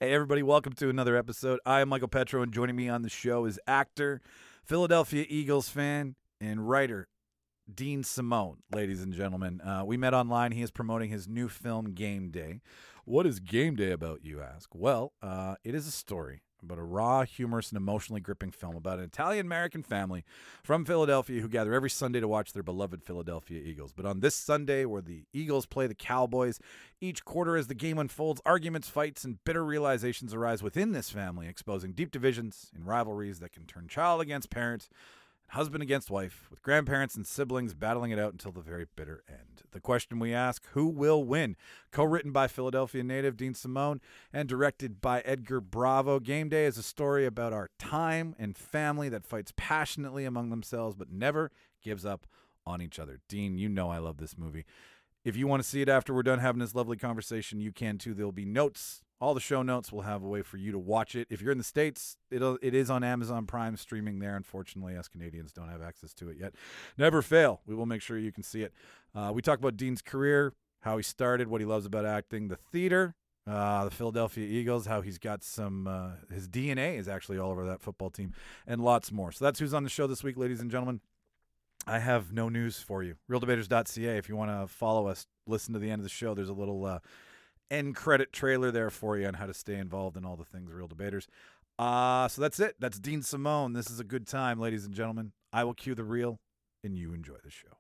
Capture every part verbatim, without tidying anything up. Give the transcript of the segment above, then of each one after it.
Hey, everybody, welcome to another episode. I am Michael Petro, and joining me on the show is actor, Philadelphia Eagles fan, and writer Dean Simone, ladies and gentlemen. Uh, we met online. He is promoting his new film, Game Day. What is Game Day about, you ask? Well, uh, it is a story about a raw, humorous, and emotionally gripping film about an Italian-American family from Philadelphia who gather every Sunday to watch their beloved Philadelphia Eagles. But on this Sunday, where the Eagles play the Cowboys, each quarter as the game unfolds, arguments, fights, and bitter realizations arise within this family, exposing deep divisions and rivalries that can turn child against parent, husband against wife, with grandparents and siblings battling it out until the very bitter end. The question we ask, who will win? Co-written by Philadelphia native Dean Simone and directed by Edgar Bravo, Game Day is a story about our time and family that fights passionately among themselves but never gives up on each other. Dean, you know I love this movie. If you want to see it after we're done having this lovely conversation, you can too. There'll be notes. All the show notes will have a way for you to watch it. If you're in the States, it'll, it is on Amazon Prime streaming there. Unfortunately, us Canadians don't have access to it yet. Never fail. We will make sure you can see it. Uh, we talk about Dean's career, how he started, what he loves about acting, the theater, uh, the Philadelphia Eagles, how he's got some, uh, his D N A is actually all over that football team, and lots more. So that's who's on the show this week, ladies and gentlemen. I have no news for you. real debaters dot c a. If you want to follow us, listen to the end of the show. There's a little uh, end credit trailer there for you on how to stay involved in all the things Real Debaters. Uh, so that's it. That's Dean Simone. This is a good time, ladies and gentlemen. I will cue the reel, and you enjoy the show.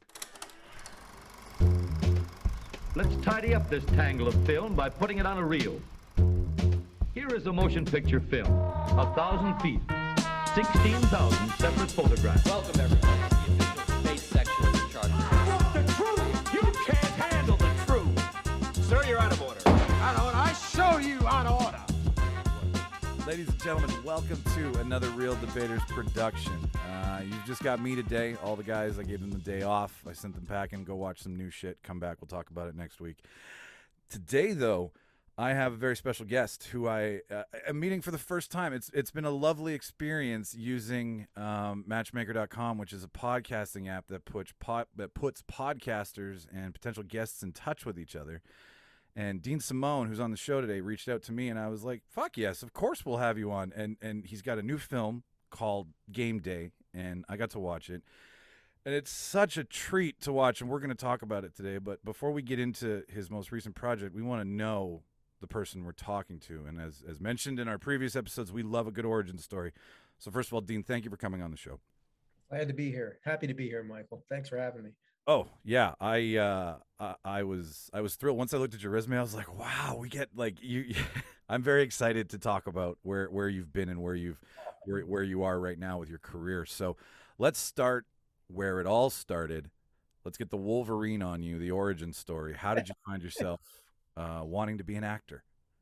Let's tidy up this tangle of film by putting it on a reel. Here is a motion picture film, a thousand feet, sixteen thousand separate photographs. Welcome, everybody, to the official space section of the Charter. What's the truth? You can't handle the truth. Sir, you're out of order. Out of order. I show you out of order. Ladies and gentlemen, welcome to another Real Debaters production. Uh, you've just got me today. All the guys, I gave them the day off. I sent them packing, go watch some new shit, come back. We'll talk about it next week. Today, though, I have a very special guest who I uh, am meeting for the first time. It's It's been a lovely experience using um, Matchmaker dot com, which is a podcasting app that puts, pod, that puts podcasters and potential guests in touch with each other. And Dean Simone, who's on the show today, reached out to me, and I was like, fuck yes, of course we'll have you on. And and he's got a new film called Game Day, and I got to watch it. And it's such a treat to watch, and we're going to talk about it today. But before we get into his most recent project, we want to know the person we're talking to. And as, as mentioned in our previous episodes, we love a good origin story. So first of all, Dean, thank you for coming on the show. I had to be here. Happy to be here, Michael. Thanks for having me. Oh yeah, I uh, I, I was I was thrilled once I looked at your resume. I was like, wow, we get like you. I'm very excited to talk about where, where you've been and where you've where where you are right now with your career. So let's start where it all started. Let's get the Wolverine on you, the origin story. How did you find yourself uh, wanting to be an actor?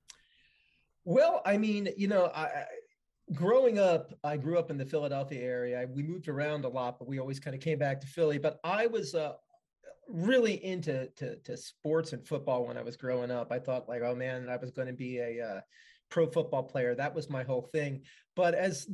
Well, I mean, you know, I, I growing up, I grew up in the Philadelphia area. I, we moved around a lot, but we always kind of came back to Philly. But I was uh, really into to, to sports and football when I was growing up. I thought like, oh man, I was going to be a uh, pro football player. That was my whole thing. But as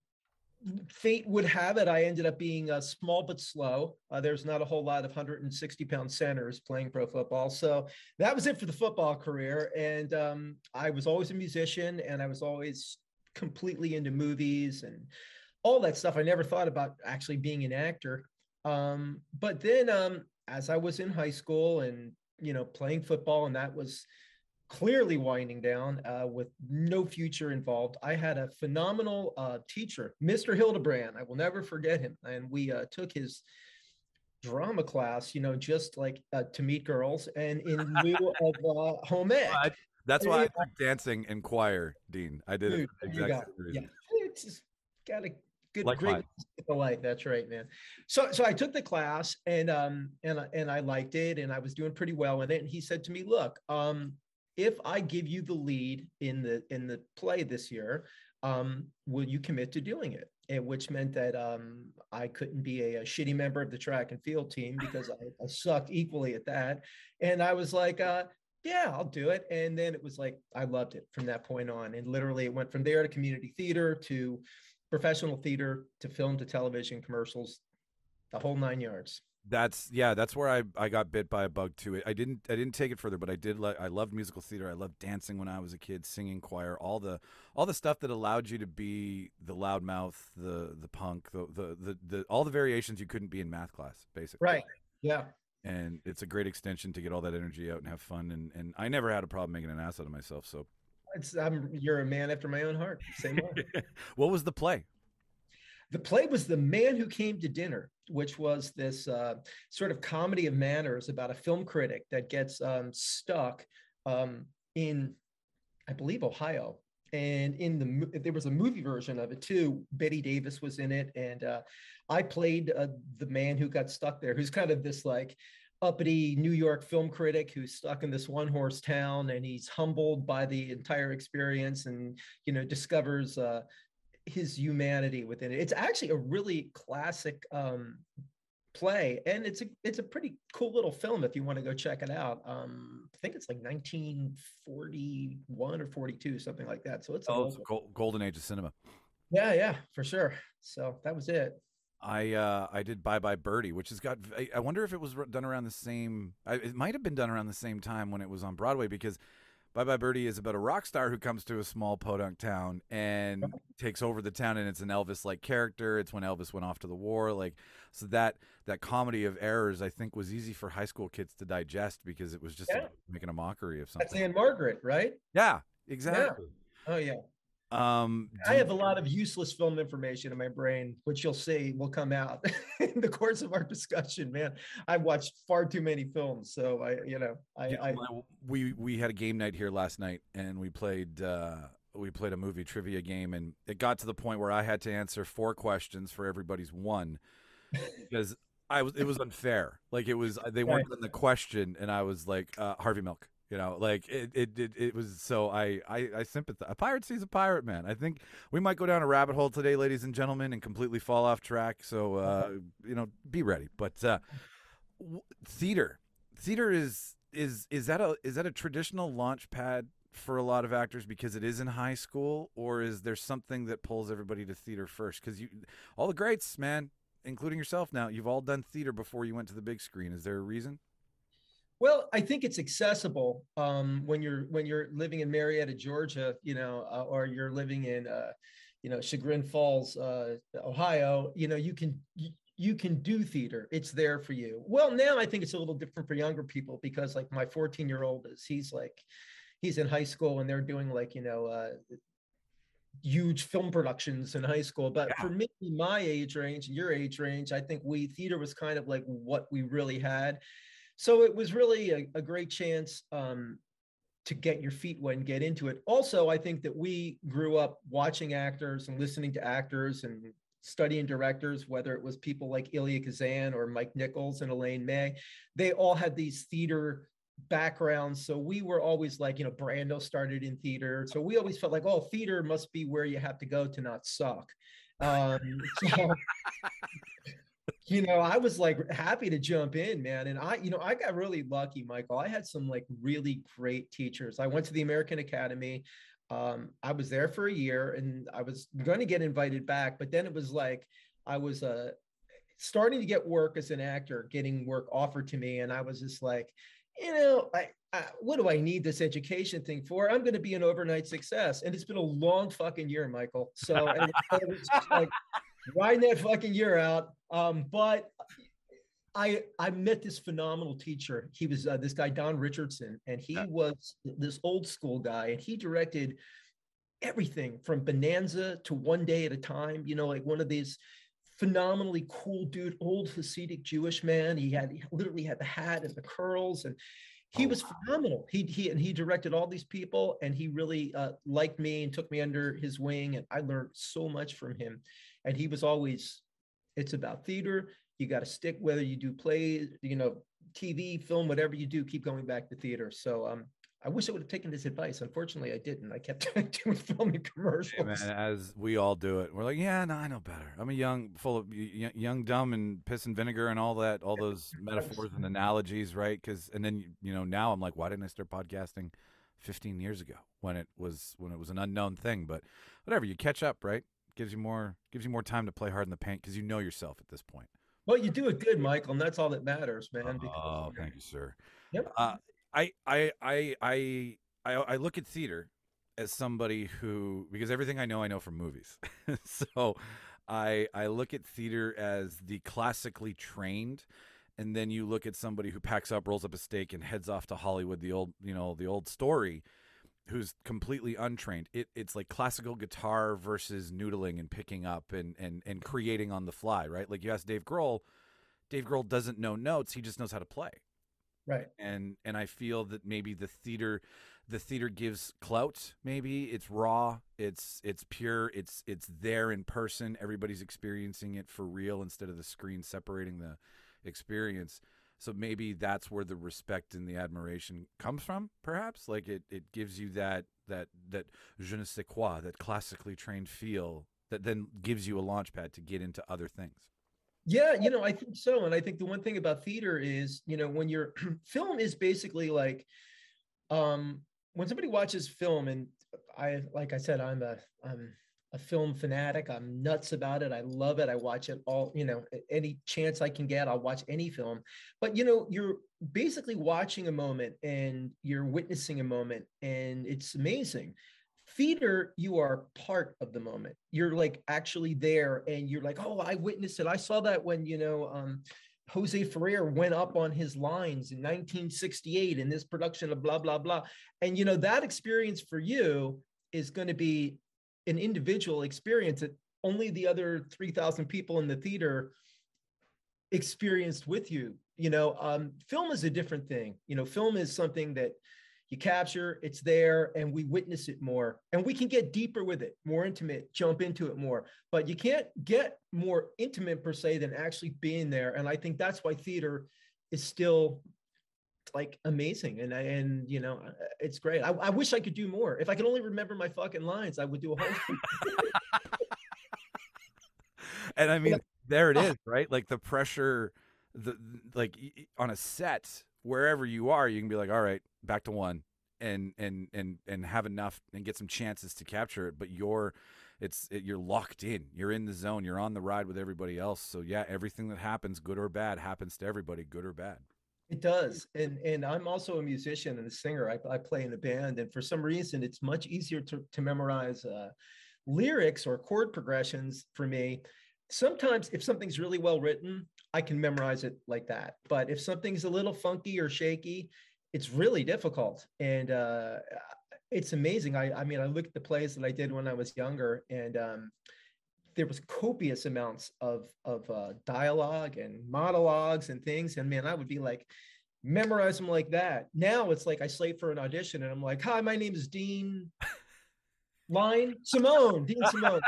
fate would have it, I ended up being uh, small but slow. Uh, there's not a whole lot of one hundred sixty pound centers playing pro football. So that was it for the football career. And um, I was always a musician, and I was always completely into movies and all that stuff. I never thought about actually being an actor. Um, but then um, as I was in high school and, you know, playing football, and that was clearly winding down uh, with no future involved, I had a phenomenal uh, teacher, Mister Hildebrand. I will never forget him. And we uh, took his drama class, you know, just like uh, to meet girls, and in lieu of uh, home ec. I, that's why I took dancing and choir, Dean. I did Dude, it for the exact same reason. Yeah, it's just got a good, Like great mine. life. That's right, man. So, so I took the class, and um, and and I liked it, and I was doing pretty well in it. And he said to me, "Look, um, if I give you the lead in the in the play this year, um, will you commit to doing it?" And which meant that um, I couldn't be a, a shitty member of the track and field team because I, I sucked equally at that. And I was like, uh, yeah, I'll do it. And then it was like, I loved it from that point on. And literally it went from there to community theater, to professional theater, to film, to television, commercials, the whole nine yards. That's yeah, that's where I, I got bit by a bug too. I didn't I didn't take it further, but I did like I loved musical theater. I loved dancing when I was a kid, singing choir, all the all the stuff that allowed you to be the loudmouth, the the punk, the the the, the all the variations you couldn't be in math class, basically. Right. Yeah. And it's a great extension to get all that energy out and have fun. And and I never had a problem making an ass out of myself. So It's I'm you're a man after my own heart. Same way. what was the play? The play was The Man Who Came to Dinner, which was this uh, sort of comedy of manners about a film critic that gets um, stuck um, in, I believe, Ohio. And in the there was a movie version of it too. Betty Davis was in it, and uh, I played uh, the man who got stuck there, who's kind of this like uppity New York film critic who's stuck in this one horse town, and he's humbled by the entire experience, and you know discovers uh, his humanity within it. It's actually a really classic um, play, and it's a it's a pretty cool little film if you want to go check it out. Um, I think it's like nineteen forty-one or forty-two, something like that. So it's oh, it's a gold, golden age of cinema. Yeah, yeah, for sure. So that was it. I uh, I did Bye Bye Birdie, which has got. I, I wonder if it was done around the same. I, it might have been done around the same time when it was on Broadway, because Bye Bye Birdie is about a rock star who comes to a small podunk town and takes over the town, and it's an Elvis-like character. It's when Elvis went off to the war, like so that that comedy of errors, I think, was easy for high school kids to digest because it was just Yeah. like making a mockery of something. That's Anne Margaret, right? Yeah, exactly. Oh yeah. Um, I do- have a lot of useless film information in my brain, which you'll see will come out in the course of our discussion. Man, I've watched far too many films, so I, you know, I, Yeah, I my- we we had a game night here last night, and we played uh, we played a movie trivia game, and it got to the point where I had to answer four questions for everybody's one, because I was it was unfair. Like it was they weren't in the question, and I was like uh, Harvey Milk. You know, like it, it, it, it was so I, I, I sympathize. A pirate sees a pirate, man. I think we might go down a rabbit hole today, ladies and gentlemen, and completely fall off track. So, uh, you know, be ready. But uh, w- theater, theater is is is that a is that a traditional launch pad for a lot of actors because it is in high school, or is there something that pulls everybody to theater first? Because you, all the greats, man, including yourself, now you've all done theater before you went to the big screen. Is there a reason? Well, I think it's accessible um, when you're when you're living in Marietta, Georgia, you know, uh, or you're living in, uh, you know, Chagrin Falls, uh, Ohio. You know, you can you, you can do theater. It's there for you. Well, now I think it's a little different for younger people because, like, my fourteen year old is he's like, he's in high school and they're doing like you know. Uh, huge film productions in high school, but Yeah. for me, my age range, your age range, I think we theater was kind of like what we really had. So it was really a, a great chance um, to get your feet wet and get into it. Also, I think that we grew up watching actors and listening to actors and studying directors, whether it was people like Elia Kazan or Mike Nichols and Elaine May. They all had these theater backgrounds. So we were always like, you know, Brando started in theater. So we always felt like, oh, theater must be where you have to go to not suck. Um, so, you know, I was like happy to jump in, man. And I, you know, I got really lucky, Michael. I had some like really great teachers. I went to the American Academy. Um, I was there for a year and I was going to get invited back, but then it was like, I was uh, starting to get work as an actor, getting work offered to me. And I was just like, you know, I, I, what do I need this education thing for? I'm going to be an overnight success. And it's been a long fucking year, Michael. So and it was just like, riding that fucking year out. Um, but I I met this phenomenal teacher. He was uh, this guy, Don Richardson, and he was this old school guy, and he directed everything from Bonanza to One Day at a Time, you know, like one of these phenomenally cool dude, old Hasidic Jewish man. He had he literally had the hat and the curls, and he was phenomenal. He he and he directed all these people, and he really uh, liked me and took me under his wing, and I learned so much from him. And he was always, it's about theater. You got to stick, whether you do plays, you know, T V, film, whatever you do, keep going back to theater. So um, I wish I would have taken his advice. Unfortunately, I didn't. I kept doing film and commercials. Hey, man, as we all do it, we're like, yeah, no, I know better. I'm a young, full of y- young, dumb, and piss and vinegar, and all that, all those metaphors and analogies, right? Because, and then you know, now I'm like, why didn't I start podcasting fifteen years ago when it was when it was an unknown thing? But whatever, you catch up, right? Gives you more gives you more time to play hard in the paint because you know yourself at this point. Well, you do it good, Michael, and that's all that matters, man. Because Oh, thank you, sir. yep. Uh, I, I, I, I, I, I look at theater as somebody who, because everything I know, I know from movies. So I, I look at theater as the classically trained, and then you look at somebody who packs up, rolls up a stake, and heads off to Hollywood, the old, you know, the old story, who's completely untrained. It, it's like classical guitar versus noodling and picking up and, and, and creating on the fly, right? Like you ask Dave Grohl, Dave Grohl doesn't know notes. He just knows how to play. Right. And, and I feel that maybe the theater, the theater gives clout. Maybe it's raw. It's, it's pure. It's, it's there in person. Everybody's experiencing it for real instead of the screen separating the experience. So maybe that's where the respect and the admiration comes from, perhaps. Like it, it gives you that that that je ne sais quoi, that classically trained feel that then gives you a launch pad to get into other things. Yeah, you know, I think so. And I think the one thing about theater is, you know, when you're film is basically like um when somebody watches film, and I like I said, I'm a I'm a film fanatic. I'm nuts about it. I love it. I watch it all, you know, any chance I can get, I'll watch any film. But, you know, you're basically watching a moment and you're witnessing a moment, and it's amazing. Theater, you are part of the moment. You're like actually there, and you're like, oh, I witnessed it. I saw that when, you know, um, Jose Ferrer went up on his lines in nineteen sixty-eight in this production of blah, blah, blah. And, you know, that experience for you is going to be an individual experience that only the other three thousand people in the theater experienced with you. You know, um, film is a different thing. You know, film is something that you capture, it's there, and we witness it more, and we can get deeper with it, more intimate, jump into it more, but you can't get more intimate per se than actually being there. And I think that's why theater is still like amazing. And I, and you know, it's great. I, I wish I could do more. If I could only remember my fucking lines, I would do a whole And I mean, yeah. There it is, right? Like the pressure, the like on a set, wherever you are, you can be like, all right, back to one, and and and and have enough and get some chances to capture it. But you're, it's it, you're locked in. You're in the zone. You're on the ride with everybody else. So yeah, everything that happens, good or bad, happens to everybody, good or bad. It does. And and I'm also a musician and a singer. I, I play in a band. And for some reason, it's much easier to, to memorize uh, lyrics or chord progressions for me. Sometimes if something's really well written, I can memorize it like that. But if something's a little funky or shaky, it's really difficult. And uh, it's amazing. I, I mean, I look at the plays that I did when I was younger, and um, there was copious amounts of, of uh, dialogue and monologues and things. And man, I would be like, memorize them like that. Now it's like I slate for an audition and I'm like, hi, my name is Dean Line Simone, Dean Simone.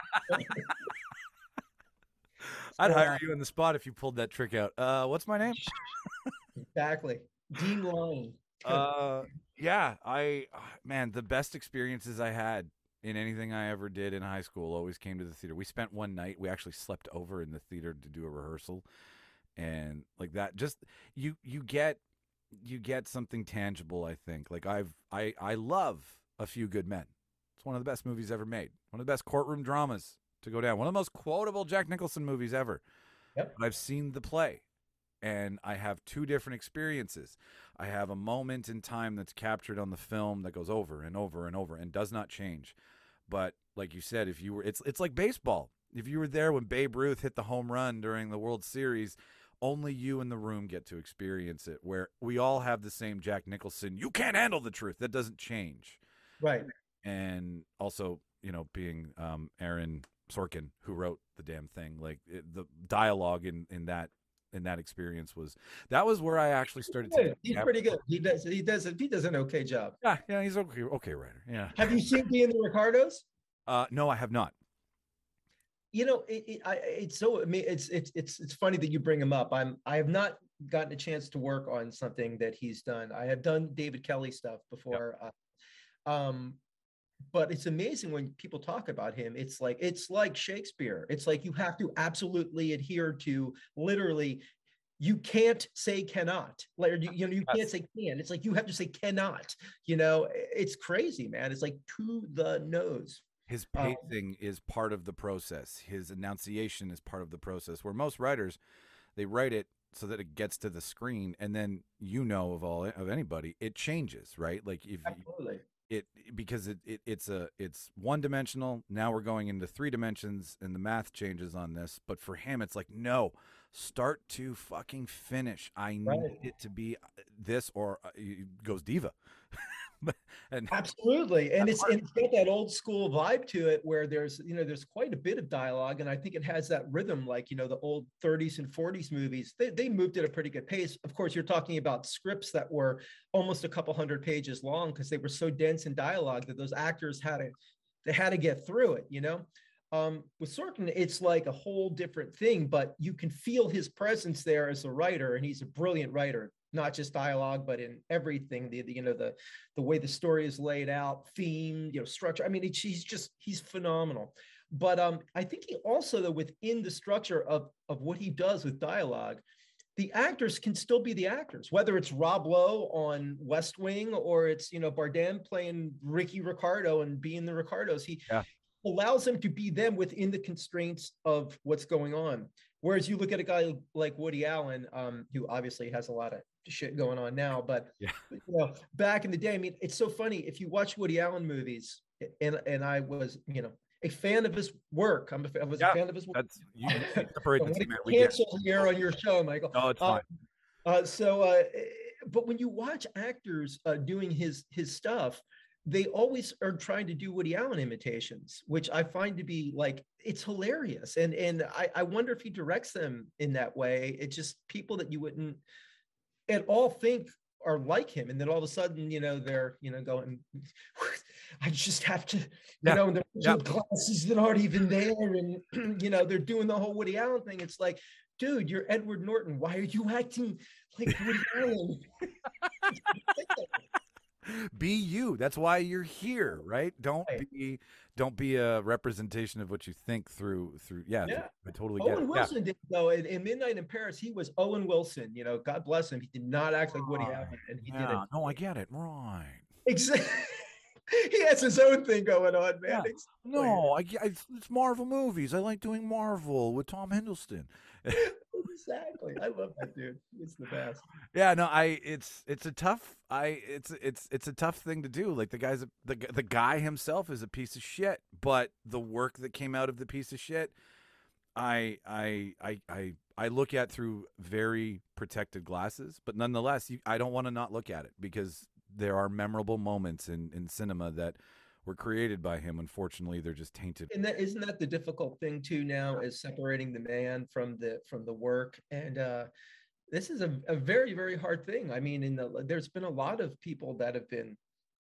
I'd hire you in the spot if you pulled that trick out. Uh, what's my name? Exactly. Dean Line. uh, yeah, I, man, the best experiences I had in anything I ever did in high school always came to the theater. We spent one night, we actually slept over in the theater to do a rehearsal, and like that, just you you get you get something tangible. I think like I've I I love A Few Good Men. It's one of the best movies ever made, one of the best courtroom dramas to go down, one of the most quotable Jack Nicholson movies ever. Yep. But I've seen the play, and I have two different experiences. I have a moment in time that's captured on the film that goes over and over and over and does not change. But like you said, if you were, it's it's like baseball. If you were there when Babe Ruth hit the home run during the World Series, only you in the room get to experience it, where we all have the same Jack Nicholson, you can't handle the truth. That doesn't change. Right. And also, you know, being um, Aaron Sorkin, who wrote the damn thing, like it, the dialogue in, in that in that experience was that was where I actually started to he's pretty good. He does he does he does an okay job. Yeah, yeah, he's okay okay writer. Yeah. Have you seen Me and the Ricardos? Uh no, I have not. You know, it, it I it's so I mean it's it's it's it's funny that you bring him up. I'm I have not gotten a chance to work on something that he's done. I have done David Kelly stuff before. Yep. Uh, um But it's amazing when people talk about him. It's like it's like Shakespeare. It's like you have to absolutely adhere to literally. You can't say cannot. Like you, you know, you can't say can. It's like you have to say cannot. You know, it's crazy, man. It's like to the nose. His pacing um, is part of the process. His enunciation is part of the process. Where most writers, they write it so that it gets to the screen, and then you know of all of anybody, it changes, right? Like if you, Absolutely. it because it, it it's a it's one dimensional. Now we're going into three dimensions, and the math changes on this. But for him, it's like no, start to fucking finish. I need Right. it to be this, or uh, it goes diva. And Absolutely. And it's, and it's got that old school vibe to it where there's, you know, there's quite a bit of dialogue. And I think it has that rhythm, like, you know, the old thirties and forties movies, they, they moved at a pretty good pace. Of course, you're talking about scripts that were almost a couple hundred pages long because they were so dense in dialogue that those actors had to, they had to get through it, you know? Um, with Sorkin, it's like a whole different thing, but you can feel his presence there as a writer, and he's a brilliant writer, not just dialogue, but in everything. The, the you know the the way the story is laid out, theme, you know, structure. I mean, it's, he's just he's phenomenal. But um, I think he also, though, within the structure of of what he does with dialogue, the actors can still be the actors, whether it's Rob Lowe on West Wing or it's, you know, Bardem playing Ricky Ricardo and being the Ricardos. He Yeah. allows them to be them within the constraints of what's going on. Whereas you look at a guy like Woody Allen, um, who obviously has a lot of shit going on now, but Yeah. you know, back in the day, I mean, it's so funny if you watch Woody Allen movies, and and I was, you know, a fan of his work. I'm a, I was Yeah, a fan of his work. that's you separate the I'm two. gonna man, we get it. cancel here on your show, Michael. No, it's Uh, fine. uh, so, uh, but when you watch actors uh, doing his his stuff, they always are trying to do Woody Allen imitations, which I find to be like, it's hilarious. And and I, I wonder if he directs them in that way. It's just people that you wouldn't at all think are like him. And then all of a sudden, you know, they're, you know, going, I just have to, you Yeah. know, they're Yeah. glasses that aren't even there. And, you know, they're doing the whole Woody Allen thing. It's like, dude, you're Edward Norton. Why are you acting like Woody Allen? Be you. That's why you're here, right? Don't Right. be don't be a representation of what you think through through yeah, Yeah. I totally get Owen it. Wilson did though in, in Midnight in Paris. He was Owen Wilson. You know, God bless him. He did not act like Woody Right. Allen, and he Yeah. did it No, I get it. Right. exactly. He has his own thing going on, man. Yeah. Exactly. No, I, get- I it's Marvel movies. I like doing Marvel with Tom Hiddleston. Exactly. I love that dude. It's the best. Yeah, no, I it's it's a tough I it's it's it's a tough thing to do. Like the guy's a, the the guy himself is a piece of shit, but the work that came out of the piece of shit, I I I I I look at through very protected glasses, but nonetheless, you, I don't want to not look at it because there are memorable moments in in cinema that were created by him. Unfortunately, they're just tainted. And that isn't that the difficult thing too now is separating the man from the from the work. And uh this is a, a very, very hard thing. I mean, in the there's been a lot of people that have been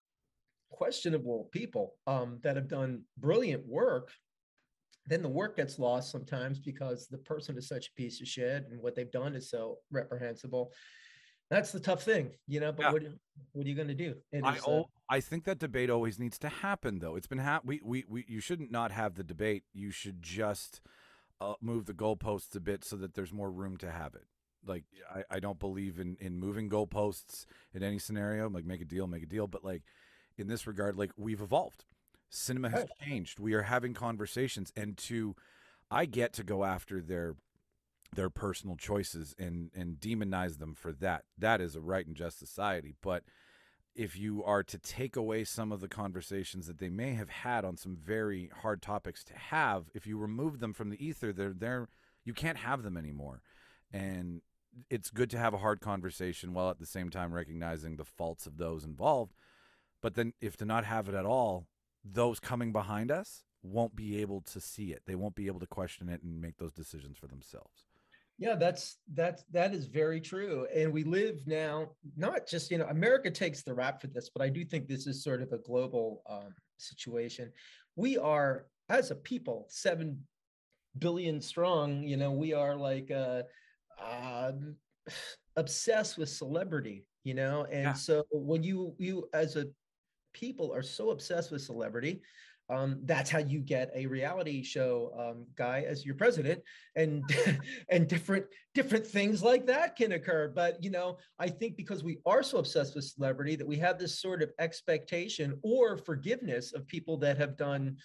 questionable people um that have done brilliant work. Then the work gets lost sometimes because the person is such a piece of shit and what they've done is so reprehensible. That's the tough thing, you know. But Yeah. what what are you going to do? It I is, uh, al- I think that debate always needs to happen, though. It's been ha- we, we we you shouldn't not have the debate. You should just uh, move the goalposts a bit so that there's more room to have it. Like I, I don't believe in in moving goalposts in any scenario. Like make a deal, make a deal. But like in this regard, like we've evolved. Cinema has Right. changed. We are having conversations, and to I get to go after their their personal choices and and demonize them for that. That is a right and just society. But if you are to take away some of the conversations that they may have had on some very hard topics to have, if you remove them from the ether, they're there. You can't have them anymore. And it's good to have a hard conversation while at the same time recognizing the faults of those involved. But then if to not have it at all, those coming behind us won't be able to see it. They won't be able to question it and make those decisions for themselves. Yeah, that's that's that is very true. And we live now, not just, you know, America takes the rap for this, but I do think this is sort of a global um, situation. We are, as a people, seven billion strong. You know, we are like uh, uh, obsessed with celebrity. You know, and Yeah. so when you you as a people are so obsessed with celebrity. Um, that's how you get a reality show um, guy as your president, and and different different things like that can occur. But you know, I think because we are so obsessed with celebrity that we have this sort of expectation or forgiveness of people that have done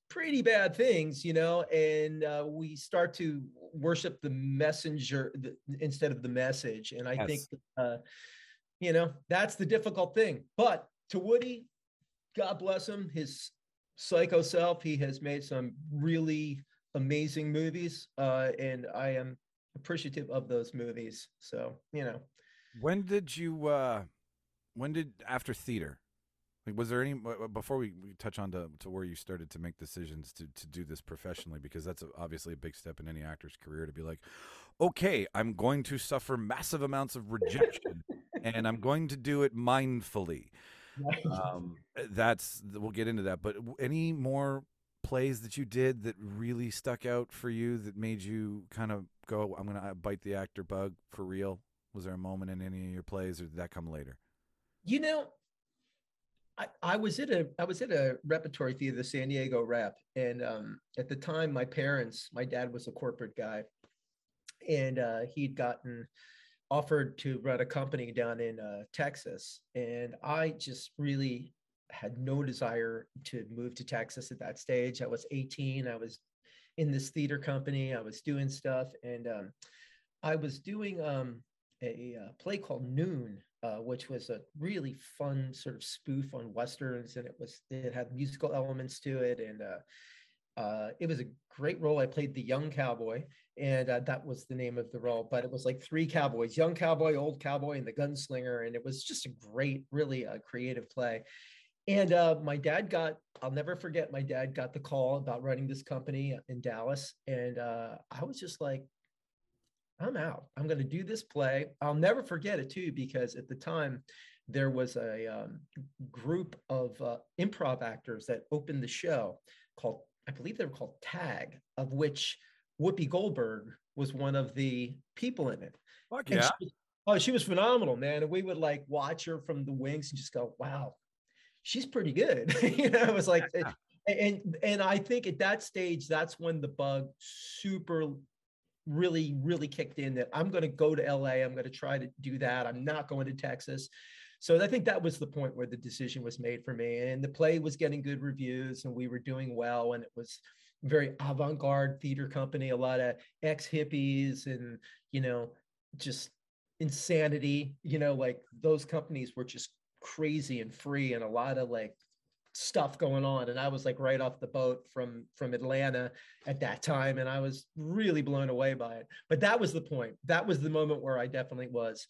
pretty bad things, you know, and uh, we start to worship the messenger the, instead of the message. And I Yes. think, uh, you know, that's the difficult thing. But to Woody, God bless him, his psycho self, he has made some really amazing movies, uh, and I am appreciative of those movies. So, you know. When did you, uh, when did, after theater, like, was there any, before we, we touch on to, to where you started to make decisions to, to do this professionally, because that's a, obviously a big step in any actor's career, to be like, okay, I'm going to suffer massive amounts of rejection and I'm going to do it mindfully. Um, that's, we'll get into that, but any more plays that you did that really stuck out for you that made you kind of go, I'm going to bite the actor bug for real? Was there a moment in any of your plays, or did that come later? You know, I, I was at a I was at a repertory theater, the San Diego Rep, and um, at the time, my parents, my dad was a corporate guy, and uh, he'd gotten offered to run a company down in uh, Texas, and I just really had no desire to move to Texas at that stage. I was eighteen. I was in this theater company. I was doing stuff, and um, I was doing um, a, a play called Noon, uh, which was a really fun sort of spoof on Westerns. And it was, it had musical elements to it. And uh, uh, it was a great role. I played the young cowboy, and uh, that was the name of the role, but it was like three cowboys, young cowboy, old cowboy, and the gunslinger. And it was just a great, really uh, creative play. And uh, my dad got, I'll never forget, my dad got the call about running this company in Dallas. And uh, I was just like, I'm out. I'm going to do this play. I'll never forget it too, because at the time there was a um, group of uh, improv actors that opened the show called, I believe they were called TAG, of which Whoopi Goldberg was one of the people in it. Fuck And yeah. she was, oh, she was phenomenal, man. And we would like watch her from the wings and just go, wow, she's pretty good. You know, it was like, Yeah. and, and I think at that stage, that's when the bug super really, really kicked in, that I'm going to go to L A. I'm going to try to do that. I'm not going to Texas. So I think that was the point where the decision was made for me. And the play was getting good reviews, and we were doing well. And it was very avant-garde theater company, a lot of ex-hippies and, you know, just insanity, you know, like those companies were just crazy and free, and a lot of like stuff going on. And I was like right off the boat from from Atlanta at that time, and I was really blown away by it. But that was the point. That was the moment where I definitely was,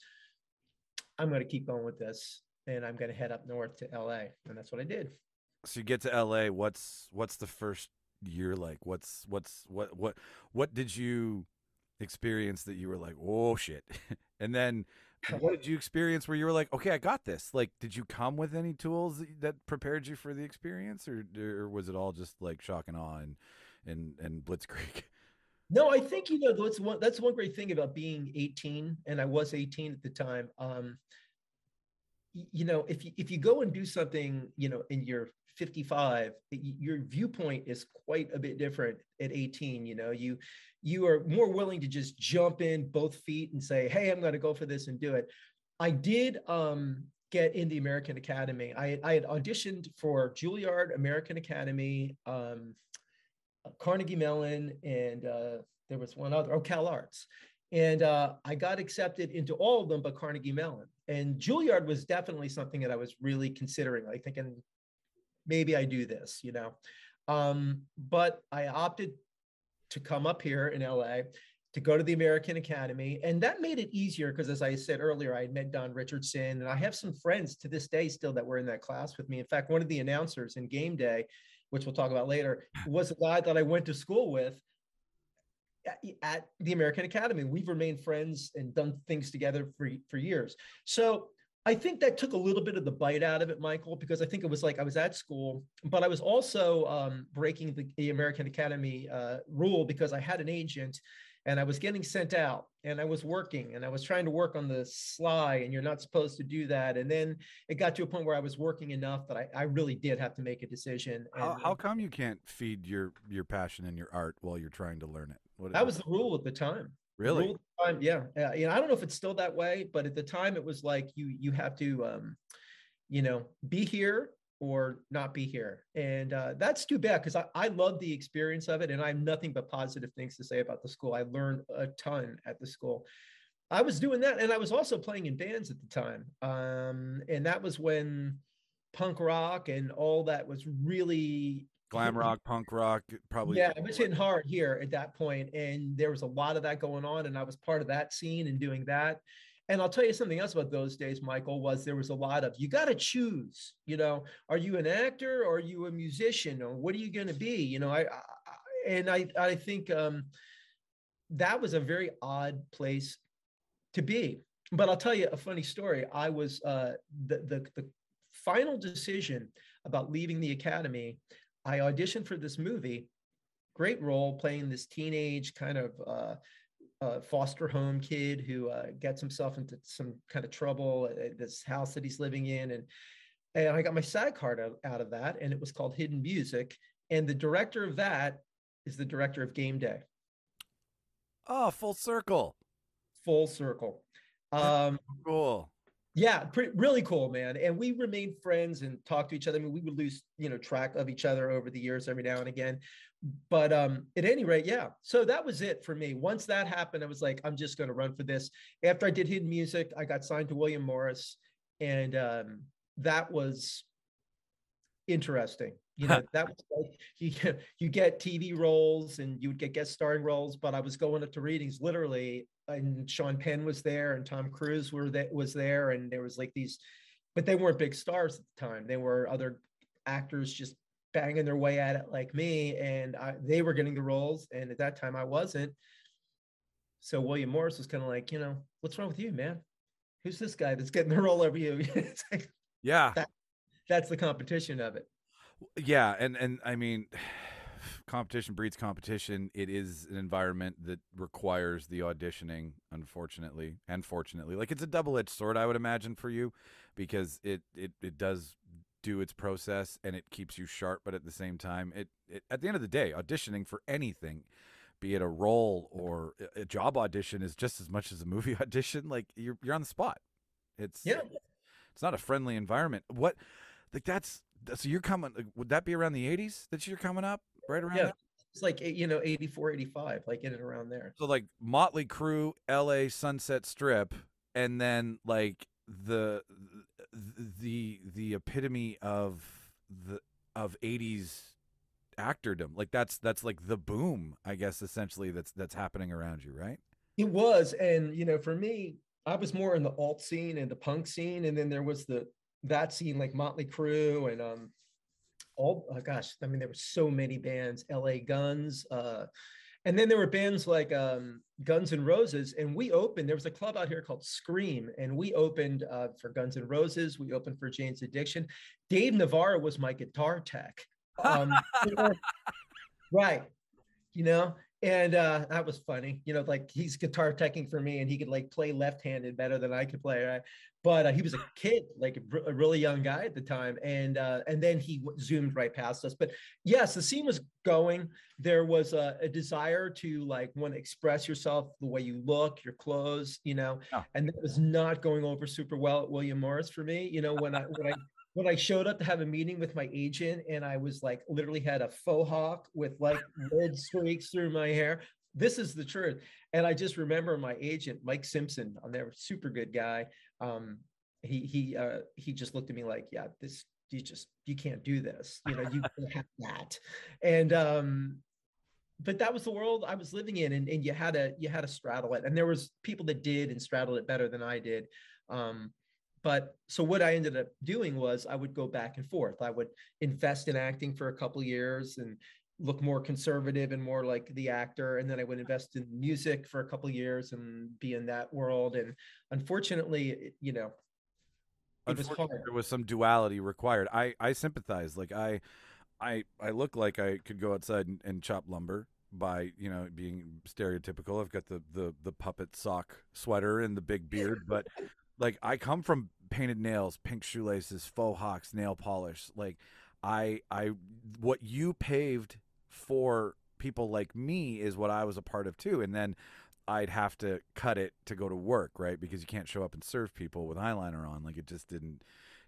I'm going to keep going with this, and I'm going to head up north to L A. And that's what I did. So you get to L A. What's what's the first year like? What's what's what what what did you experience that you were like, oh shit? And then what did you experience where you were like, okay, I got this? Like, did you come with any tools that, that prepared you for the experience, or or was it all just like shock and awe and and and blitzkrieg? No, I think, you know, that's one that's one great thing about being eighteen, and I was eighteen at the time. Um, y- you know, if you if you go and do something, you know, and you're fifty-five, y- your viewpoint is quite a bit different at eighteen. You know, you you are more willing to just jump in both feet and say, hey, I'm going to go for this and do it. I did um, get in the American Academy. I, I had auditioned for Juilliard, American Academy, um, Carnegie Mellon, and uh, there was one other, oh, Cal Arts. And uh, I got accepted into all of them but Carnegie Mellon. And Juilliard was definitely something that I was really considering, like thinking, maybe I do this, you know. Um, but I opted to come up here in L A, to go to the American Academy. And that made it easier because, as I said earlier, I had met Don Richardson, and I have some friends to this day still that were in that class with me. In fact, one of the announcers in Game Day, which we'll talk about later, was a guy that I went to school with at, at the American Academy. We've remained friends and done things together for, for years. So I think that took a little bit of the bite out of it, Michael, because I think it was like I was at school, but I was also um, breaking the, the American Academy uh, rule because I had an agent and I was getting sent out and I was working and I was trying to work on the sly, and you're not supposed to do that. And then it got to a point where I was working enough that I, I really did have to make a decision. And, How, how come you can't feed your your passion and your art while you're trying to learn it? What, that was the rule at the time. Really? Rule at the time, yeah. Uh, you know, I don't know if it's still that way, but at the time it was like you you have to, um, you know, be here or not be here. And uh, that's too bad because I, I love the experience of it. And I have nothing but positive things to say about the school. I learned a ton at the school. I was doing that. And I was also playing in bands at the time. Um, and that was when punk rock and all that was really Glam rock, punk rock, probably. Yeah, it was hitting hard here at that point, and there was a lot of that going on, and I was part of that scene and doing that. And I'll tell you something else about those days, Michael, was there was a lot of, you got to choose, you know, are you an actor or are you a musician, or what are you going to be? You know, I, I and I, I think um, that was a very odd place to be. But I'll tell you a funny story. I was uh, the, the the final decision about leaving the academy. I auditioned for this movie, great role, playing this teenage kind of uh, uh, foster home kid who uh, gets himself into some kind of trouble at this house that he's living in. And, and I got my SAG card out, out of that, and it was called Hidden Music. And the director of that is the director of Game Day. Oh, full circle. Full circle. Um, cool. Yeah, pretty, really cool, man. And we remained friends and talked to each other. I mean, we would lose, you know, track of each other over the years every now and again. But um, at any rate, yeah. So that was it for me. Once that happened, I was like, I'm just going to run for this. After I did Hidden Music, I got signed to William Morris. And um, that was interesting. You know, that was like, you, you get T V roles and you would get guest starring roles, but I was going up to readings literally, and Sean Penn was there and Tom Cruise were that was there. And there was like these, but they weren't big stars at the time. They were other actors just banging their way at it like me. And I, they were getting the roles. And at that time I wasn't. So William Morris was kind of like, you know, what's wrong with you, man? Who's this guy that's getting the role over you? It's like, yeah. That, that's the competition of it. Yeah. And, and I mean, competition breeds competition. It is an environment that requires the auditioning, unfortunately and fortunately. Like, it's a double-edged sword, I would imagine, for you, because it it, it does do its process and it keeps you sharp, but at the same time, it, it at the end of the day, auditioning for anything, be it a role or a job audition, is just as much as a movie audition. Like, you're you're on the spot. It's yeah. It's not a friendly environment. What, like, that's so you're coming. Would that be around the eighties that you're coming up? Right around yeah, that? It's like, you know, eighty-four, eighty-five, like in and around there. So like Motley Crue, L A Sunset Strip, and then like the the the epitome of the of eighties actordom. Like that's that's like the boom, I guess, essentially that's that's happening around you, right? It was. And you know, for me, I was more in the alt scene and the punk scene, and then there was the that scene like Motley Crue and um all oh gosh, I mean, there were so many bands, L A Guns, uh, and then there were bands like um, Guns N' Roses, and we opened, there was a club out here called Scream, and we opened uh, for Guns N' Roses, we opened for Jane's Addiction. Dave Navarro was my guitar tech. Um, right, you know, and uh, that was funny, you know, like he's guitar teching for me and he could like play left-handed better than I could play, right? But uh, he was a kid, like a, a really young guy at the time. And uh, and then he w- zoomed right past us. But yes, the scene was going. There was a, a desire to like want to express yourself, the way you look, your clothes, you know, oh. And that was not going over super well at William Morris for me. You know, when I, when I, when I showed up to have a meeting with my agent and I was like, literally had a faux hawk with like red streaks through my hair. This is the truth. And I just remember my agent, Mike Simpson, on there, super good guy. Um, he, he, uh, he just looked at me like, yeah, this, you just, you can't do this, you know, you have that. And, um, but that was the world I was living in. And, and you had to, you had to straddle it. And there was people that did and straddled it better than I did. Um, But so what I ended up doing was I would go back and forth. I would invest in acting for a couple of years and look more conservative and more like the actor. And then I would invest in music for a couple of years and be in that world. And unfortunately, it, you know, it was hard. There was some duality required. I, I sympathize. Like I, I, I look like I could go outside and, and chop lumber by, you know, being stereotypical. I've got the, the, the puppet sock sweater and the big beard, but like I come from painted nails, pink shoelaces, faux hawks, nail polish. Like I, I, what you paved for people like me is what I was a part of too. And then I'd have to cut it to go to work, right? Because you can't show up and serve people with eyeliner on. Like it just didn't,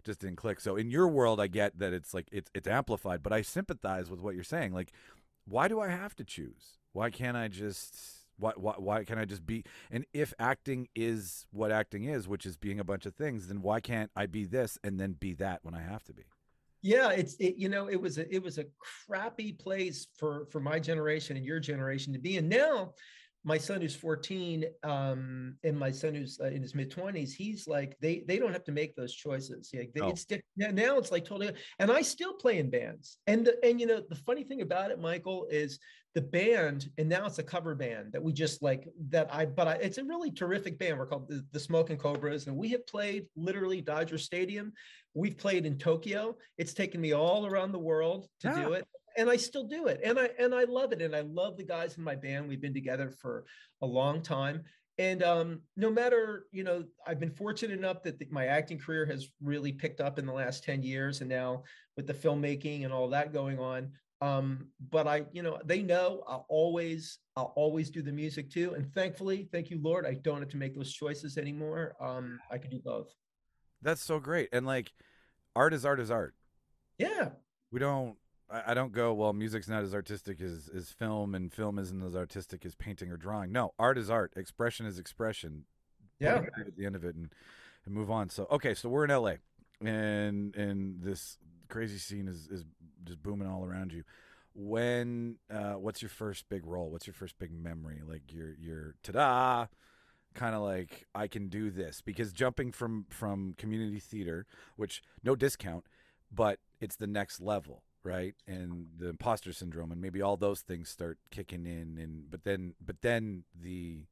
just didn't click. So in your world, I get that it's like it's it's amplified, but I sympathize with what you're saying. Like, why do I have to choose? Why can't I just why why why can't I just be? And if acting is what acting is, which is being a bunch of things, then why can't I be this and then be that when I have to be? Yeah, it's it, you know, it was a it was a crappy place for for my generation and your generation to be in. Now, my son who's fourteen, um, and my son who's uh, in his mid twenties, he's like they they don't have to make those choices. Yeah, they, Oh. it's di- now now it's like totally. And I still play in bands. And the, and you know the funny thing about it, Michael, is the band, and now it's a cover band that we just like that. I but I, it's a really terrific band. We're called the, the Smoking Cobras, and we have played literally Dodger Stadium. We've played in Tokyo. It's taken me all around the world to Yeah. do it, and I still do it, and I and I love it, and I love the guys in my band. We've been together for a long time, and um, no matter you know, I've been fortunate enough that the, my acting career has really picked up in the last ten years, and now with the filmmaking and all that going on. Um, but I, you know, they know I'll always, I'll always do the music too, and thankfully, thank you, Lord, I don't have to make those choices anymore. Um, I can do both. That's so great. And like, art is art is art. Yeah. We don't. I, I don't go. Well, music's not as artistic as as film, and film isn't as artistic as painting or drawing. No, art is art. Expression is expression. Put Yeah. a grade at the end of it and and move on. So okay, so we're in L A, and and this crazy scene is is just booming all around you. When uh, what's your first big role? What's your first big memory? Like your your ta-da, kind of like I can do this, because jumping from from community theater, which no discount, but it's the next level, right? And the imposter syndrome and maybe all those things start kicking in, and but then but then the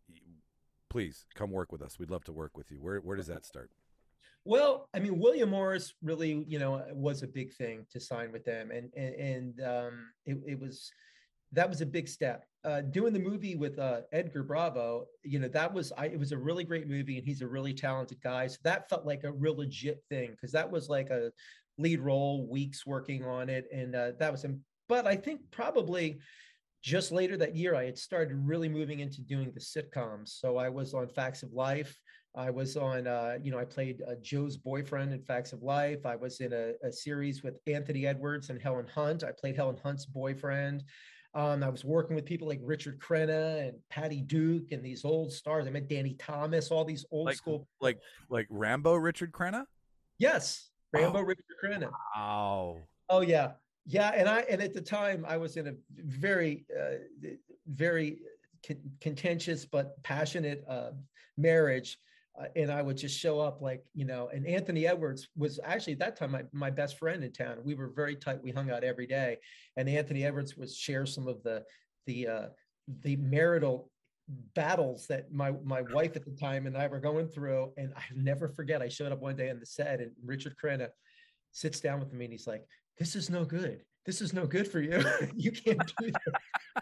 please come work with us. We'd love to work with you. Where where does that start? Well, I mean, William Morris really, you know, was a big thing to sign with them, and and, and um, it, it was that was a big step. Uh, doing the movie with uh, Edgar Bravo, you know, that was I, it was a really great movie, and he's a really talented guy. So that felt like a real legit thing, because that was like a lead role, weeks working on it, and uh, that was. But I think probably just later that year, I had started really moving into doing the sitcoms. So I was on Facts of Life. I was on, uh, you know, I played uh, Joe's boyfriend in Facts of Life. I was in a, a series with Anthony Edwards and Helen Hunt. I played Helen Hunt's boyfriend. Um, I was working with people like Richard Crenna and Patty Duke and these old stars. I met Danny Thomas, all these old Like school. like like Rambo, Richard Crenna. Yes, Rambo, Oh. Richard Crenna. Oh, Oh yeah, yeah. And I and at the time I was in a very, uh, very con- contentious but passionate uh, marriage. Uh, and I would just show up like, you know, and Anthony Edwards was actually at that time my, my best friend in town. We were very tight. We hung out every day. And Anthony Edwards was share some of the, the, uh, the marital battles that my, my wife at the time and I were going through. And I never forget, I showed up one day on the set and Richard Crenna sits down with me and he's like, this is no good. This is no good for you. You can't do that.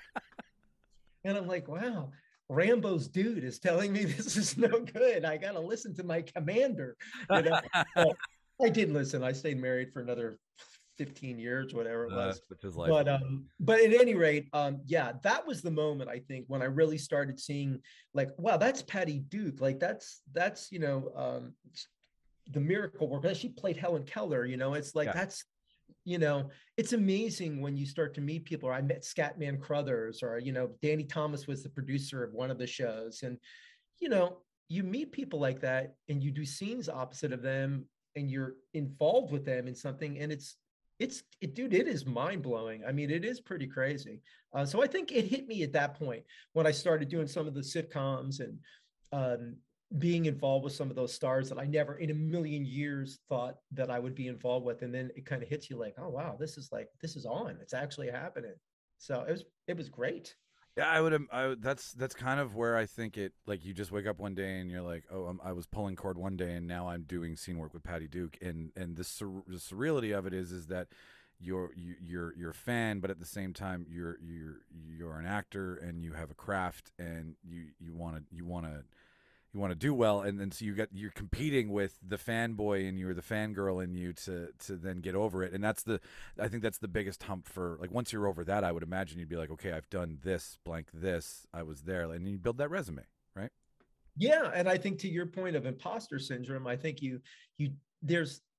And I'm like, wow. Rambo's dude is telling me this is no good. I got to listen to my commander. You know? Well, I did listen. I stayed married for another fifteen years, whatever it was. Uh, which is life. But um, but at any rate, um, yeah, that was the moment I think when I really started seeing like, wow, that's Patty Duke. Like that's that's you know um, the miracle worker. She played Helen Keller. You know, it's like Yeah. that's. You know, it's amazing when you start to meet people. Or I met Scatman Crothers, or, you know, Danny Thomas was the producer of one of the shows. And, you know, you meet people like that and you do scenes opposite of them and you're involved with them in something. And it's, it's, it, dude, it is mind blowing. I mean, it is pretty crazy. Uh, so I think it hit me at that point when I started doing some of the sitcoms and, um, being involved with some of those stars that I never in a million years thought that I would be involved with. And then it kind of hits you like, oh, wow, this is like, this is on, it's actually happening. So it was, it was great. Yeah, I would. um, I would that's that's kind of where I think it. Like you just wake up one day and you're like, oh, I'm, I was pulling cord one day and now I'm doing scene work with Patty Duke. And and the, sur- the surreality of it is is that you're you, you're you're a fan, but at the same time you're you're you're an actor and you have a craft and you you want to you want to. You want to do well, and then so you get you're competing with the fanboy and you're the fangirl in you to to then get over it, and that's the I think that's the biggest hump for like once you're over that, I would imagine you'd be like, okay, I've done this blank this, I was there, and you build that resume, right? Yeah, and I think to your point of imposter syndrome, I think you you there's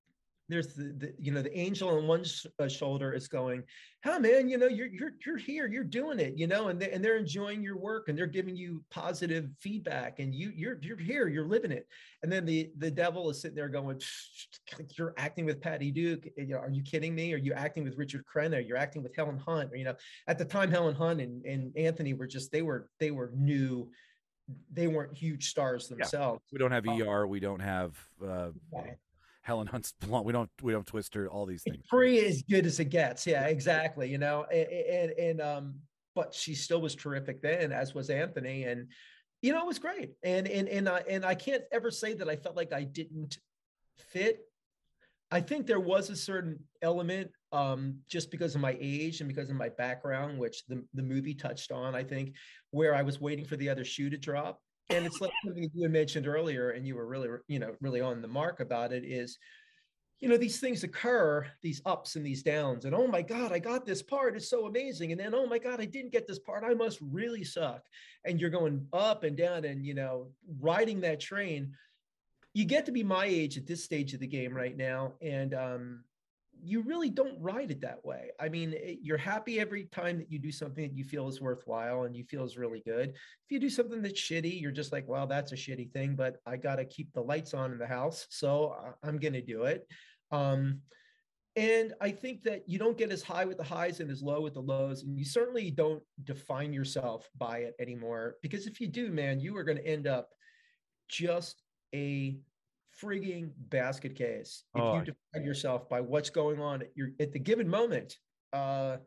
there's the, the you know the angel on one sh- uh, shoulder is going, "Huh, man, you know you're you're you're here, you're doing it, you know," and they, and they're enjoying your work and they're giving you positive feedback, and you you're you're here, you're living it. And then the the devil is sitting there going, "You're acting with Patty Duke. You know, are you kidding me? Are you acting with Richard Crenna? You're acting with Helen Hunt." Or, you know, at the time, Helen Hunt and, and Anthony were just they were they were new. They weren't huge stars themselves. We don't have E R. We don't have uh, Helen Hunt's blonde. We don't we don't Twister. All these things. It's free as good as it gets. Yeah, exactly. You know, and, and and um, but she still was terrific then, as was Anthony, and you know, it was great. And and and I and I can't ever say that I felt like I didn't fit. I think there was a certain element, um, just because of my age and because of my background, which the, the movie touched on, I think, where I was waiting for the other shoe to drop. And it's like something you had mentioned earlier, and you were really, you know, really on the mark about it is, you know, these things occur, these ups and these downs. And oh my God, I got this part. It's so amazing. And then, oh my God, I didn't get this part. I must really suck. And you're going up and down and, you know, riding that train. You get to be my age at this stage of the game right now, and um, you really don't ride it that way. I mean, it, you're happy every time that you do something that you feel is worthwhile and you feel is really good. If you do something that's shitty, you're just like, well, that's a shitty thing, but I got to keep the lights on in the house, so I'm going to do it. Um, and I think that you don't get as high with the highs and as low with the lows, and you certainly don't define yourself by it anymore, because if you do, man, you are going to end up just a frigging basket case if Oh, you define yourself by what's going on at your at the given moment. Uh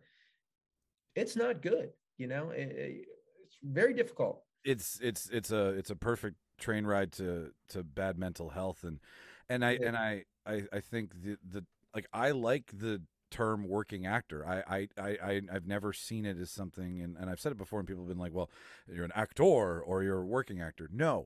it's not good, you know. It, it, it's very difficult. It's it's it's a it's a perfect train ride to to bad mental health, and and I Yeah. and I I I think the the like I like the term working actor. I I I I- I've never seen it as something, and, and I've said it before, and people have been like, well, you're an actor or you're a working actor. No,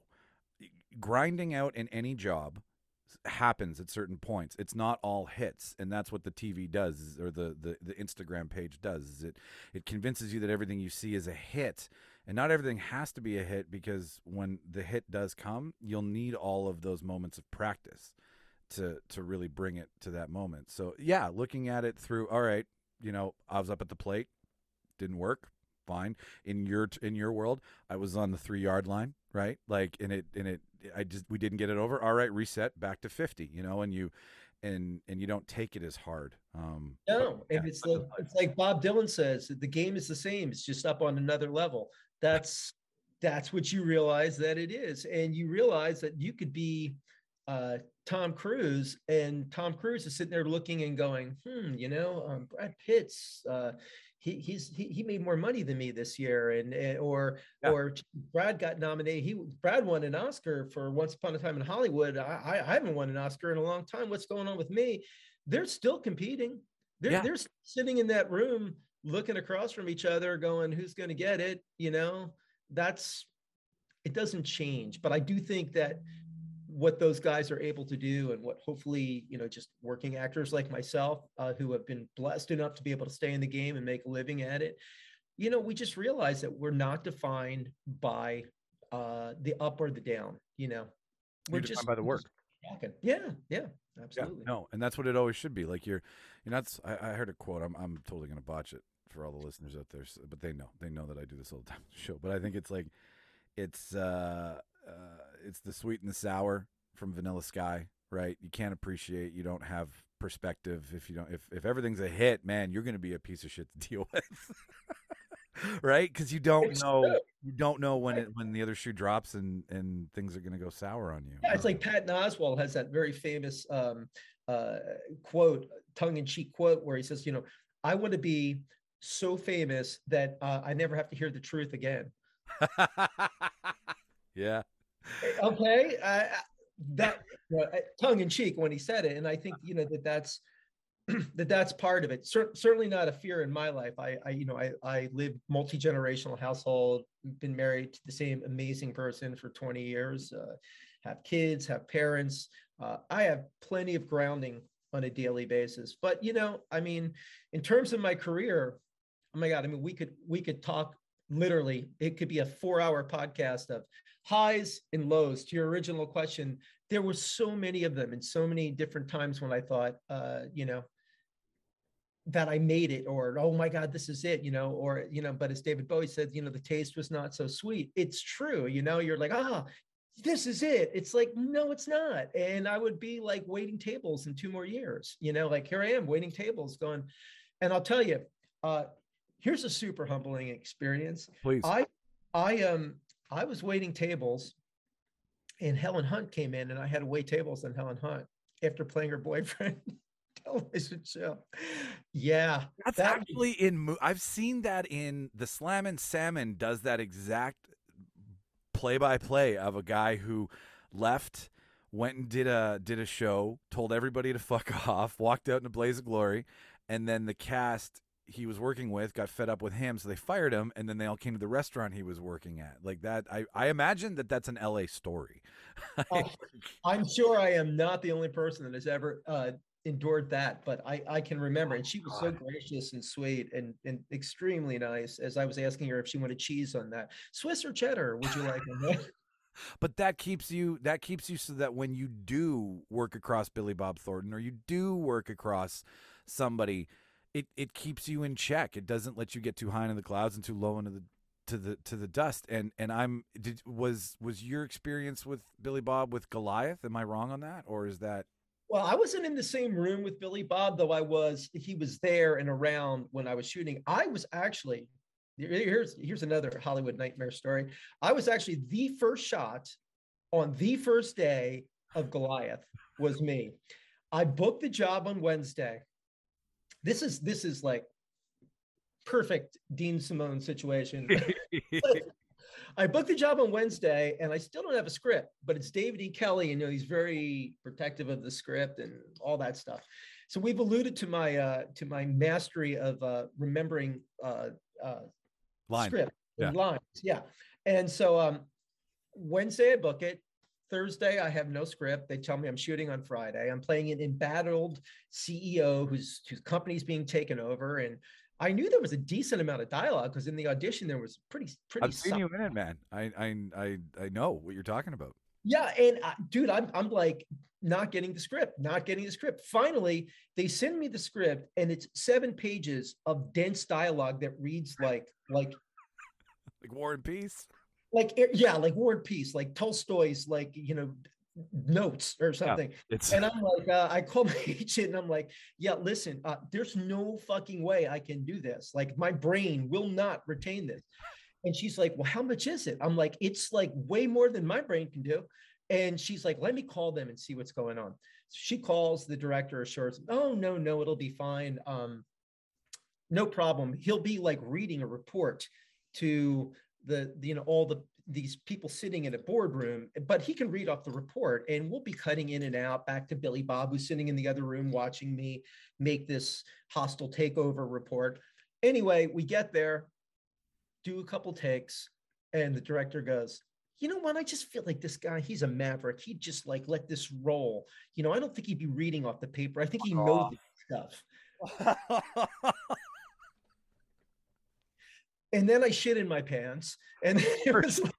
grinding out in any job happens at certain points. It's not all hits, and that's what the T V does, or the the, the Instagram page does. Is it it convinces you that everything you see is a hit, and not everything has to be a hit, because when the hit does come, you'll need all of those moments of practice to to really bring it to that moment. So yeah, looking at it through, all right, you know, I was up at the plate, didn't work, fine. In your in your world, I was on the three yard line, right? Like, and it and it, I just we didn't get it over. All right, reset back to fifty, you know, and you and and you don't take it as hard. Um, No, but, and yeah, it's the, it's like Bob Dylan says, the game is the same. It's just up on another level. That's that's what you realize that it is, and you realize that you could be uh, Tom Cruise, and Tom Cruise is sitting there looking and going, hmm, you know, um, Brad Pitt's. Uh, he, he's he, he made more money than me this year, and, and or Yeah. or Brad got nominated. He Brad won an Oscar for Once Upon a Time in Hollywood. I, I I haven't won an Oscar in a long time. What's going on with me? They're still competing. They're Yeah. they're sitting in that room looking across from each other, going, "Who's going to get it?" You know, that's it doesn't change. But I do think that what those guys are able to do, and what hopefully, you know, just working actors like myself, uh, who have been blessed enough to be able to stay in the game and make a living at it, you know, we just realize that we're not defined by uh, the up or the down. You know, we're You're just defined by the we're work. just walking. Yeah, yeah, Yeah, absolutely. no, and that's what it always should be. Like you're, you know, that's I, I heard a quote. I'm I'm totally gonna botch it for all the listeners out there, s- but they know they know that I do this all the time on the show. But I think it's like, it's uh, uh it's the sweet and the sour from Vanilla Sky, right? You can't appreciate, you don't have perspective if you don't. If if everything's a hit, man, you're gonna be a piece of shit to deal with, right? Because you don't It's know true. you don't know when it when the other shoe drops and and things are gonna go sour on you. Yeah, it's like Patton Oswalt has that very famous um, uh, quote, tongue-in-cheek quote, where he says, "You know, I want to be so famous that uh, I never have to hear the truth again." Yeah. Okay, uh, that uh, tongue-in-cheek when he said it, and I think, you know, that that's that that's part of it. Cer- certainly not a fear in my life. I, I you know, I I live multi-generational household, been married to the same amazing person for twenty years, uh, have kids, have parents. Uh, I have plenty of grounding on a daily basis. But, you know, I mean, in terms of my career, oh my God, I mean, we could we could talk literally. It could be a four-hour podcast of highs and lows. To your original question, there were so many of them and so many different times when I thought, uh, you know, that I made it, or, oh my God, this is it, you know, or, you know, but as David Bowie said, you know, the taste was not so sweet. It's true. You know, you're like, ah, this is it. It's like, no, it's not. And I would be like waiting tables in two more years, you know, like here I am waiting tables going. And I'll tell you, uh, here's a super humbling experience. Please. I, I, um, I was waiting tables and Helen Hunt came in and I had to wait tables on Helen Hunt after playing her boyfriend television show. Yeah. That's that actually in, mo- I've seen that in the Slam and Salmon does that exact play by play of a guy who left, went and did a, did a show, told everybody to fuck off, walked out in a blaze of glory. And then the cast he was working with got fed up with him. So they fired him. And then they all came to the restaurant he was working at like that. I, I imagine that that's an L A story. Oh, I'm sure I am not the only person that has ever uh, endured that, but I, I can remember. And she was so gracious and sweet and, and extremely nice as I was asking her if she wanted cheese on that. Swiss or cheddar, would you like on that? But that keeps you, that keeps you so that when you do work across Billy Bob Thornton or you do work across somebody, it, it keeps you in check. It doesn't let you get too high into the clouds and too low into the to the to the dust. And and I'm did was was your experience with Billy Bob with Goliath? Am I wrong on that, or is that? Well, I wasn't in the same room with Billy Bob, though I was. He was there and around when I was shooting. I was actually here's here's another Hollywood nightmare story. I was actually the first shot on the first day of Goliath was me. I booked the job on Wednesday. This is this is like perfect Dean Simone situation. I booked the job on Wednesday and I still don't have a script, but it's David E. Kelly, and you know he's very protective of the script and all that stuff. So we've alluded to my uh, to my mastery of uh, remembering uh, uh, Line. script and Yeah. lines. Yeah. And so um, Wednesday I book it. Thursday, I have no script. They tell me I'm shooting on Friday. I'm playing an embattled C E O whose whose company's being taken over, and I knew there was a decent amount of dialogue because in the audition there was pretty pretty. I've seen you in it, man. I I I I know what you're talking about. Yeah, and uh, dude, I'm I'm like not getting the script, not getting the script. Finally, they send me the script, and it's seven pages of dense dialogue that reads like like like War and Peace. Like, yeah, like War and Peace, like Tolstoy's, like, you know, notes or something. Yeah, it's... And I'm like, uh, I call my agent and I'm like, yeah, listen, uh, there's no fucking way I can do this. Like, my brain will not retain this. And she's like, well, how much is it? I'm like, it's like way more than my brain can do. And she's like, let me call them and see what's going on. So she calls, the director assures, oh, no, no, it'll be fine. Um, no problem. He'll be like reading a report to the, the, you know, all the, these people sitting in a boardroom, but he can read off the report and we'll be cutting in and out back to Billy Bob, who's sitting in the other room watching me make this hostile takeover report. Anyway, we get there, do a couple takes, and the director goes, you know what? I just feel like this guy, he's a maverick. He'd just like let this roll. You know, I don't think he'd be reading off the paper. I think he knows oh. stuff. And then I shit in my pants. And it was like,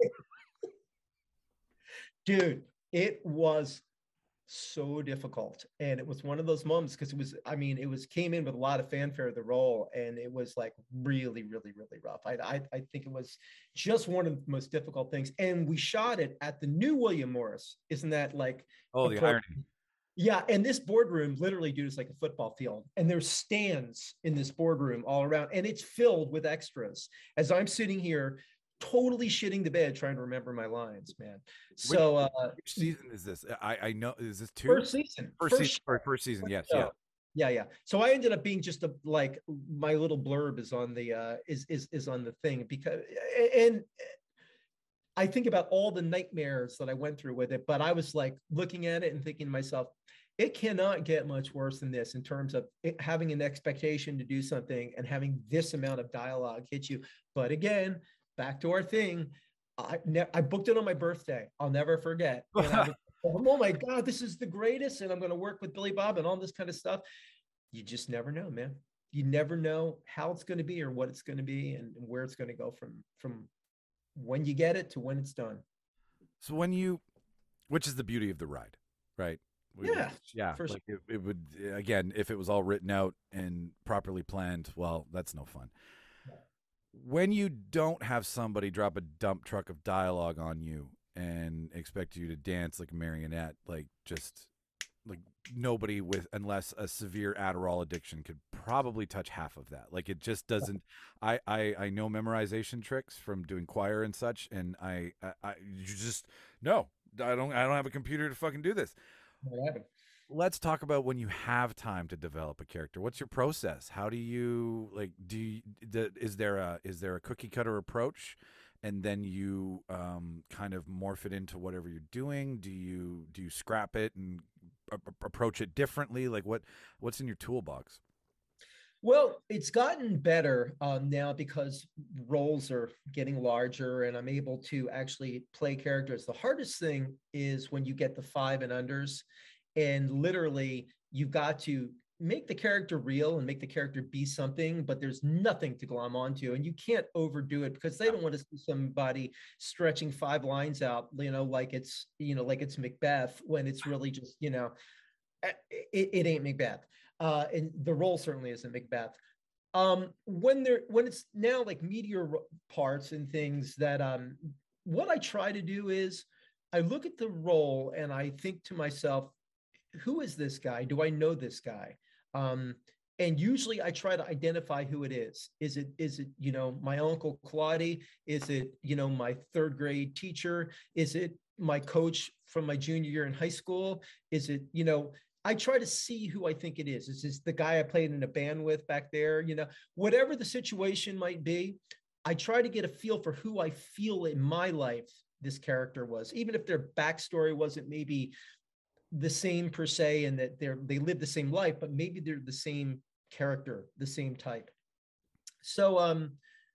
dude, it was so difficult. And it was one of those moments because it was, I mean, it was came in with a lot of fanfare, the role. And it was like really, really, really rough. I, I, I think it was just one of the most difficult things. And we shot it at the new William Morris. Isn't that like, oh, the irony. Yeah, and this boardroom literally, dude, is like a football field. And there's stands in this boardroom all around, and it's filled with extras. As I'm sitting here, totally shitting the bed, trying to remember my lines, man. So, which, uh, which season is this? I I know is this two? First season. First, first season. Or first season. Yes. Yeah. Yeah. Yeah, yeah. So I ended up being just a like my little blurb is on the uh, is is is on the thing because and. I think about all the nightmares that I went through with it, but I was like looking at it and thinking to myself, it cannot get much worse than this in terms of it, having an expectation to do something and having this amount of dialogue hit you. But again, back to our thing, I, ne- I booked it on my birthday. I'll never forget. And I was, oh my God, this is the greatest. And I'm going to work with Billy Bob and all this kind of stuff. You just never know, man. You never know how it's going to be or what it's going to be and, and where it's going to go from, from, when you get it to when it's done. So when you, which is the beauty of the ride, right? We- Yeah, yeah. for Like it, it would again, if it was all written out and properly planned, well, that's no fun. When you don't have somebody drop a dump truck of dialogue on you and expect you to dance like a marionette, like just like nobody with unless a severe Adderall addiction could probably touch half of that. Like it just doesn't. I I, I know memorization tricks from doing choir and such, and I, I I you just no. I don't I don't have a computer to fucking do this. what happened. Let's talk about when you have time to develop a character. What's your process? How do you like? Do you, the, is there a is there a cookie cutter approach, and then you um, kind of morph it into whatever you're doing? Do you do you scrap it and a- a- approach it differently? Like what what's in your toolbox? Well, it's gotten better um, now because roles are getting larger and I'm able to actually play characters. The hardest thing is when you get the five and unders, and literally you've got to make the character real and make the character be something, but there's nothing to glom onto, and you can't overdo it because they don't want to see somebody stretching five lines out, you know, like it's, you know, like it's Macbeth when it's really just, you know, it, it ain't Macbeth. Uh, and the role certainly isn't Macbeth. Um, when they're when it's now like meteor parts and things that um, what I try to do is I look at the role and I think to myself, who is this guy? Do I know this guy? Um, and usually I try to identify who it is. Is it, is it, you know, my uncle Claudie? Is it, you know, my third grade teacher? Is it my coach from my junior year in high school? Is it, you know, I try to see who I think it is. Is this the guy I played in a band with back there? You know, whatever the situation might be, I try to get a feel for who I feel in my life this character was, even if their backstory wasn't maybe the same per se, and that they're they live the same life, but maybe they're the same character, the same type. So um,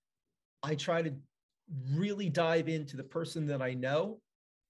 I try to really dive into the person that I know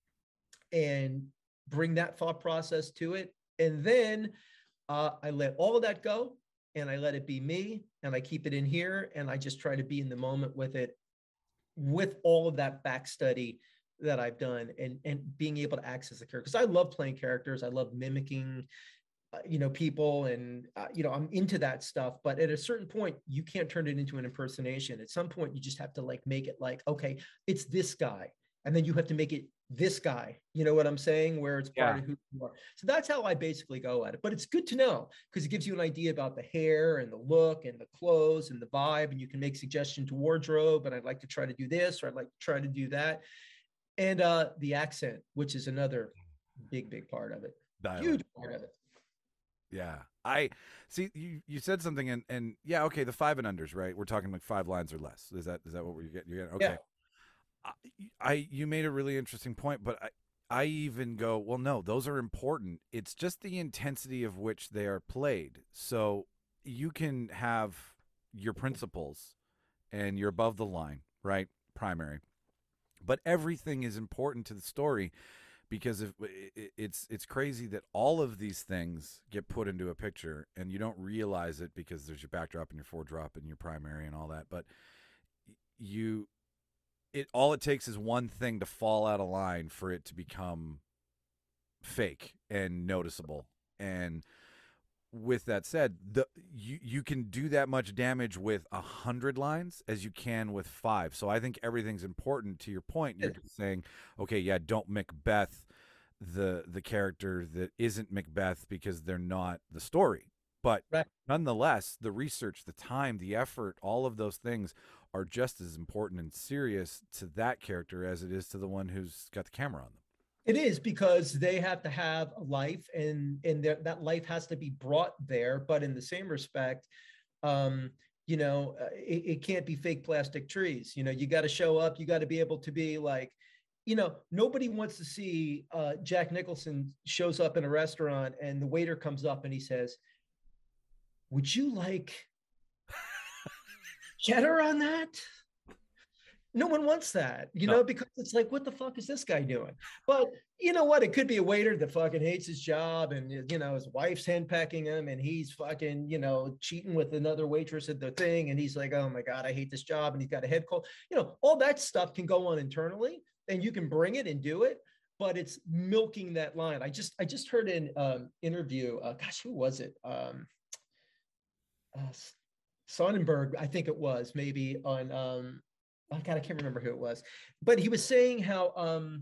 and bring that thought process to it. And then uh, I let all of that go and I let it be me and I keep it in here and I just try to be in the moment with it, with all of that back study that I've done and, and being able to access the character. Because I love playing characters. I love mimicking, uh, you know, people and, uh, you know, I'm into that stuff. But at a certain point, you can't turn it into an impersonation. At some point, you just have to like make it like, okay, it's this guy. And then you have to make it this guy, you know what I'm saying? Where it's part Yeah. of who you are. So that's how I basically go at it. But it's good to know because it gives you an idea about the hair and the look and the clothes and the vibe. And you can make suggestion to wardrobe. And I'd like to try to do this, or I'd like to try to do that. And uh, the accent, which is another big, big part of it. Dialogue. Huge part of it. Yeah. I see you, you said something and, and yeah, okay. The five and unders, right? We're talking like five lines or less. Is that, is that what we're getting? You're getting, okay. Yeah. I, I, you made a really interesting point, but I, I even go, well, no, those are important. It's just the intensity of which they are played. So you can have your principles and you're above the line, right? Primary, but everything is important to the story. Because if it's it's crazy that all of these things get put into a picture and you don't realize it because there's your backdrop and your foredrop and your primary and all that. But you, it all it takes is one thing to fall out of line for it to become fake and noticeable. And with that said, the you you can do that much damage with a hundred lines as you can with five. So I think everything's important. To your point, you're just saying, okay, yeah, don't Macbeth the the character that isn't Macbeth because they're not the story. But Right. nonetheless, the research, the time, the effort, all of those things are just as important and serious to that character as it is to the one who's got the camera on them. It is because they have to have a life and, and that life has to be brought there. But in the same respect, um, you know, uh, it, it can't be fake plastic trees. You know, you got to show up. You got to be able to be like, you know, nobody wants to see uh, Jack Nicholson shows up in a restaurant and the waiter comes up and he says, would you like cheddar on that? No one wants that, you No. know, because it's like, what the fuck is this guy doing? But you know what? It could be a waiter that fucking hates his job and, you know, his wife's henpecking him and he's fucking, you know, cheating with another waitress at the thing. And he's like, oh my God, I hate this job. And he's got a head cold. You know, all that stuff can go on internally and you can bring it and do it. but it's milking that line. I just I just heard an um, interview. Uh, gosh, who was it? Um, uh, Sonnenberg, I think it was, maybe on. Um, oh God, I can't remember who it was, but he was saying how um,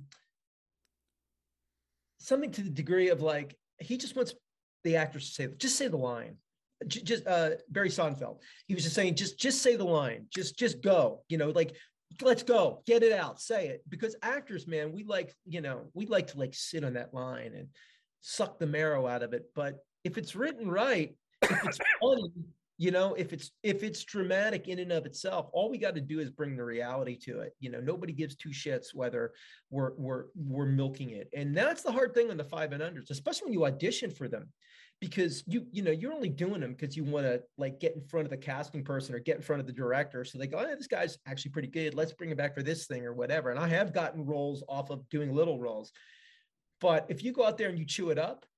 something to the degree of like he just wants the actors to say just say the line. J- Just uh, Barry Sonnenfeld. He was just saying just just say the line. Just just go. You know, like let's go, get it out, say it. Because actors, man, we like, you know, we like to like sit on that line and suck the marrow out of it. But if it's written right, if it's funny, you know, if it's if it's dramatic in and of itself, all we got to do is bring the reality to it. You know, nobody gives two shits whether we're we're we're milking it. And that's the hard thing on the five and unders, especially when you audition for them. Because you you know you're only doing them because you want to like get in front of the casting person or get in front of the director, so they go, oh, this guy's actually pretty good, let's bring him back for this thing or whatever. And I have gotten roles off of doing little roles, but if you go out there and you chew it up,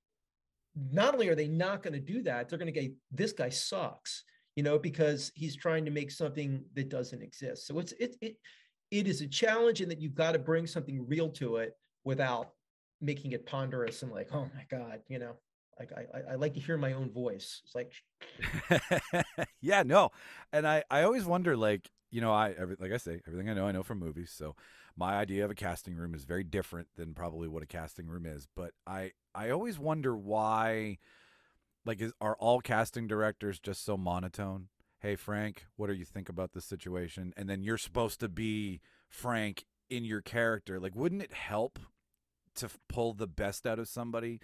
not only are they not going to do that, they're going to get, this guy sucks, you know, because he's trying to make something that doesn't exist. So it's it it it is a challenge in that you've got to bring something real to it without making it ponderous and like, oh my God, you know. Like I, I like to hear my own voice. It's like, yeah, no, and I, I always wonder, like, you know, I every, like I say, everything I know, I know from movies. So my idea of a casting room is very different than probably what a casting room is. But I, I always wonder why, like, is are all casting directors just so monotone? Hey, Frank, what do you think about this situation? And then you're supposed to be Frank in your character. Like, wouldn't it help to pull the best out of somebody?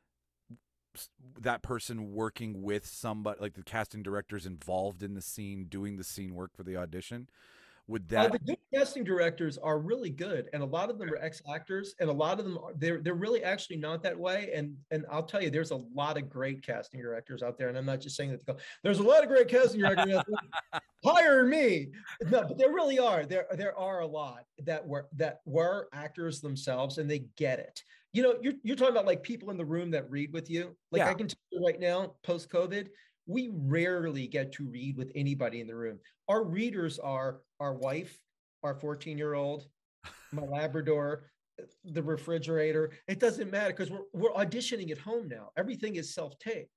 That person working with somebody, like the casting directors involved in the scene, doing the scene work for the audition. Would that? Uh, the good casting directors are really good, and a lot of them are ex-actors, and a lot of them are, they're they're really actually not that way. And and I'll tell you, there's a lot of great casting directors out there, and I'm not just saying that to go. There's a lot of great casting directors out there. Hire me. No, but there really are. There there are a lot that were that were actors themselves, and they get it. You know, you're you're talking about like people in the room that read with you. Like Yeah. I can tell you right now, post COVID, we rarely get to read with anybody in the room. Our readers are our wife, our fourteen-year-old, my Labrador, the refrigerator. It doesn't matter because we're we're auditioning at home now. Everything is self-tape.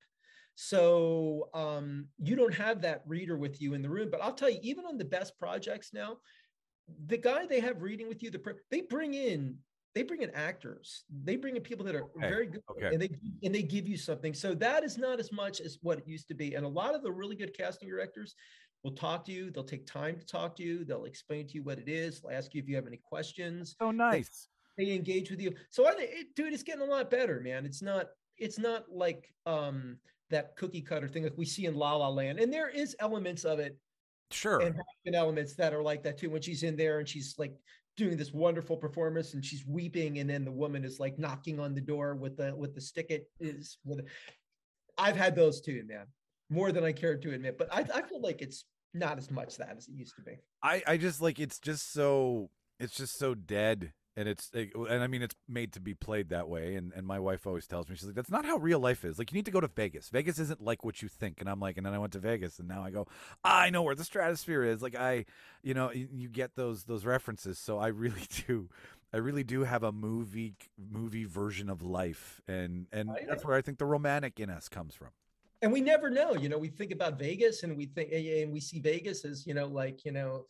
So um, you don't have that reader with you in the room. But I'll tell you, even on the best projects now, the guy they have reading with you, the they bring in they bring in actors. They bring in people that are Okay. very good, Okay. and they and they give you something. So that is not as much as what it used to be. And a lot of the really good casting directors will talk to you. They'll take time to talk to you. They'll explain to you what it is. They'll ask you if you have any questions. So nice. They engage with you. So I think, it, dude, it's getting a lot better, man. It's not. It's not like um, that cookie cutter thing like we see in La La Land. And there is elements of it, Sure. and and elements that are like that too. When she's in there and she's like doing this wonderful performance and she's weeping, and then the woman is like knocking on the door with the with the stick. It is with. I've had those too, man. More than I care to admit, but I, I feel like it's not as much that as it used to be. I, I just like it's just so it's just so dead, and it's like, and I mean it's made to be played that way, and, and my wife always tells me, she's like, that's not how real life is. Like, you need to go to Vegas. Vegas isn't like what you think. And I'm like, and then I went to Vegas, and now I go, I know where the stratosphere is. Like, I, you know, you, you get those those references. So I really do. I really do have a movie movie version of life, and and Right. that's where I think the romantic in us comes from. And we never know, you know, we think about Vegas and we think, and we see Vegas as, you know, like, you know,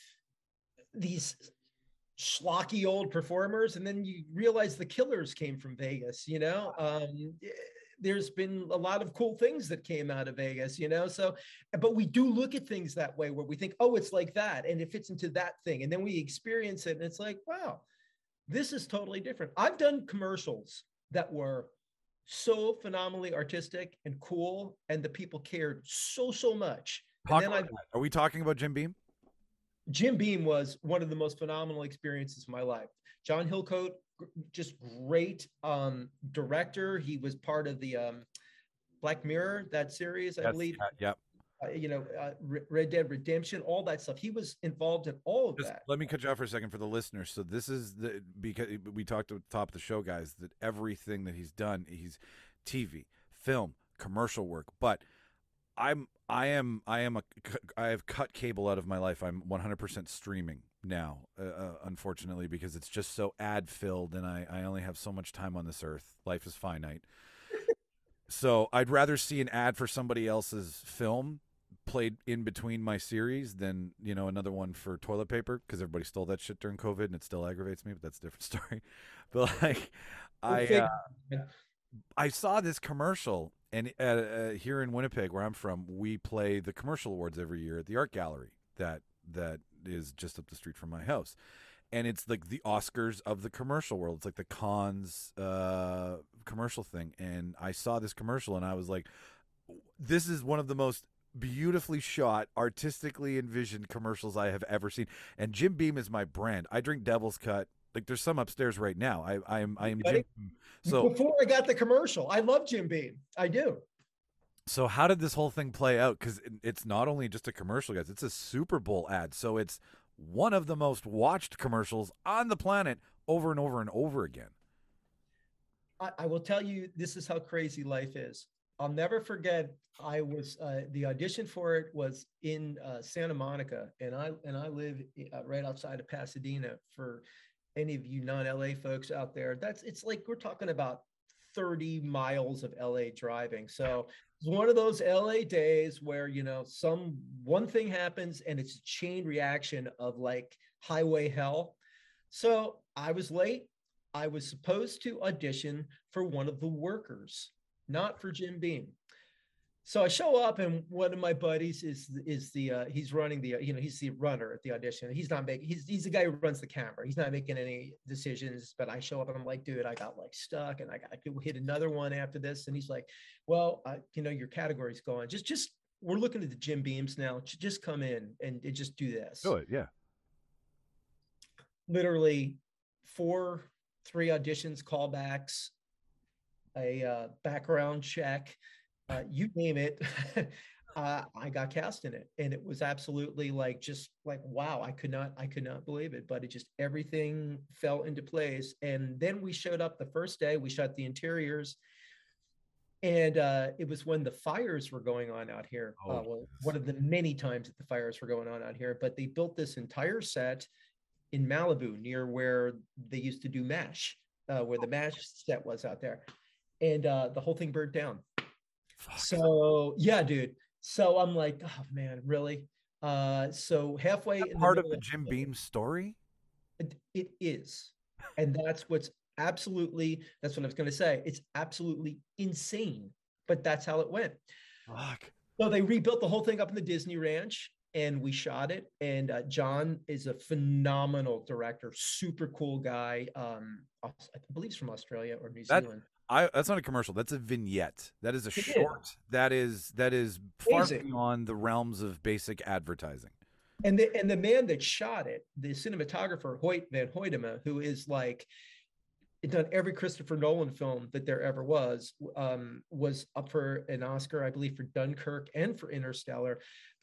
these schlocky old performers. And then you realize the killers came from Vegas, you know, um, there's been a lot of cool things that came out of Vegas, you know, so, but we do look at things that way where we think, oh, it's like that. And it fits into that thing. And then we experience it and it's like, wow, this is totally different. I've done commercials that were so phenomenally artistic and cool, and the people cared so so much. Talk And then about I, that. Are we talking about Jim Beam? Jim Beam was one of the most phenomenal experiences of my life. John Hillcoat, g- just great um, director. He was part of the um, Black Mirror, that series, I That's- believe. uh, yep. Uh, you know, uh, Re- Red Dead Redemption, all that stuff. He was involved in all of Just that. let me cut you off for a second for the listeners. So this is the because we talked at the top of the show, guys, that everything that he's done, he's T V, film, commercial work. But I'm I am I am a I have cut cable out of my life. I'm one hundred percent streaming now, uh, uh, unfortunately, because it's just so ad filled, and I I only have so much time on this earth. Life is finite. So I'd rather see an ad for somebody else's film played in between my series than, you know, another one for toilet paper, because everybody stole that shit during COVID and it still aggravates me, but that's a different story. But like, I uh, I saw this commercial, and uh, uh, here in Winnipeg, where I'm from, we play the commercial awards every year at the art gallery that that is just up the street from my house. And it's like the Oscars of the commercial world. It's like the Cannes uh, commercial thing. And I saw this commercial, and I was like, this is one of the most beautifully shot, artistically envisioned commercials I have ever seen. And Jim Beam is my brand. I drink Devil's Cut. Like, there's some upstairs right now. I, I am I am Jim Beam. So before I got the commercial, I love Jim Beam. I do. So how did this whole thing play out? Because it's not only just a commercial, guys. It's a Super Bowl ad. So it's one of the most watched commercials on the planet over and over and over again. I, I will tell you, this is how crazy life is. I'll never forget. I was uh, the audition for it was in uh, Santa Monica, and I and I live uh, right outside of Pasadena. For any of you non-L A folks out there, that's it's like we're talking about thirty miles of L A driving. So it's one of those L A days where, you know, some one thing happens and it's a chain reaction of like highway hell. So I was late. I was supposed to audition for one of the workers, not for Jim Beam. So I show up, and one of my buddies is is the uh, he's running the you know he's the runner at the audition. He's not making he's he's the guy who runs the camera. He's not making any decisions. But I show up, and I'm like, dude, I got like stuck, and I got to hit another one after this. And he's like, well, uh, you know, your category's gone. Just just we're looking at the Jim Beams now. Just come in and just do this. Do it, yeah. Literally, four, three auditions, callbacks, a uh, background check. Uh, you name it, uh, I got cast in it, and it was absolutely like just like wow! I could not, I could not believe it, but it just everything fell into place. And then we showed up the first day. We shot the interiors, and uh, it was when the fires were going on out here. Oh, uh, well, one of the many times that the fires were going on out here. But they built this entire set in Malibu, near where they used to do MASH, uh, where the MASH set was out there, and uh, the whole thing burnt down. Fuck. So yeah, dude. So I'm like, oh man, really? Uh, so halfway in Part the of the Jim Beam story? It, it is, and that's what's absolutely. That's what I was going to say. It's absolutely insane, but that's how it went. Fuck. So they rebuilt the whole thing up in the Disney Ranch, and we shot it. And uh, John is a phenomenal director, super cool guy. Um, I believe he's from Australia or New That- Zealand. I, that's not a commercial. That's a vignette. That is a It short. is. That is that is far Amazing. beyond the realms of basic advertising. And the and the man that shot it, the cinematographer Hoyt Van Hoytema, who is like done every Christopher Nolan film that there ever was, um, was up for an Oscar, I believe, for Dunkirk and for Interstellar.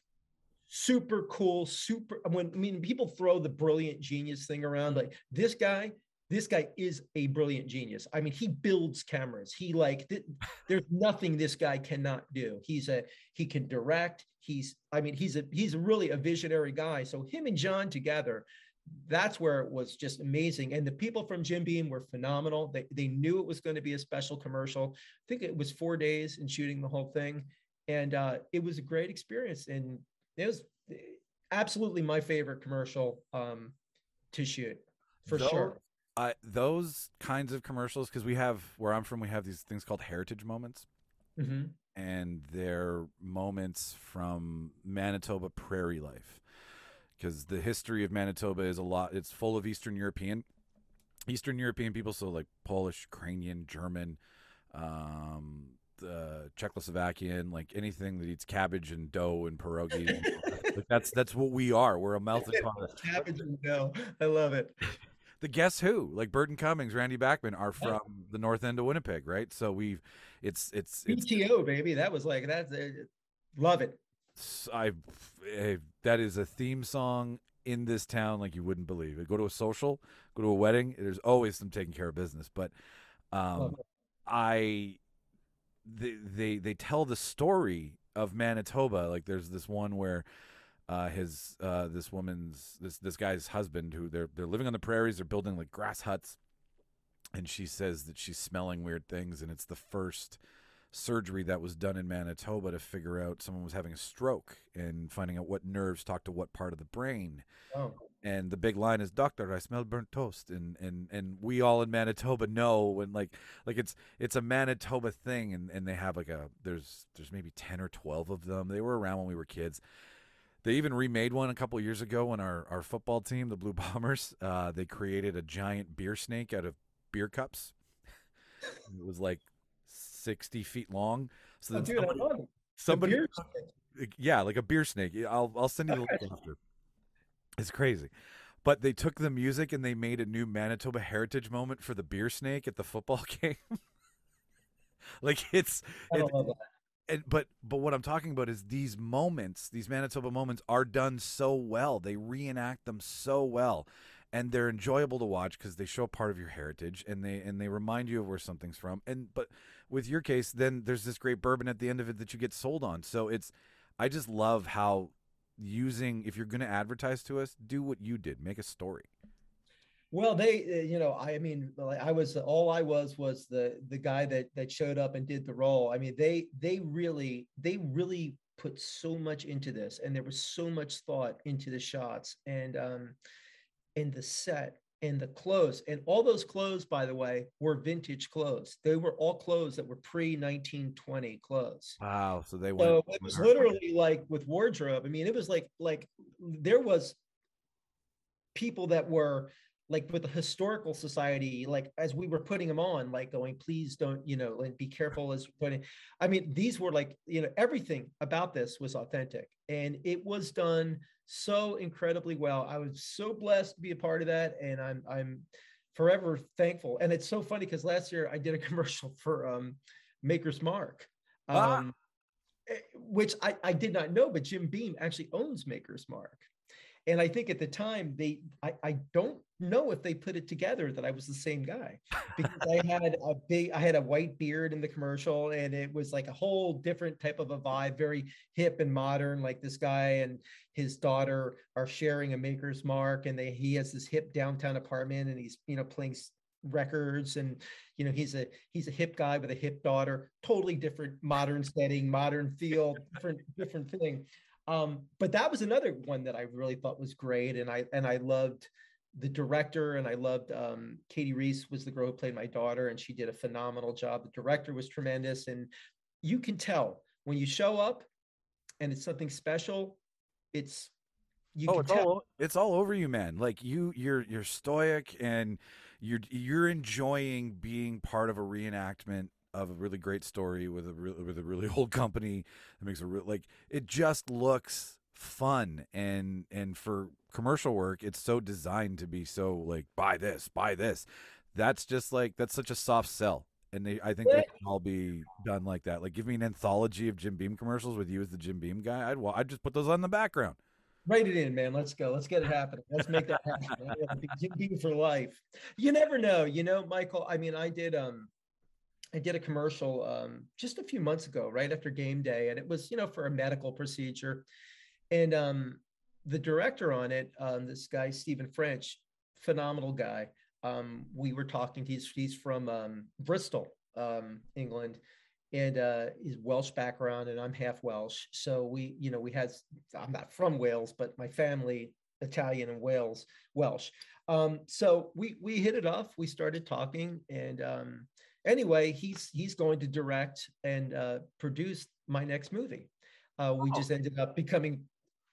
Super cool, super. When I mean, people throw the brilliant genius thing around, like this guy. This guy is a brilliant genius. I mean, he builds cameras. He like, th- there's nothing this guy cannot do. He's a, he can direct. He's, I mean, he's a, he's really a visionary guy. So him and John together, that's where it was just amazing. And the people from Jim Beam were phenomenal. They, they knew it was going to be a special commercial. I think it was four days in shooting the whole thing. And uh, it was a great experience. And it was absolutely my favorite commercial um, to shoot for Though- sure. Uh, those kinds of commercials, because we have where I'm from, we have these things called heritage moments, Mm-hmm. and they're moments from Manitoba prairie life. Because the history of Manitoba is a lot. It's full of Eastern European, Eastern European people, so like Polish, Ukrainian, German, um, uh, Czechoslovakian, like anything that eats cabbage and dough and pierogi. Like that's that's what we are. We're a melting pot. Cabbage and dough. I love it. The Guess Who, like Burton Cummings, Randy Bachman, are from the north end of Winnipeg, right? So we've, it's it's P it's T O, baby. That was like that's uh, love it. I, eh, that is a theme song in this town like you wouldn't believe. Go to a social, go to a wedding. There's always some taking care of business, but um, Love it. I, they, they they tell the story of Manitoba. Like there's this one where uh, his uh, this woman's this this guy's husband, who they're they're living on the prairies, they're building like grass huts, and she says that she's smelling weird things, and it's the first surgery that was done in Manitoba to figure out someone was having a stroke and finding out what nerves talk to what part of the brain. Oh. And the big line is, "Doctor, I smell burnt toast." And and and we all in Manitoba know when like like it's it's a Manitoba thing, and, and they have like a there's there's maybe ten or twelve of them. They were around when we were kids. They even remade one a couple of years ago when our, our football team, the Blue Bombers, uh, they created a giant beer snake out of beer cups. It was like sixty feet long. So Oh, then dude, somebody, I love it. The somebody beer- yeah, like a beer snake. I'll I'll send you the link after. It's crazy. But they took the music and they made a new Manitoba heritage moment for the beer snake at the football game. Like it's, I it, love that. and but but what I'm talking about is these moments, these Manitoba moments are done so well. They reenact them so well, and they're enjoyable to watch because they show part of your heritage and they and they remind you of where something's from. And but with your case, then there's this great bourbon at the end of it that you get sold on. So it's, I just love how using, if you're going to advertise to us, do what you did, make a story. Well, they, uh, you know, I mean, like, I was all I was was the the guy that that showed up and did the role. I mean, they they really they really put so much into this, and there was so much thought into the shots and um, and the set and the clothes, and all those clothes, by the way, were vintage clothes. They were all clothes that were pre nineteen twenty clothes. Wow. So they went. So it was literally like with wardrobe. I mean, it was like like there was people that were like with the historical society, like as we were putting them on, like going, please don't, you know, like be careful as putting. I mean, these were like, you know, everything about this was authentic, and it was done so incredibly well. I was so blessed to be a part of that, and I'm I'm forever thankful. And it's so funny because last year I did a commercial for um, Maker's Mark. Um, Ah. which I, I did not know, but Jim Beam actually owns Maker's Mark. And I think at the time they, I, I don't know if they put it together that I was the same guy, because I had a big, I had a white beard in the commercial, and it was like a whole different type of a vibe, very hip and modern. Like this guy and his daughter are sharing a Maker's Mark, and they, he has this hip downtown apartment, and he's, you know, playing records, and you know he's a he's a hip guy with a hip daughter, totally different modern setting, modern feel, different different thing. Um but that was another one that I really thought was great, and I and I loved the director, and I loved um Katie Reese was the girl who played my daughter, and she did a phenomenal job. The director was tremendous, and you can tell when you show up and it's something special, it's you Oh, can it's tell. all it's all over you, man. Like you, you're you're stoic, and you're you're enjoying being part of a reenactment of a really great story with a really, with a really old company that makes a real, like, it just looks fun, and and for commercial work, it's so designed to be so like, buy this, buy this. That's just like, that's such a soft sell. And they, I think they can all be done like that. Like, give me an anthology of Jim Beam commercials with you as the Jim Beam guy. I'd well, I'd just put those on the background. Write it in, man. Let's go. Let's get it happening. Let's make that happen. Jim Beam for life. You never know, you know, Michael. I mean, I did um I did a commercial um just a few months ago, right after game day, and it was, you know, for a medical procedure. And um the director on it, um, this guy, Stephen French, phenomenal guy. Um, we were talking, he's he's from um Bristol, um, England. And uh, he's Welsh background, and I'm half Welsh. So we, you know, we had, I'm not from Wales, but my family, Italian and Wales, Welsh. Um, so we we hit it off. We started talking, and um, anyway, he's he's going to direct and uh, produce my next movie. Uh, we just ended up becoming,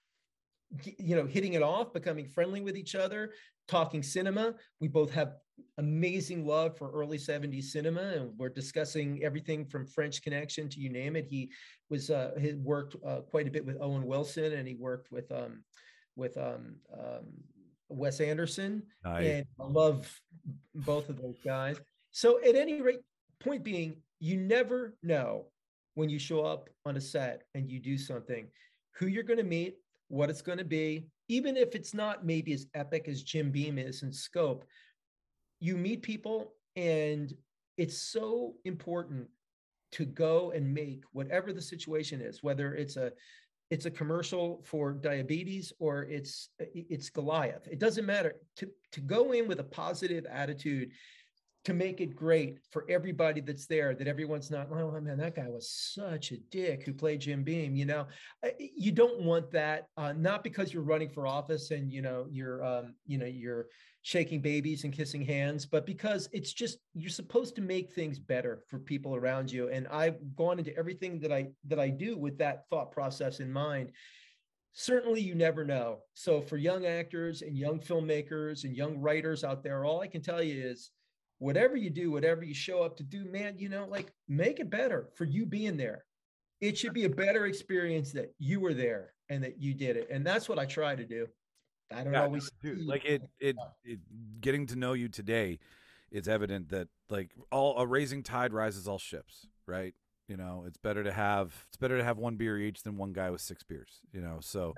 you know, hitting it off, becoming friendly with each other, talking cinema. We both have amazing love for early seventies cinema, and we're discussing everything from French Connection to you name it. He was uh, he worked uh, quite a bit with Owen Wilson, and he worked with um, with um, um, Wes Anderson. Nice. And I love both of those guys. So at any rate, point being, you never know when you show up on a set and you do something, who you're going to meet, what it's going to be, even if it's not maybe as epic as Jim Beam is in scope. You meet people, and it's so important to go and make whatever the situation is, whether it's a it's a commercial for diabetes or it's it's Goliath. It doesn't matter. To to go in with a positive attitude, to make it great for everybody that's there, that everyone's not, oh man, that guy was such a dick who played Jim Beam. You know, you don't want that, uh, not because you're running for office and, you know, you're, um, you know, you're shaking babies and kissing hands, but because it's just, you're supposed to make things better for people around you. And I've gone into everything that I, that I do with that thought process in mind. Certainly you never know. So for young actors and young filmmakers and young writers out there, all I can tell you is, whatever you do, whatever you show up to do, man, you know, like make it better for you being there. It should be a better experience that you were there and that you did it. And that's what I try to do. I don't Yeah, always dude, like it, it, it, getting to know you today, it's evident that like all a raising tide rises all ships, right? You know, it's better to have, it's better to have one beer each than one guy with six beers, you know, so,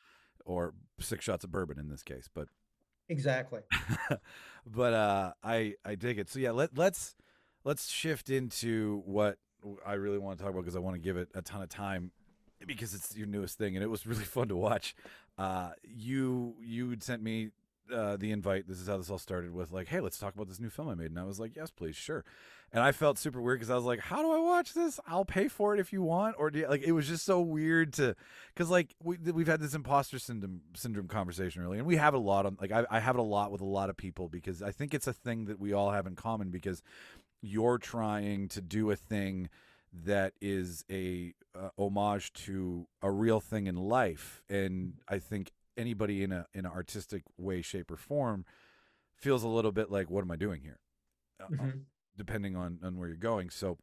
or six shots of bourbon in this case, but exactly. But uh, I I dig it. So yeah, let let's let's shift into what I really want to talk about because I want to give it a ton of time because it's your newest thing and it was really fun to watch. Uh, you you sent me uh, the invite. This is how this all started with like, hey, let's talk about this new film I made, and I was like, yes, please, sure. And I felt super weird because I was like, how do I watch this? I'll pay for it if you want. Or do you, like, it was just so weird to, because like we, we've had this imposter syndrome syndrome conversation earlier, and we have it a lot on, like I, I have it a lot with a lot of people because I think it's a thing that we all have in common because you're trying to do a thing that is a uh, homage to a real thing in life. And I think anybody in a, in an artistic way, shape or form feels a little bit like, what am I doing here? Mm-hmm. Uh, depending on, on where you're going. So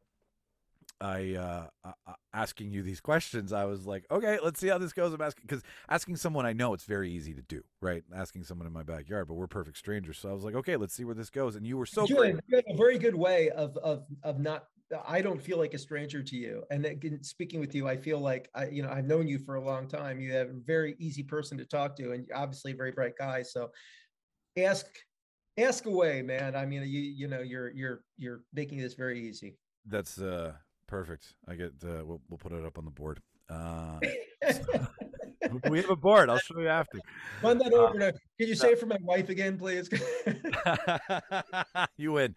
I, uh, uh, asking you these questions, I was like, okay, let's see how this goes. I'm asking, because asking someone I know, it's very easy to do, right? Asking someone in my backyard, but we're perfect strangers. So I was like, okay, let's see where this goes. And you were so you great. Have, you have a very good way of, of, of not, I don't feel like a stranger to you. And again, speaking with you, I feel like I, you know, I've known you for a long time. You have a very easy person to talk to and obviously a very bright guy. So ask, ask away, man. I mean, you, you know, you're, you're, you're making this very easy. That's, uh, perfect. I get, uh, we'll, we'll put it up on the board. Uh, we have a board. I'll show you after. Run that over. Uh, to, can you say uh, it for my wife again, please? You win.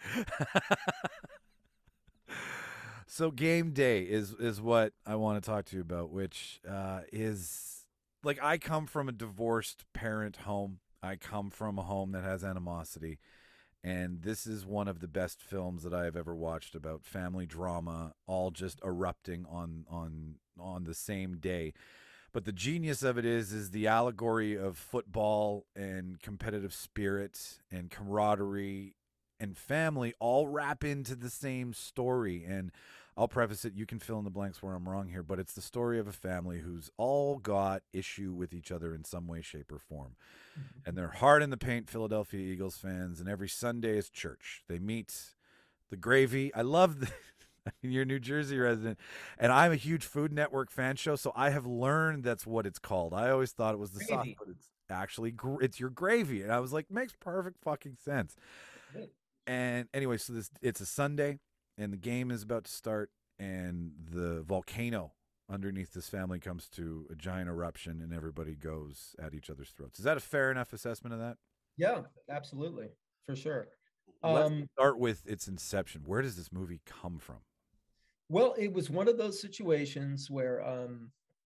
So game day is is what I want to talk to you about, which uh, is like I come from a divorced parent home. I come from a home that has animosity. And this is one of the best films that I have ever watched about family drama, all just erupting on on on the same day. But the genius of it is is the allegory of football and competitive spirit and camaraderie and family all wrap into the same story. And I'll preface it, you can fill in the blanks where I'm wrong here, but it's the story of a family who's all got issue with each other in some way, shape, or form. Mm-hmm. And they're hard in the paint Philadelphia Eagles fans, and every Sunday is church. They meet the gravy. I love the you're a New Jersey resident, and I'm a huge Food Network fan show, so I have learned that's what it's called. I always thought it was the sauce, but it's actually it's your gravy. And I was like, makes perfect fucking sense. And anyway, so this it's a Sunday, and the game is about to start, and the volcano underneath this family comes to a giant eruption, and everybody goes at each other's throats. Is that a fair enough assessment of that? Yeah, absolutely, for sure. Let's um, start with its inception. Where does this movie come from? Well, it was one of those situations where, um,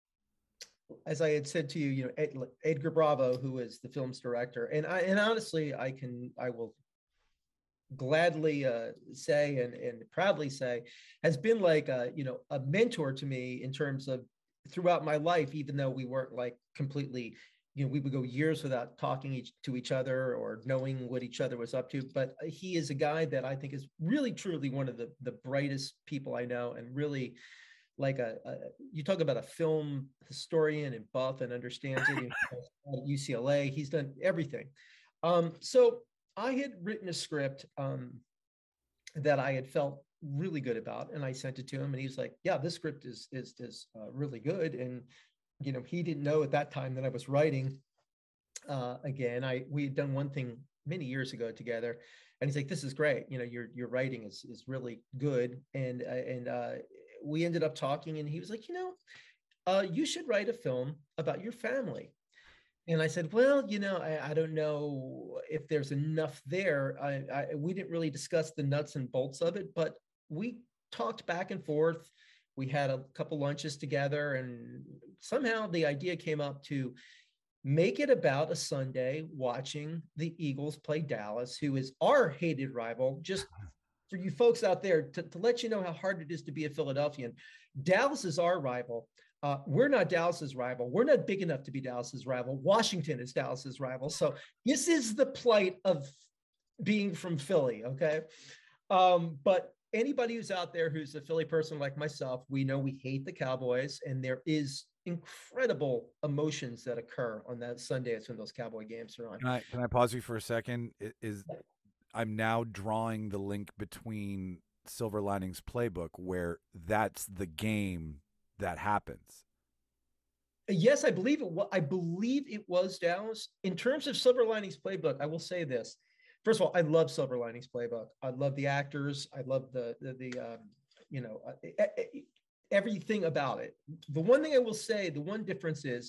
as I had said to you, you know, Ed, Edgar Bravo, who is the film's director, and I, and honestly, I can, I will gladly uh, say and, and proudly say, has been like a, you know, a mentor to me in terms of throughout my life, even though we weren't like completely, you know, we would go years without talking each, to each other or knowing what each other was up to. But he is a guy that I think is really, truly one of the, the brightest people I know, and really like a, a you talk about a film historian and buff and understands it. At U C L A, he's done everything. Um, so I had written a script um, that I had felt really good about, and I sent it to him, and he's like, "Yeah, this script is is is uh, really good." And you know, he didn't know at that time that I was writing. Uh, again, I we had done one thing many years ago together, And he's like, this is great. You know, your, your writing is, is really good. And, uh, and uh, we ended up talking, and he was like, you know, uh, you should write a film about your family. And I said, well, you know, I, I don't know if there's enough there. I, I, we didn't really discuss the nuts and bolts of it, but we talked back and forth. We had a couple lunches together, and somehow the idea came up to make it about a Sunday watching the Eagles play Dallas, who is our hated rival. Just for you folks out there, to, to let you know how hard it is to be a Philadelphian, Dallas is our rival. Uh, we're not Dallas's rival. We're not big enough to be Dallas's rival. Washington is Dallas's rival. So this is the plight of being from Philly, okay? Um, but anybody who's out there who's a Philly person like myself, we know we hate the Cowboys, and there is incredible emotions that occur on that Sunday when those Cowboy games are on. Can I, can I pause you for a second? It is I'm now drawing the link between Silver Linings Playbook, where that's the game that happens. Yes, I believe it. I believe it was Dallas. In terms of Silver Linings Playbook, I will say this. First of all, I love Silver Linings Playbook. I love the actors. I love the the, the um, you know uh, everything about it. The one thing I will say, the one difference is,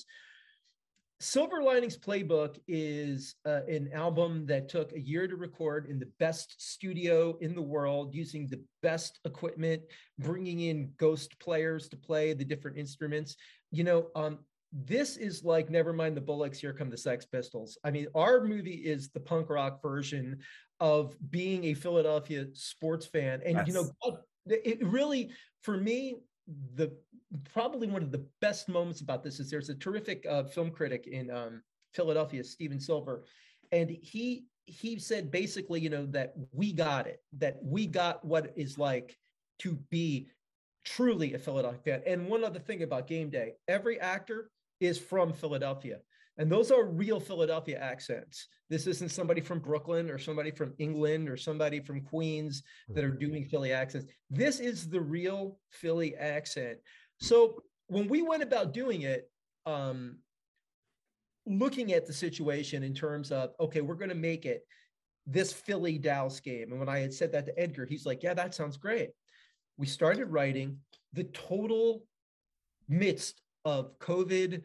Silver Linings Playbook is uh, an album that took a year to record in the best studio in the world, using the best equipment, bringing in ghost players to play the different instruments. You know, um, this is like Nevermind the Bollocks, Here Come the Sex Pistols. I mean, our movie is the punk rock version of being a Philadelphia sports fan. And, yes. you know, it really, for me, the probably one of the best moments about this is there's a terrific uh, film critic in um, Philadelphia, Steven Silver, and he he said basically, you know, that we got it, that we got what it is like to be truly a Philadelphia fan. And one other thing about game day, every actor is from Philadelphia, and those are real Philadelphia accents. This isn't somebody from Brooklyn or somebody from England or somebody from Queens that are doing Philly accents. This is the real Philly accent. So when we went about doing it, um, looking at the situation in terms of, okay, we're going to make it this Philly Dallas game. And when I had said that to Edgar, he's like, yeah, that sounds great. We started writing. The total midst of COVID,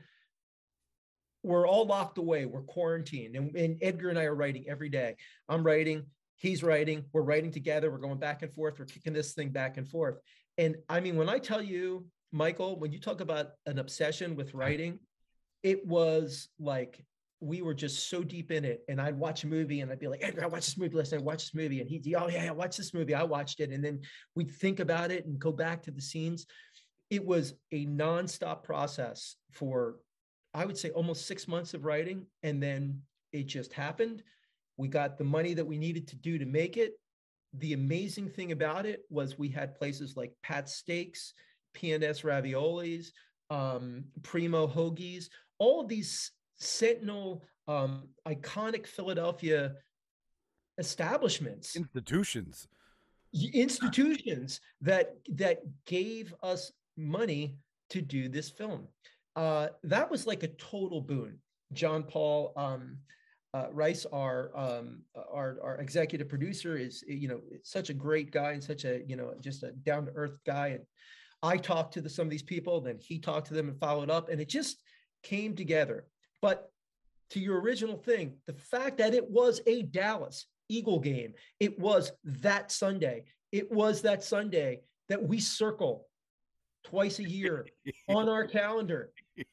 we're all locked away. We're quarantined. And, and Edgar and I are writing every day. I'm writing. He's writing. We're writing together. We're going back and forth. We're kicking this thing back and forth. And I mean, when I tell you, Michael, when you talk about an obsession with writing, it was like we were just so deep in it. And I'd watch a movie and I'd be like, Edgar, I watched this movie last night. Watch this movie. And he'd, oh, yeah, I watched this movie. I watched it. And then we'd think about it and go back to the scenes. It was a nonstop process for, I would say, almost six months of writing. And then it just happened. We got the money that we needed to do to make it. The amazing thing about it was we had places like Pat's Steaks, P and S Raviolis, um, Primo Hoagies, all of these Sentinel um, iconic Philadelphia establishments. Institutions. Institutions that, that gave us money to do this film. Uh, that was like a total boon. John Paul um, uh, Rice, our, um, our our executive producer, is, you know, such a great guy and such a, you know, just a down to earth guy. And I talked to the, some of these people, then he talked to them and followed up, and it just came together. But to your original thing, the fact that it was a Dallas Eagle game, it was that Sunday. It was that Sunday that we circle twice a year on our calendar.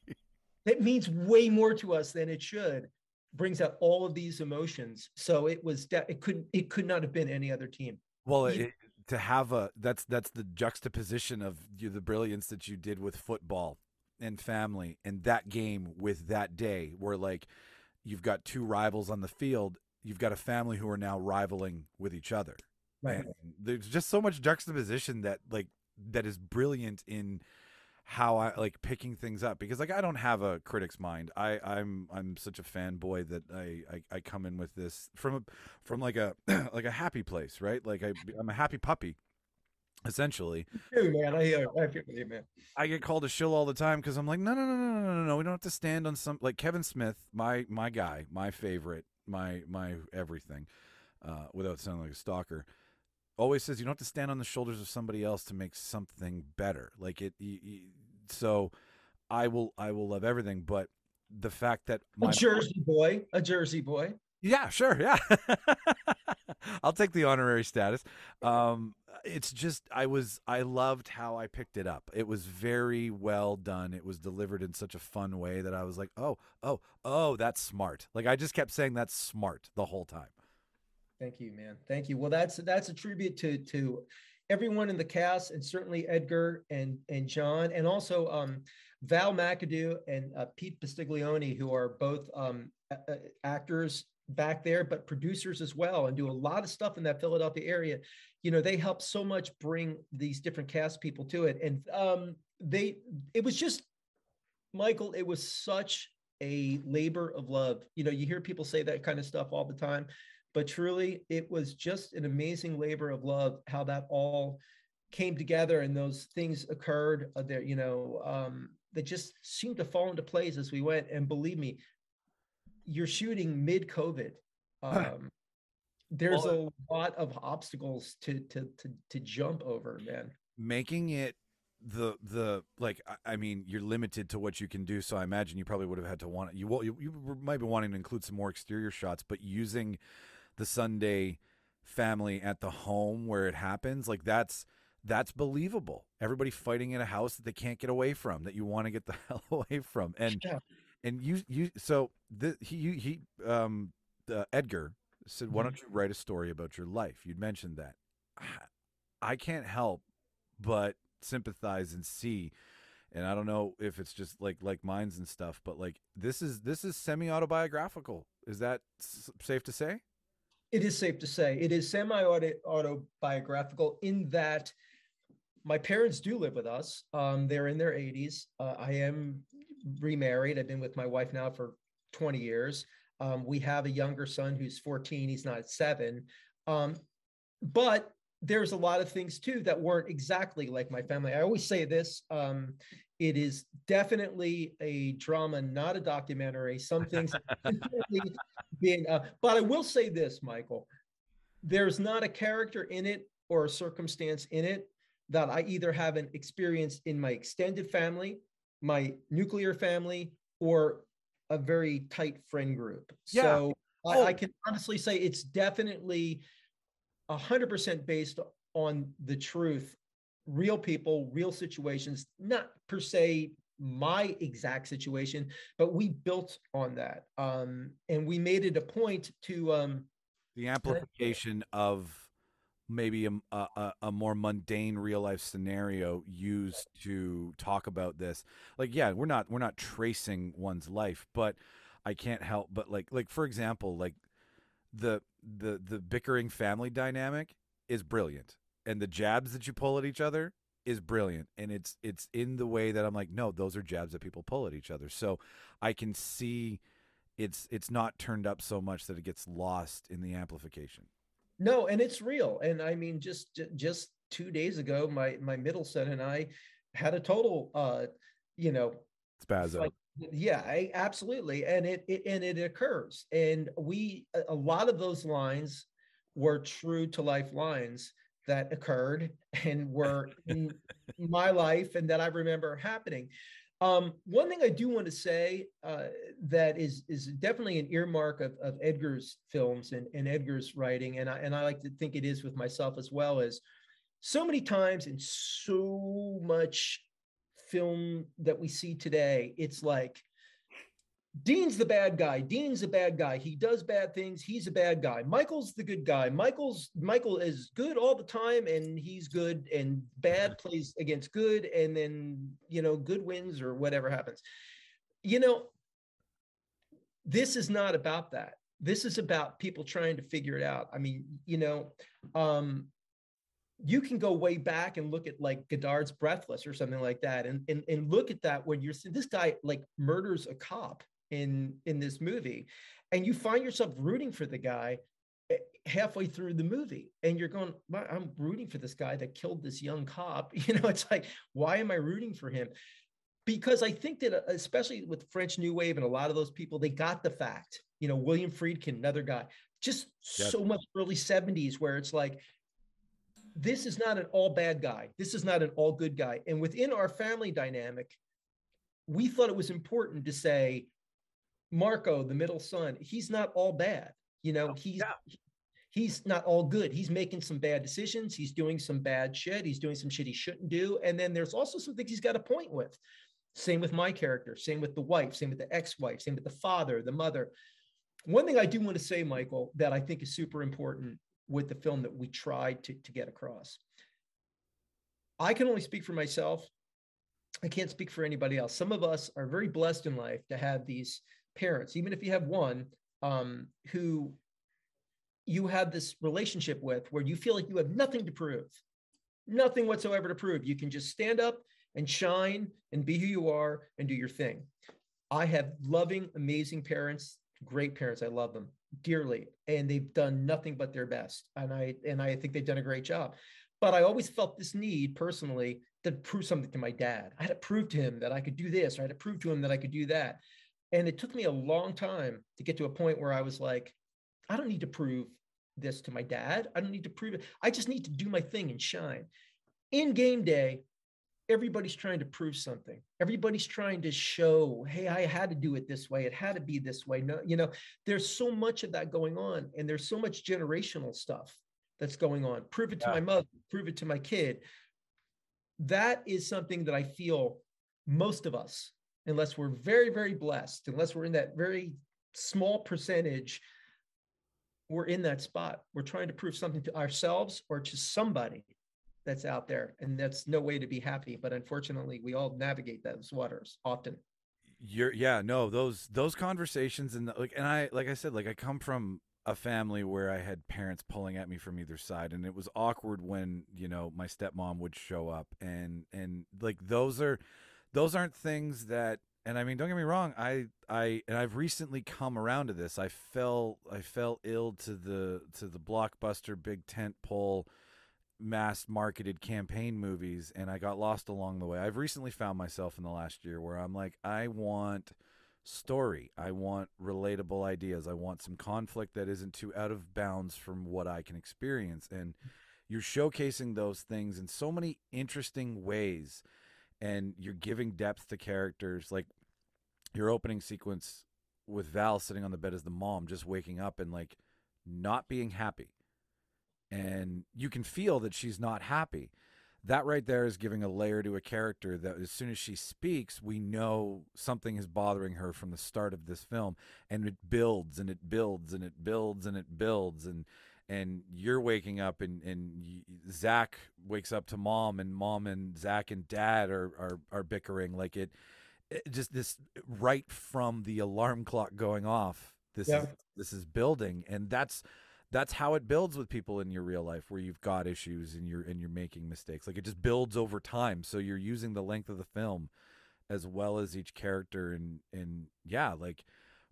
That means way more to us than it should. Brings out all of these emotions. So it was, it couldn't, it could not have been any other team. Well, it, to have a, that's, that's the juxtaposition of you, the brilliance that you did with football and family, and that game with that day where, like, you've got two rivals on the field. You've got a family who are now rivaling with each other. Right. And there's just so much juxtaposition that, like, that is brilliant in how I like picking things up, because, like, I don't have a critic's mind. I I'm I'm such a fanboy that I, I I come in with this from a from like a like a happy place, right? Like I I'm a happy puppy, essentially. Dude, man, I hear I feel you, man. I get called a shill all the time because I'm like, no no no no no no no. We don't have to stand on some, like Kevin Smith, my my guy, my favorite, my my everything. uh, without sounding like a stalker, always says you don't have to stand on the shoulders of somebody else to make something better. Like it, y y so I will, I will love everything, but the fact that my a Jersey boy, a Jersey boy. yeah, sure, yeah, I'll take the honorary status. Um, it's just I was I loved how I picked it up. It was very well done. It was delivered in such a fun way that I was like, oh, oh, oh, that's smart. Like I just kept saying that's smart the whole time. Thank you, man. Thank you. Well, that's that's a tribute to to everyone in the cast, and certainly Edgar and and John, and also um, Val McAdoo and uh, Pete Pastiglione, who are both um, uh, actors back there, but producers as well, and do a lot of stuff in that Philadelphia area. You know, they help so much bring these different cast people to it, and um, they it was just Michael. It was such a labor of love. You know, you hear people say that kind of stuff all the time. But truly, it was just an amazing labor of love, how that all came together and those things occurred uh, there, you know, um, that just seemed to fall into place as we went. And believe me, you're shooting mid-COVID. Um, there's Well, a lot of obstacles to, to, to, to jump over, man. Making it the the like I- I mean you're limited to what you can do, so I imagine you probably would have had to want you you, you might be wanting to include some more exterior shots, but using the Sunday family at the home where it happens, like that's that's believable. Everybody fighting in a house that they can't get away from, that you want to get the hell away from, and Yeah. and you you so the, he you, he um uh, Edgar said, why don't you write a story about your life? You'd mentioned that. I can't help but sympathize and see, and I don't know if it's just like like minds and stuff, but like this is this is semi-autobiographical. Is that s safe to say? It is safe to say it is semi-autobiographical in that my parents do live with us. Um, they're in their eighties. Uh, I am remarried. I've been with my wife now for twenty years. Um, we have a younger son who's fourteen. He's not seven. Um, but there's a lot of things too that weren't exactly like my family. I always say this. Um, it is definitely a drama, not a documentary. Some things being, uh, but I will say this, Michael, there's not a character in it or a circumstance in it that I either haven't experienced in my extended family, my nuclear family, or a very tight friend group. Yeah. So Oh. I, I can honestly say it's definitely one hundred percent based on the truth, real people, real situations, not per se my exact situation, but we built on that. Um, and we made it a point to um, The amplification of maybe a, a, a more mundane real life scenario used to talk about this. Like, yeah, we're not we're not tracing one's life, but I can't help but like like for example, like the the the bickering family dynamic is brilliant, and the jabs that you pull at each other is brilliant, and it's it's in the way that I'm like, no, those are jabs that people pull at each other. So I can see it's it's not turned up so much that it gets lost in the amplification. No, and it's real. And I mean, just ju- just two days ago, my my middle son and I had a total, uh, you know, Spaz out. like, yeah, I, absolutely, and it, it and it occurs, and we a a lot of those lines were true to life lines that occurred and were in my life, and that I remember happening. Um, one thing I do want to say uh, that is is definitely an earmark of, of Edgar's films and, and Edgar's writing, and I and I like to think it is with myself as well, is so many times in so much film that we see today, it's like Dean's the bad guy. Dean's the bad guy. He does bad things. He's a bad guy. Michael's the good guy. Michael's Michael is good all the time, and he's good, and bad plays against good, and then, you know, good wins or whatever happens. You know, this is not about that. This is about people trying to figure it out. I mean, you know, um, you can go way back and look at like Godard's Breathless or something like that, and and, and look at that when you're this guy like murders a cop in in this movie, and you find yourself rooting for the guy halfway through the movie, and you're going, I'm rooting for this guy that killed this young cop. You know, it's like, why am I rooting for him? Because I think that especially with French New Wave and a lot of those people, they got the fact You know, William Friedkin, another guy, just Yes. so much early seventies where it's like, this is not an all bad guy. This is not an all good guy. And within our family dynamic, we thought it was important to say, Marco, the middle son, he's not all bad. You know, he's Yeah. he's not all good. He's making some bad decisions. He's doing some bad shit. He's doing some shit he shouldn't do. And then there's also some things he's got a point with. Same with my character, same with the wife, same with the ex-wife, same with the father, the mother. One thing I do want to say, Michael, that I think is super important with the film that we tried to, to get across. I can only speak for myself. I can't speak for anybody else. Some of us are very blessed in life to have these parents, even if you have one, um, who you have this relationship with where you feel like you have nothing to prove, nothing whatsoever to prove. You can just stand up and shine and be who you are and do your thing. I have loving, amazing parents, great parents. I love them dearly, and they've done nothing but their best. And I, and I think they've done a great job. But I always felt this need personally to prove something to my dad. I had to prove to him that I could do this, or I had to prove to him that I could do that. And it took me a long time to get to a point where I was like, I don't need to prove this to my dad. I don't need to prove it. I just need to do my thing and shine. In game day, everybody's trying to prove something. Everybody's trying to show, hey, I had to do it this way. It had to be this way. No, you know, there's so much of that going on, and there's so much generational stuff that's going on. Prove it to Yeah. my mother, prove it to my kid. That is something that I feel most of us, unless we're very, very blessed, unless we're in that very small percentage, we're in that spot. We're trying to prove something to ourselves or to somebody that's out there. And that's no way to be happy. But unfortunately, we all navigate those waters often. You're yeah, no, those those conversations and like and I like I said, like I come from a family where I had parents pulling at me from either side, and it was awkward when, you know, my stepmom would show up, and and like those are those aren't things that, and I mean, don't get me wrong, I I and I've recently come around to this. I fell I fell ill to the to the blockbuster big tent pole mass marketed campaign movies, and I got lost along the way. I've recently found myself in the last year where I'm like, I want story. I want relatable ideas. I want some conflict that isn't too out of bounds from what I can experience. And you're showcasing those things in so many interesting ways, and you're giving depth to characters. Like your opening sequence with Val sitting on the bed as the mom, just waking up and like not being happy. And you can feel that she's not happy. That right there is giving a layer to a character that as soon as she speaks, we know something is bothering her from the start of this film. And it builds and it builds and it builds and it builds. And and you're waking up, and, and Zach wakes up to mom, and mom and Zach and dad are, are, are bickering. Like it, it just this right from the alarm clock going off. This Yeah. is this is building. And that's That's how it builds with people in your real life, where you've got issues and you're and you're making mistakes. Like it just builds over time. So you're using the length of the film as well as each character, and and yeah, like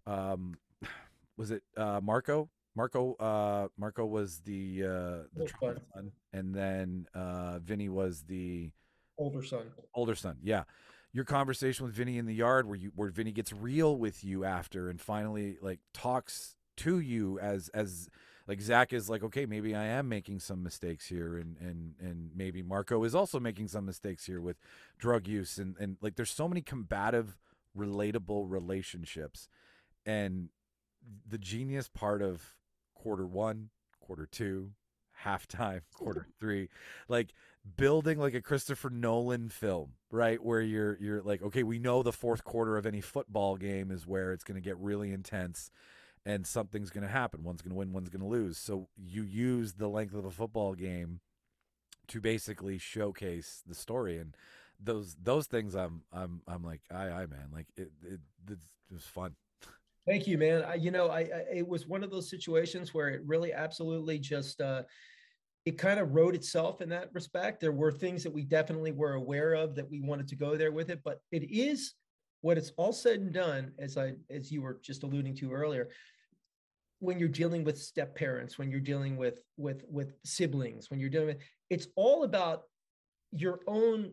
um was it uh Marco? Marco uh Marco was the uh the Older trauma son. son, and then uh Vinny was the Older son. older son. Yeah. Your conversation with Vinny in the yard, where you where Vinny gets real with you after and finally like talks to you as as like Zach is like, okay, maybe I am making some mistakes here, and and and maybe Marco is also making some mistakes here with drug use, and and like there's so many combative, relatable relationships. And the genius part of quarter one, quarter two, halftime, quarter three, like building like a Christopher Nolan film, right? Where you're you're like, okay, we know the fourth quarter of any football game is where it's going to get really intense, and something's going to happen. One's going to win, one's going to lose. So you use the length of a football game to basically showcase the story, and those those things. I'm I'm I'm like, aye aye man, like it it, it was fun. Thank you, man. I, you know, I, I it was one of those situations where it really absolutely just uh, it kind of wrote itself in that respect. There were things that we definitely were aware of that we wanted to go there with it, but it is what it's all said and done, as I as you were just alluding to earlier. When you're dealing with step parents, when you're dealing with with with siblings, when you're dealing with, it's all about your own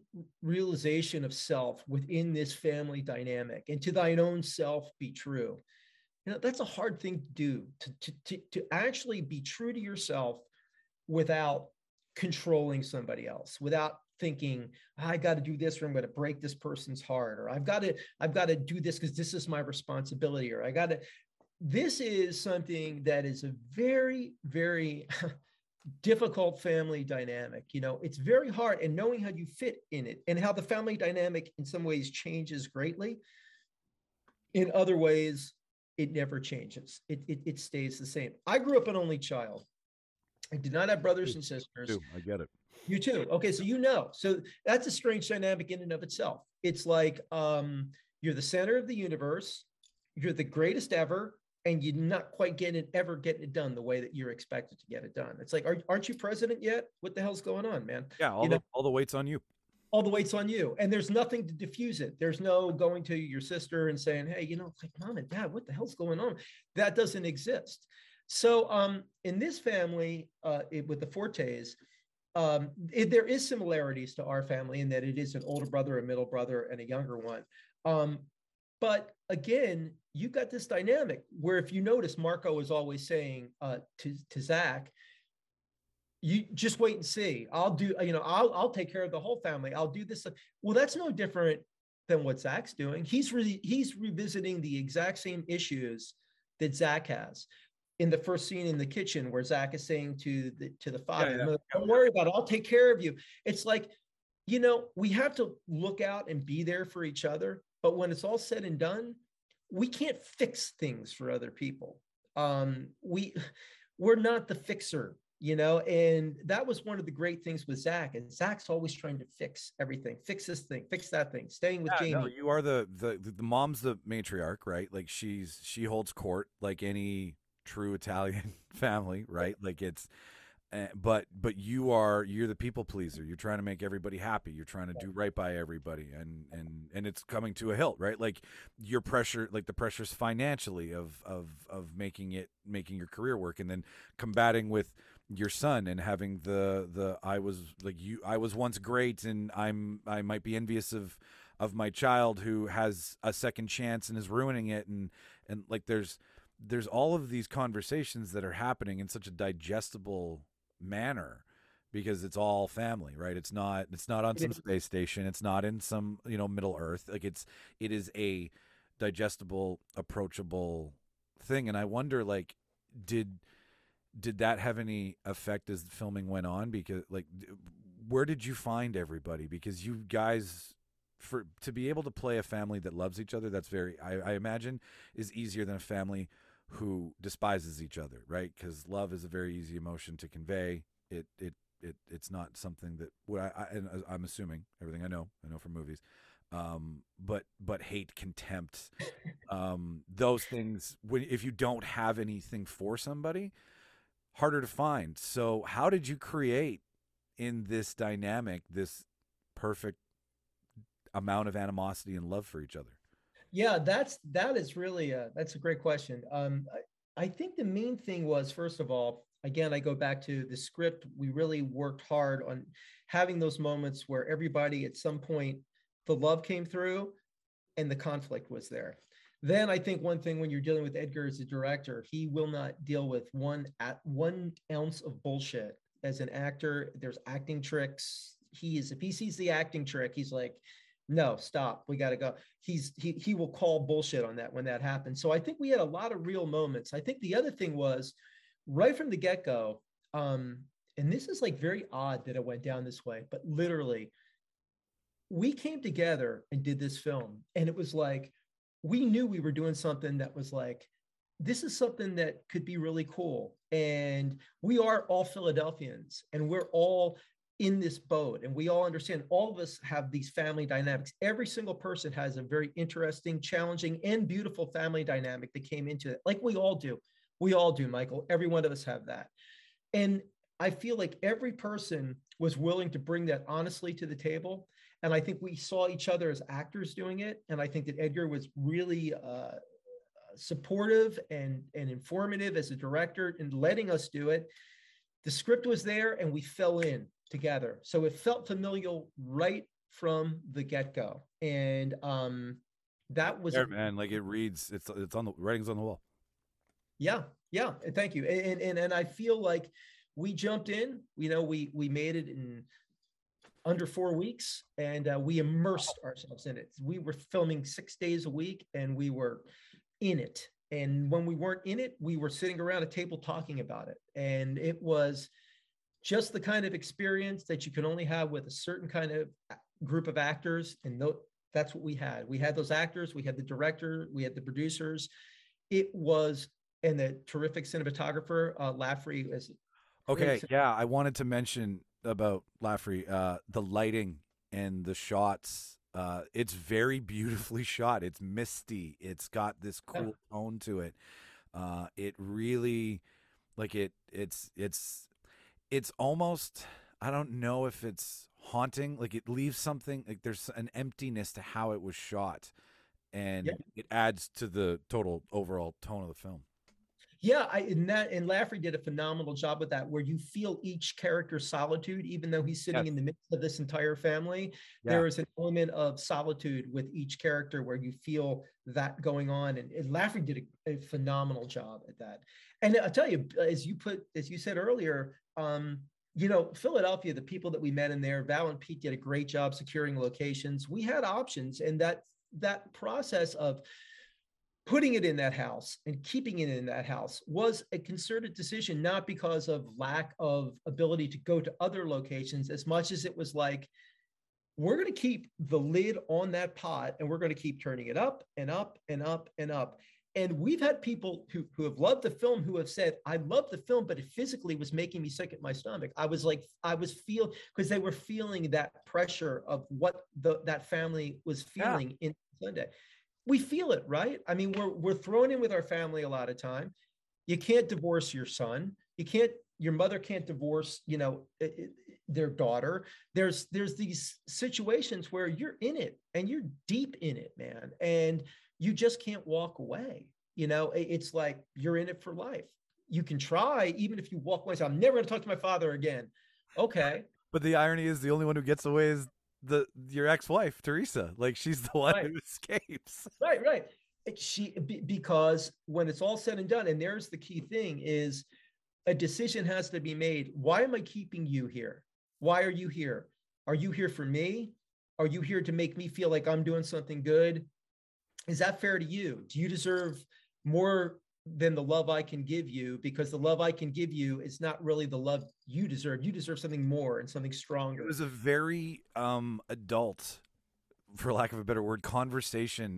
realization of self within this family dynamic, and to thine own self be true. You know, that's a hard thing to do, to, to, to, to actually be true to yourself without controlling somebody else, without thinking, I got to do this, or I'm going to break this person's heart, or I've got to, I've got to do this because this is my responsibility, or I got to, this is something that is a very, very difficult family dynamic. You know, it's very hard, and knowing how you fit in it and how the family dynamic in some ways changes greatly. In other ways, it never changes. It, it, it stays the same. I grew up an only child. I did not have brothers and sisters. Too. I get it. You too. Okay, so you know. So that's a strange dynamic in and of itself. It's like um, you're the center of the universe. You're the greatest ever, and you're not quite getting it, ever getting it done the way that you're expected to get it done. It's like, are, aren't you president yet? What the hell's going on, man? Yeah, all you the know? all the weight's on you. All the weight's on you, and there's nothing to diffuse it. There's no going to your sister and saying, hey, you know, like, mom and dad, what the hell's going on? That doesn't exist. So um, in this family, uh, it, with the Fortes, um, it, there is similarities to our family in that it is an older brother, a middle brother, and a younger one. Um, but again, you got this dynamic where, if you notice, Marco is always saying uh, to, to Zach, you just wait and see. I'll do, you know, I'll, I'll take care of the whole family. I'll do this. Well, that's no different than what Zach's doing. He's re- he's revisiting the exact same issues that Zach has in the first scene in the kitchen, where Zach is saying to the, to the father, Yeah, yeah. don't worry about it. I'll take care of you. It's like, you know, we have to look out and be there for each other. But when it's all said and done, we can't fix things for other people. Um, we, we're not the fixer. You know, and that was one of the great things with Zach. And Zach's always trying to fix everything, fix this thing, fix that thing, staying with Yeah, Jamie. no, you are the, the the mom's the matriarch, right? Like she's she holds court like any true Italian family, right? Like it's, uh, but but you are you're the people pleaser. You're trying to make everybody happy. You're trying to do right by everybody, and and and it's coming to a hilt, right? Like your pressure, like the pressures financially of of of making it making your career work, and then combating with your son and having the the I was like you I was once great, and I'm I might be envious of of my child who has a second chance and is ruining it, and and like there's there's all of these conversations that are happening in such a digestible manner because it's all family, right? It's not it's not on some space station, it's not in some, you know, Middle Earth. Like it's it is a digestible, approachable thing. And I wonder, like, did did that have any effect as the filming went on? Because like, where did you find everybody? Because you guys, for to be able to play a family that loves each other, that's very, I, I imagine, is easier than a family who despises each other, right? Because love is a very easy emotion to convey. It it it it's not something that what I, I and I'm assuming everything I know I know from movies, um, but but hate, contempt, um, those things. When if you don't have anything for somebody, harder to find. So how did you create in this dynamic this perfect amount of animosity and love for each other? Yeah, that's that is really a, that's a great question. Um, I, I think the main thing was, first of all, again, I go back to the script. We really worked hard on having those moments where everybody at some point, the love came through and the conflict was there. Then I think one thing when you're dealing with Edgar as a director, he will not deal with one at one ounce of bullshit. As an actor, there's acting tricks. He is, if he sees the acting trick, he's like, no, stop, we got to go. He's he he will call bullshit on that when that happens. So I think we had a lot of real moments. I think the other thing was right from the get-go, um, and this is like very odd that it went down this way, but literally, we came together and did this film, and it was like, we knew we were doing something that was like, this is something that could be really cool. And we are all Philadelphians, and we're all in this boat, and we all understand all of us have these family dynamics. Every single person has a very interesting, challenging, and beautiful family dynamic that came into it, like we all do. We all do, Michael. Every one of us have that. And I feel like every person was willing to bring that honestly to the table. And I think we saw each other as actors doing it. And I think that Edgar was really uh, supportive and, and informative as a director in letting us do it. The script was there, and we fell in together. So it felt familial right from the get-go. And um, that was there, man, like it reads, it's it's on the writing's on the wall. Yeah, yeah. and Thank you. And and and I feel like we jumped in. You know, we we made it in under four weeks, and uh, we immersed ourselves in it. We were filming six days a week, and we were in it. And when we weren't in it, we were sitting around a table talking about it. And it was just the kind of experience that you can only have with a certain kind of group of actors. And tho- that's what we had. We had those actors, we had the director, we had the producers. It was, and the terrific cinematographer, uh, Laffrey. Was Okay, yeah, I wanted to mention about Laffrey, uh, the lighting and the shots. Uh, it's very beautifully shot. It's misty. It's got this cool tone to it. Uh, it really, like it. It's it's it's almost. I don't know if it's haunting. Like it leaves something. Like there's an emptiness to how it was shot, and Yeah. it adds to the total overall tone of the film. Yeah, I and that and Laffrey did a phenomenal job with that, where you feel each character's solitude, even though he's sitting Yes. in the midst of this entire family. Yeah. There is an element of solitude with each character where you feel that going on. And, and Laffrey did a, a phenomenal job at that. And I'll tell you, as you put, as you said earlier, um, you know, Philadelphia, the people that we met in there, Val and Pete did a great job securing locations. We had options, and that that process of putting it in that house and keeping it in that house was a concerted decision, not because of lack of ability to go to other locations, as much as it was like, we're going to keep the lid on that pot and we're going to keep turning it up and up and up and up. And we've had people who, who have loved the film who have said, I love the film, but it physically was making me sick at my stomach. I was like, I was feel because they were feeling that pressure of what the, that family was feeling yeah. in Sunday. We feel it, right? I mean, we're we're thrown in with our family a lot of time. You can't divorce your son. You can't. Your mother can't divorce, you know, it, it, their daughter. There's there's these situations where you're in it and you're deep in it, man, and you just can't walk away. You know, it, it's like you're in it for life. You can try, even if you walk away. So I'm never going to talk to my father again. Okay. But the irony is, the only one who gets away is the your ex-wife Teresa. Like she's the one right. who escapes. Right, right. She because when it's all said and done, and there's the key thing, is a decision has to be made. Why am I keeping you here? Why are you here? Are you here for me? Are you here to make me feel like I'm doing something good? Is that fair to you? Do you deserve more than the love I can give you? Because the love I can give you is not really the love you deserve. You deserve something more and something stronger. It was a very um, adult, for lack of a better word, conversation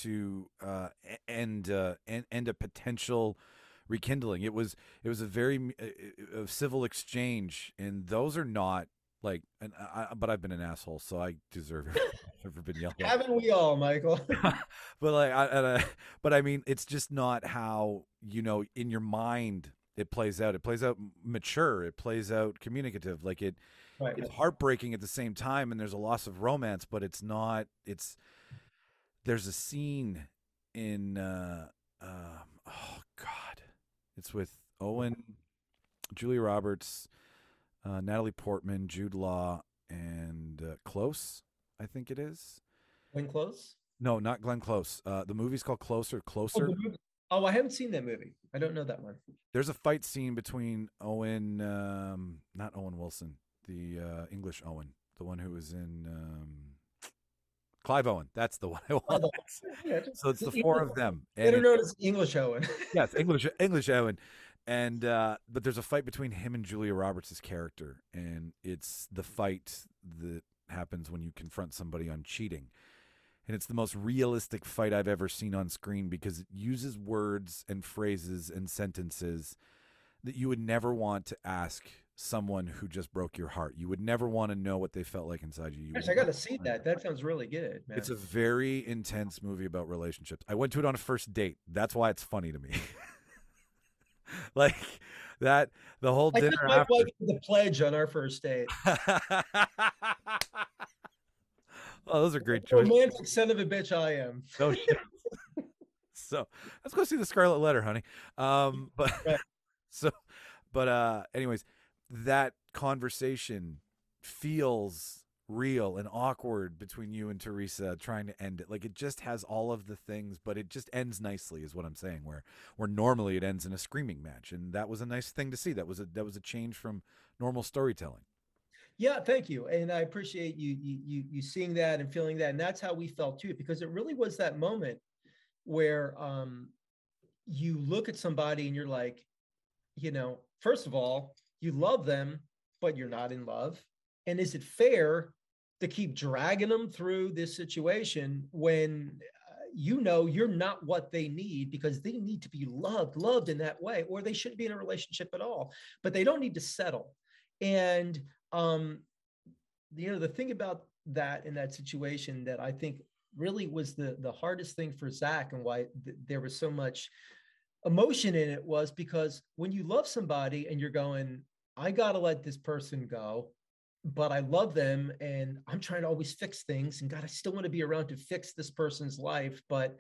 to uh, end uh, end, end a potential rekindling. It was it was a very uh, civil exchange, and those are not like. And I, but I've been an asshole, so I deserve it. I've never been yelled at. Haven't we all, Michael? But like, I, I, but I mean, it's just not how, you know, in your mind it plays out. It plays out mature. It plays out communicative. Like it, right. It's heartbreaking at the same time, and there's a loss of romance. But it's not. It's there's a scene in. Uh, um, oh God, it's with Owen, Julia Roberts, uh, Natalie Portman, Jude Law, and uh, Close. I think it is. Glenn Close? No, not Glenn Close. Uh, the movie's called Closer. Closer. Oh, oh, I haven't seen that movie. I don't know that one. There's a fight scene between Owen, um, not Owen Wilson, the uh, English Owen, the one who was in um, Clive Owen. That's the one I want. Oh, yeah, So it's the four of them. Better known as English Owen. Yes, English English Owen. And uh, but there's a fight between him and Julia Roberts' character, and it's the fight that happens when you confront somebody on cheating. And it's the most realistic fight I've ever seen on screen, because it uses words and phrases and sentences that you would never want to ask someone who just broke your heart. You would never want to know what they felt like inside you. you Gosh, I got to see that. That sounds really good, man. It's a very intense movie about relationships. I went to it on a first date. That's why it's funny to me. Like that, the whole I dinner took my after. wife to the pledge on our first date. Oh, those are great choices. Romantic son of a bitch I am. No shit. So let's go see the Scarlet Letter, honey. Um, but Right. so, but uh, anyways, that conversation feels real and awkward between you and Teresa trying to end it. Like it just has all of the things, but it just ends nicely is what I'm saying, where where normally it ends in a screaming match. And that was a nice thing to see. That was a that was a change from normal storytelling. Yeah, thank you. And I appreciate you you you you seeing that and feeling that. And that's how we felt too, because it really was that moment where um you look at somebody and you're like, you know, first of all, you love them, but you're not in love. And is it fair to keep dragging them through this situation when uh, you know you're not what they need, because they need to be loved, loved in that way, or they shouldn't be in a relationship at all, but they don't need to settle. And, um, you know, the thing about that in that situation that I think really was the, the hardest thing for Zach and why th- there was so much emotion in it was because when you love somebody and you're going, I got to let this person go, but I love them and I'm trying to always fix things. And God, I still want to be around to fix this person's life. But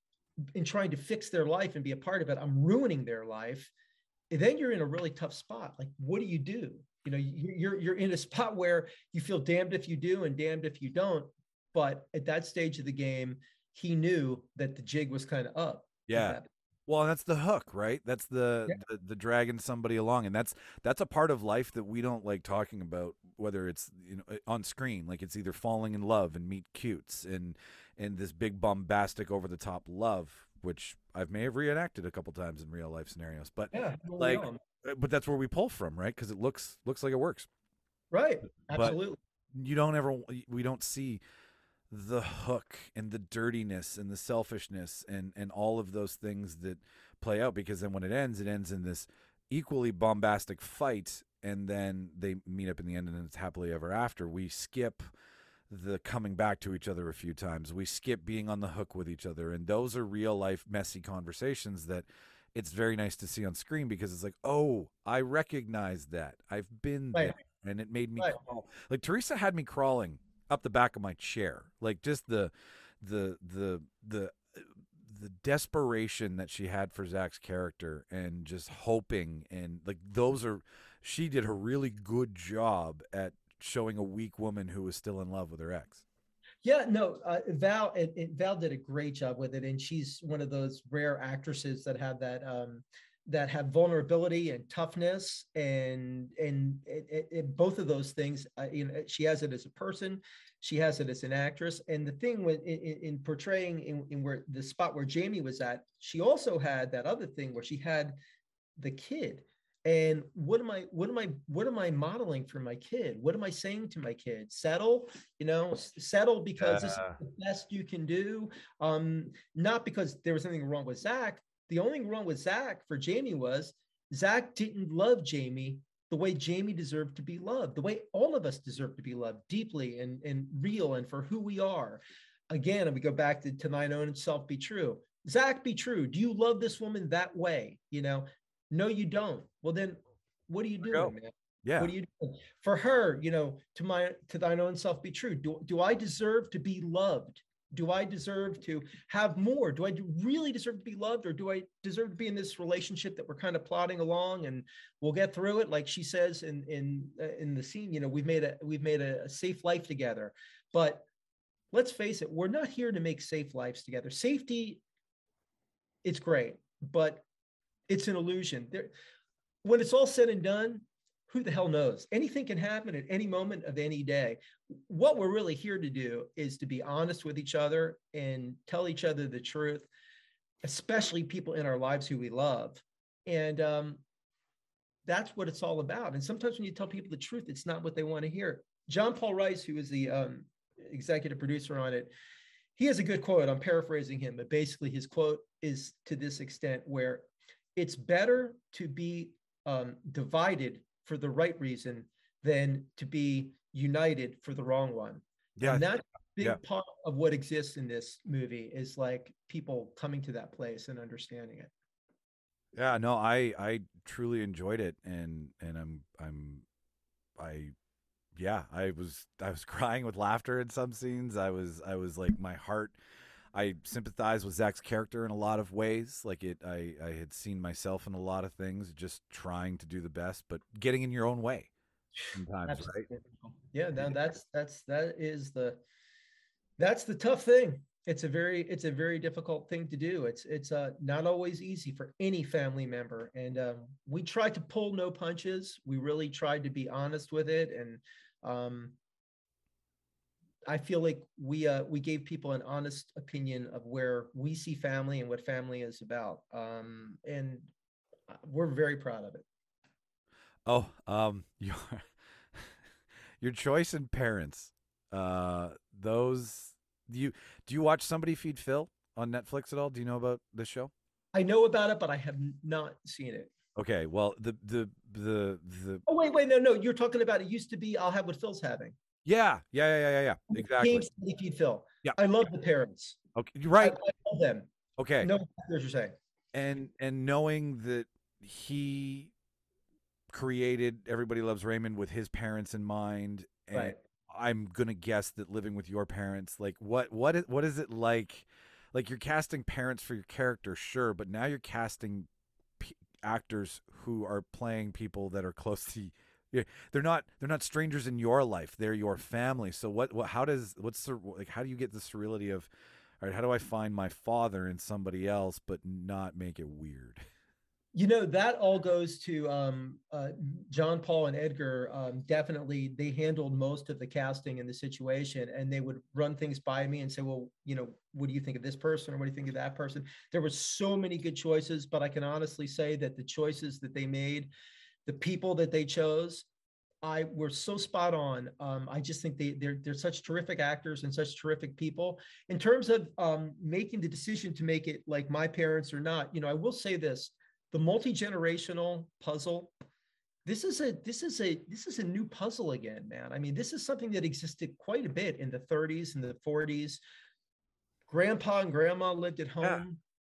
in trying to fix their life and be a part of it, I'm ruining their life. And then you're in a really tough spot. Like, what do you do? You know, you're, you're in a spot where you feel damned if you do and damned if you don't. But at that stage of the game, he knew that the jig was kind of up. Yeah. Well, and that's the hook, right? That's the, yeah. the the dragging somebody along, and that's that's a part of life that we don't like talking about. Whether it's you know on screen, like it's either falling in love and meet cutes, and and this big bombastic over the top love, which I may have reenacted a couple times in real life scenarios. But yeah, like, but that's where we pull from, right? Because it looks looks like it works, right? Absolutely. But you don't ever we don't see the hook and the dirtiness and the selfishness and and all of those things that play out, because then when it ends it ends in this equally bombastic fight, and then they meet up in the end and it's happily ever after. We skip the coming back to each other a few times, we skip being on the hook with each other, and those are real life messy conversations that it's very nice to see on screen, because it's like, oh, I recognize that, I've been right. there, and it made me right. crawl. Like Teresa had me crawling up the back of my chair, like just the the the the the desperation that she had for Zach's character, and just hoping, and like those are she did a really good job at showing a weak woman who was still in love with her ex. Yeah, no, uh, Val and, and Val did a great job with it, and she's one of those rare actresses that have that um that have vulnerability and toughness, and and it, it, it, both of those things. Uh, you know, she has it as a person, she has it as an actress. And the thing with in, in portraying in, in where the spot where Jamie was at, she also had that other thing where she had the kid. And what am I, what am I, what am I modeling for my kid? What am I saying to my kid? Settle, you know, settle because uh, this is the best you can do. Um, not because there was anything wrong with Zach. The only thing wrong with Zach for Jamie was Zach didn't love Jamie the way Jamie deserved to be loved, the way all of us deserve to be loved deeply and, and real and for who we are. Again, and we go back to, to thine own self be true. Zach, be true. Do you love this woman that way? You know, no, you don't. Well, then what are you doing, man? Yeah. What are you doing? For her, you know, to my to thine own self be true. Do, do I deserve to be loved? Do I deserve to have more? Do I really deserve to be loved, or do I deserve to be in this relationship that we're kind of plodding along and we'll get through it? Like she says in in uh, in the scene, you know, we've made a we've made a, a safe life together. But let's face it, we're not here to make safe lives together. Safety, it's great, but it's an illusion. There, when it's all said and done, who the hell knows? Anything can happen at any moment of any day. What we're really here to do is to be honest with each other and tell each other the truth, especially people in our lives who we love. And um, that's what it's all about. And sometimes when you tell people the truth, it's not what they want to hear. John Paul Rice, who is the um, executive producer on it, he has a good quote. I'm paraphrasing him, but basically his quote is to this extent, where it's better to be um, divided for the right reason than to be united for the wrong one. Yeah. And that's a big yeah. part of what exists in this movie, is like people coming to that place and understanding it. Yeah, no, I, I truly enjoyed it. And, and I'm, I'm, I, yeah, I was, I was crying with laughter in some scenes. I was, I was like, my heart, I sympathize with Zach's character in a lot of ways. Like it, I, I had seen myself in a lot of things, just trying to do the best, but getting in your own way. sometimes, right? Absolutely. Yeah, no, that's that's that is the that's the tough thing. It's a very it's a very difficult thing to do. It's it's uh, not always easy for any family member, and um, we tried to pull no punches. We really tried to be honest with it, and um, I feel like we uh, we gave people an honest opinion of where we see family and what family is about, um, and uh, we're very proud of it. Oh, um, your your choice in parents. Uh, those do you do you watch Somebody Feed Phil on Netflix at all? Do you know about this show? I know about it, but I have not seen it. Okay, well the the the the Oh wait, wait, no, no. You're talking about it used to be I'll have what Phil's having. yeah yeah yeah yeah yeah yeah exactly. James Feed Phil. Yeah. I love the parents. Okay, you're I, right. I love them. Okay, No, what you're saying. and and knowing that he created Everybody Loves Raymond with his parents in mind, and Right. I'm gonna guess that living with your parents, like what what is what is it like? Like you're casting parents for your character, sure, but now you're casting p- actors who are playing people that are close to. Yeah, they're not they're not strangers in your life. They're your family. So what what how does what's the like how do you get the surreality of, all right, how do I find my father in somebody else but not make it weird? You know, that all goes to um, uh, John Paul and Edgar. Um, definitely, they handled most of the casting in the situation, and they would run things by me and say, well, you know, what do you think of this person? Or what do you think of that person? There were so many good choices, but I can honestly say that the choices that they made, the people that they chose, I were so spot on. Um, I just think they they're they're such terrific actors and such terrific people. In terms of um, making the decision to make it like my parents or not, you know, I will say this: the multi-generational puzzle. This is a this is a this is a new puzzle again, man. I mean, this is something that existed quite a bit in the thirties and the forties. Grandpa and grandma lived at home. Yeah.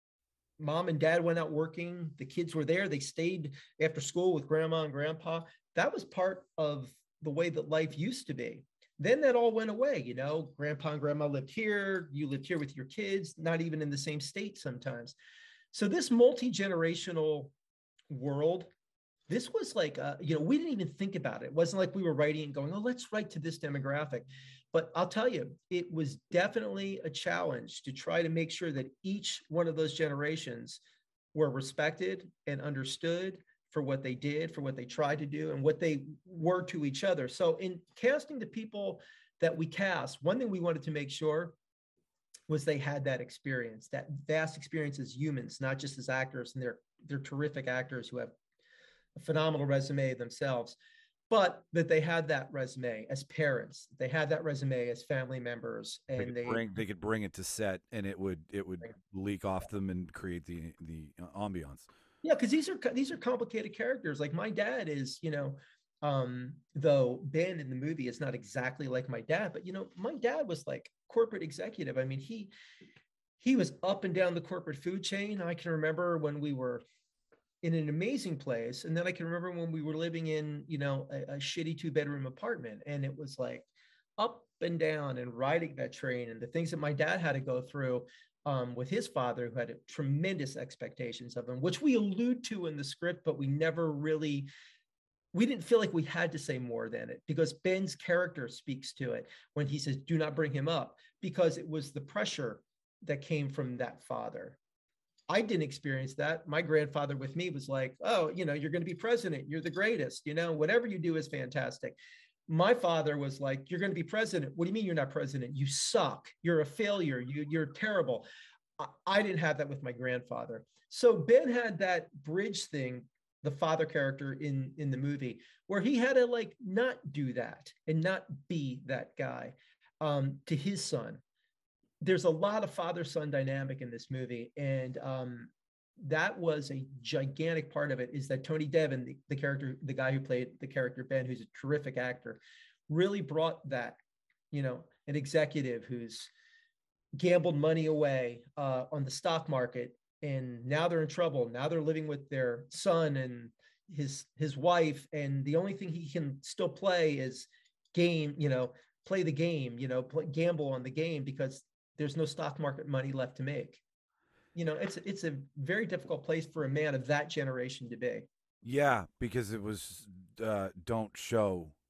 Mom and dad went out working. The kids were there. They stayed after school with grandma and grandpa. That was part of the way that life used to be. Then that all went away. You know, grandpa and grandma lived here. You lived here with your kids, not even in the same state sometimes. So this multi-generational world, this was like, uh, you know, we didn't even think about it. It wasn't like we were writing and going, oh, let's write to this demographic. But I'll tell you, it was definitely a challenge to try to make sure that each one of those generations were respected and understood for what they did, for what they tried to do, and what they were to each other. So in casting the people that we cast, one thing we wanted to make sure was they had that experience, that vast experience as humans, not just as actors, and they're they're terrific actors who have a phenomenal resume themselves, but that they had that resume as parents, they had that resume as family members, They and could they, bring they could bring it to set, and it would it would leak off them and create the the uh, ambiance. yeah, because these are these are complicated characters. Like my dad is, you know, um, though Ben in the movie is not exactly like my dad, but you know, my dad was like corporate executive. I mean, he he was up and down the corporate food chain. I can remember when we were in an amazing place, and then I can remember when we were living in, you know, a, a shitty two bedroom apartment, and it was like up and down and riding that train, and the things that my dad had to go through um, with his father, who had tremendous expectations of him, which we allude to in the script, but we never really, we didn't feel like we had to say more than it, because Ben's character speaks to it when he says, do not bring him up, because it was the pressure that came from that father. I didn't experience that. My grandfather with me was like, oh, you know, you're going to be president. You're the greatest. You know, whatever you do is fantastic. My father was like, you're going to be president. What do you mean you're not president? You suck. You're a failure. You, you're terrible. I, I didn't have that with my grandfather. So Ben had that bridge thing, the father character in, in the movie, where he had to like not do that and not be that guy um, to his son. There's a lot of father-son dynamic in this movie. And um, that was a gigantic part of it, is that Tony Devon, the, the character, the guy who played the character Ben, who's a terrific actor, really brought that, you know, an executive who's gambled money away uh, on the stock market. And now they're in trouble. Now they're living with their son and his, his wife. And the only thing he can still play is game, you know, play the game, you know, play, gamble on the game, because there's no stock market money left to make. You know, it's it's a very difficult place for a man of that generation to be. Yeah, because it was uh, don't show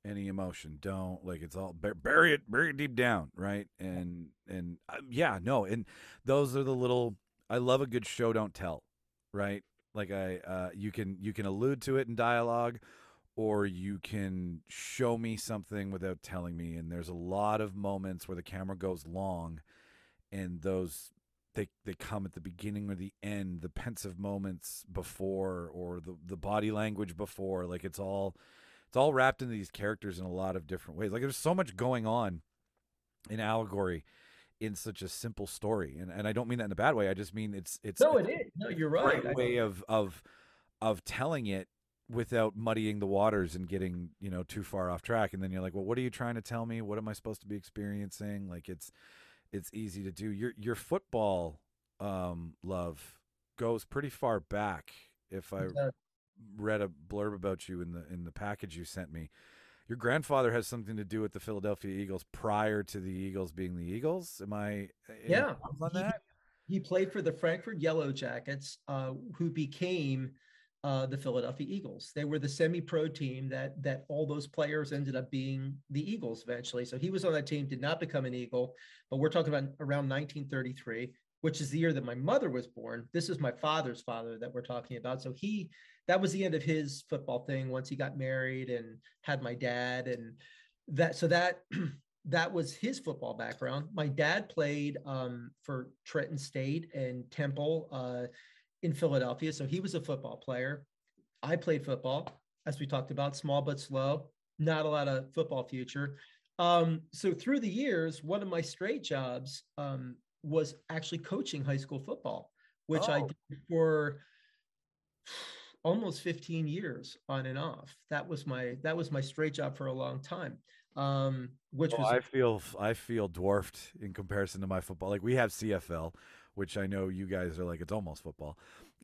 any emotion. Don't like it's all bur- bury it, bury it deep down, right? And and uh, yeah, no, and those are the little. I love a good show don't tell, right? Like I, uh, you can you can allude to it in dialogue, or you can show me something without telling me. And there's a lot of moments where the camera goes long, and those they they come at the beginning or the end, the pensive moments before, or the the body language before. Like it's all it's all wrapped into these characters in a lot of different ways. Like there's so much going on in allegory in such a simple story, and and I don't mean that in a bad way. I just mean it's it's No, it's it is. No, you're a right. great way of of of telling it without muddying the waters and getting, you know, too far off track. And then you're like, well, what are you trying to tell me? What am I supposed to be experiencing? Like it's it's easy to do. Your your football um love goes pretty far back. If I Uh, read a blurb about you in the in the package you sent me, your grandfather has something to do with the Philadelphia Eagles prior to the Eagles being the Eagles. Am I any yeah, thoughts on he, that? he played for the Frankfurt Yellow Jackets, uh, who became uh, the Philadelphia Eagles. They were the semi-pro team that that all those players ended up being the Eagles eventually. So he was on that team, did not become an Eagle, but we're talking about around nineteen thirty-three, which is the year that my mother was born. This is my father's father that we're talking about. So he, that was the end of his football thing once he got married and had my dad, and that, so that, that was his football background. My dad played um, for Trenton State and Temple uh, in Philadelphia. So he was a football player. I played football, as we talked about, small but slow, not a lot of football future. Um, so through the years, one of my straight jobs um, was actually coaching high school football, which I Oh. did for almost fifteen years on and off. That was my, that was my straight job for a long time. Um, which Oh, was, I feel I feel dwarfed in comparison to my football. Like we have C F L, which I know you guys are like it's almost football.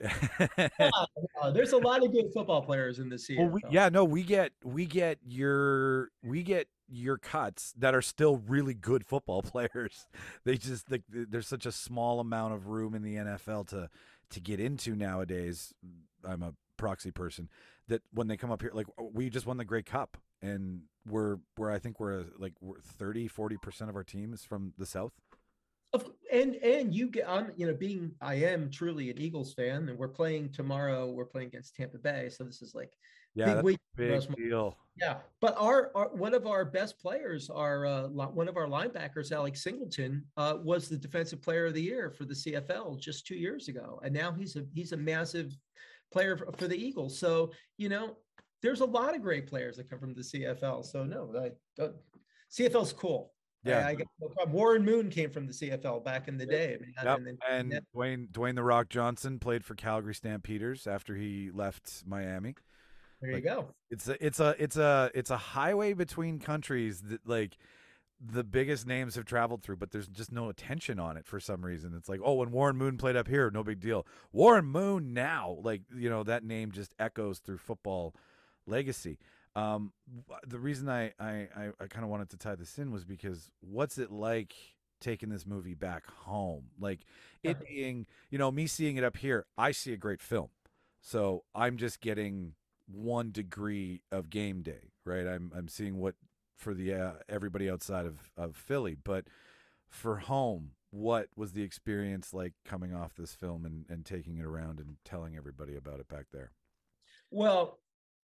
uh, there's a lot of good football players in the C F L. Well, we, yeah, no, we get we get your we get your cuts that are still really good football players. They just like there's such a small amount of room in the N F L to to get into nowadays. I'm a proxy person that when they come up here, like we just won the Grey Cup, and we're we're I think we're like we're thirty, forty percent of our team is from the South. Of, and and you get on, you know, being I am truly an Eagles fan, and we're playing tomorrow. We're playing against Tampa Bay, so this is like Yeah, big that's week. a big for us. deal. Yeah, but our, our one of our best players, our uh, one of our linebackers, Alex Singleton, uh, was the Defensive Player of the Year for the C F L just two years ago, and now he's a he's a massive player for, for the Eagles. So you know, there's a lot of great players that come from the C F L. So no, I, uh, C F L's cool. Yeah. I, I got no problem. Warren Moon came from the C F L back in the day. Man. Yep. And, then, And that, Dwayne Dwayne the Rock Johnson played for Calgary Stampeders after he left Miami. there like, you go. It's a it's a it's a it's a highway between countries that like the biggest names have traveled through, but there's just no attention on it for some reason. It's like, oh, when Warren Moon played up here, no big deal. Warren Moon now, like, you know, that name just echoes through football legacy. Um, the reason I, I, I, I kind of wanted to tie this in was because what's it like taking this movie back home? Like it being, you know, me seeing it up here, I see a great film. So I'm just getting one degree of game day, right? I'm, I'm seeing what for the, uh, everybody outside of, of Philly, but for home, what was the experience like coming off this film and, and taking it around and telling everybody about it back there? Well,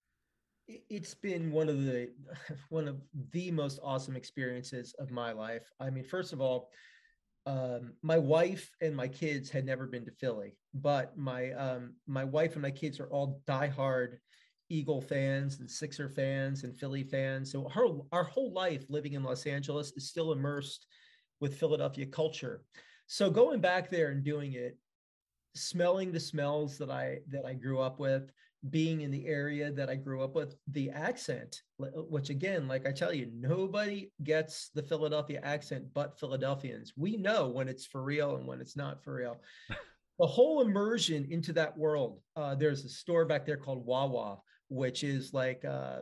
it's been one of the one of the most awesome experiences of my life. I mean, first of all, um, my wife and my kids had never been to Philly, but my um, my wife and my kids are all diehard Eagle fans and Sixer fans and Philly fans. So our our whole life living in Los Angeles is still immersed with Philadelphia culture. So going back there and doing it, smelling the smells that I that I grew up with, being in the area that I grew up with, the accent, which again, like I tell you, nobody gets the Philadelphia accent but Philadelphians. We know when it's for real and when it's not for real. The whole immersion into that world. Uh, there's a store back there called Wawa, which is like, uh,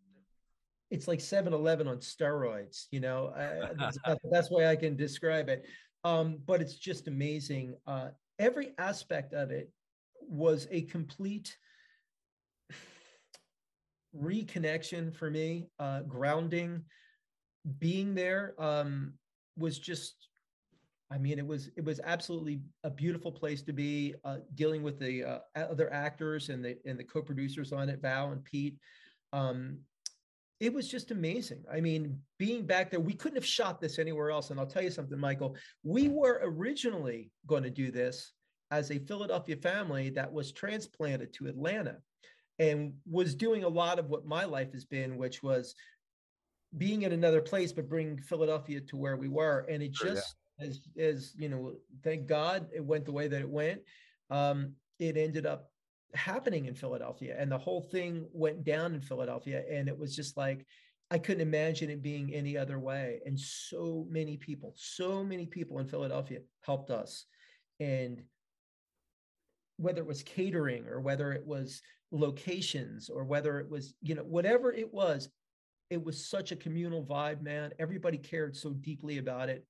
it's like seven eleven on steroids, you know, uh, that's, that's the best way I can describe it. Um, but it's just amazing. Uh, every aspect of it was a complete reconnection for me, uh, grounding. Being there um, was just, I mean, it was it was absolutely a beautiful place to be. Uh, dealing with the uh, other actors and the and the co-producers on it, Val and Pete. Um, it was just amazing. I mean, being back there, we couldn't have shot this anywhere else. And I'll tell you something, Michael, we were originally going to do this as a Philadelphia family that was transplanted to Atlanta and was doing a lot of what my life has been, which was being in another place, but bringing Philadelphia to where we were. And it Sure, just, as, as, you know, thank God it went the way that it went. Um, it ended up happening in Philadelphia, and the whole thing went down in Philadelphia. And it was just like, I couldn't imagine it being any other way. And so many people, so many people in Philadelphia helped us. And whether it was catering or whether it was locations or whether it was, you know, whatever it was, it was such a communal vibe, man. Everybody cared so deeply about it.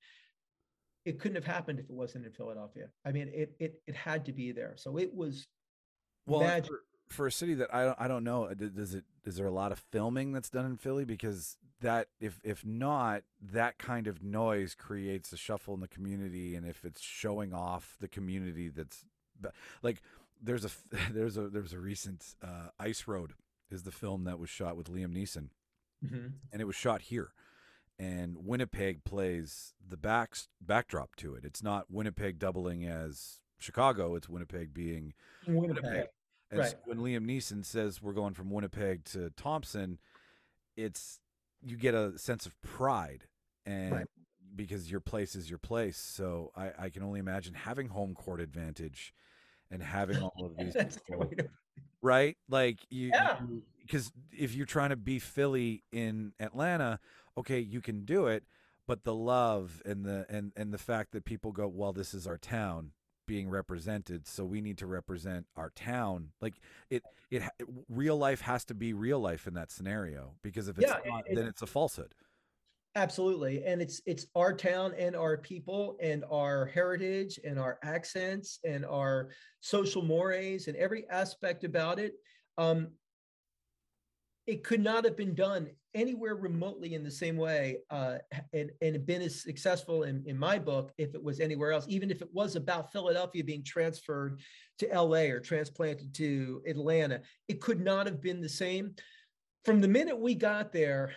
It couldn't have happened if it wasn't in Philadelphia. I mean, it it it had to be there. So it was Well, magic. for, for a city that I don't, I don't know, d- does it, is there a lot of filming that's done in Philly? Because that, if, if not, that kind of noise creates a shuffle in the community. And if it's showing off the community, that's b- like, there's a, there's a, there's a recent, uh, Ice Road is the film that was shot with Liam Neeson, Mhm. and it was shot here. And Winnipeg plays the back, backdrop to it. It's not Winnipeg doubling as Chicago. It's Winnipeg being Winnipeg. Winnipeg. And Right. so when Liam Neeson says we're going from Winnipeg to Thompson, it's, you get a sense of pride, and Right. because your place is your place. So I, I can only imagine having home court advantage and having all of these That's the people, way to- right? Like you, Yeah. because if you're trying to be Philly in Atlanta, okay, you can do it, but the love and the and and the fact that people go, well, this is our town being represented, so we need to represent our town. Like it, it, it real life has to be real life in that scenario, because if it's Yeah, not, it- then it's a falsehood. Absolutely. And it's it's our town and our people and our heritage and our accents and our social mores and every aspect about it. Um, it could not have been done anywhere remotely in the same way uh, and, and been as successful in, in my book if it was anywhere else, even if it was about Philadelphia being transferred to L A or transplanted to Atlanta. It could not have been the same. From the minute we got there,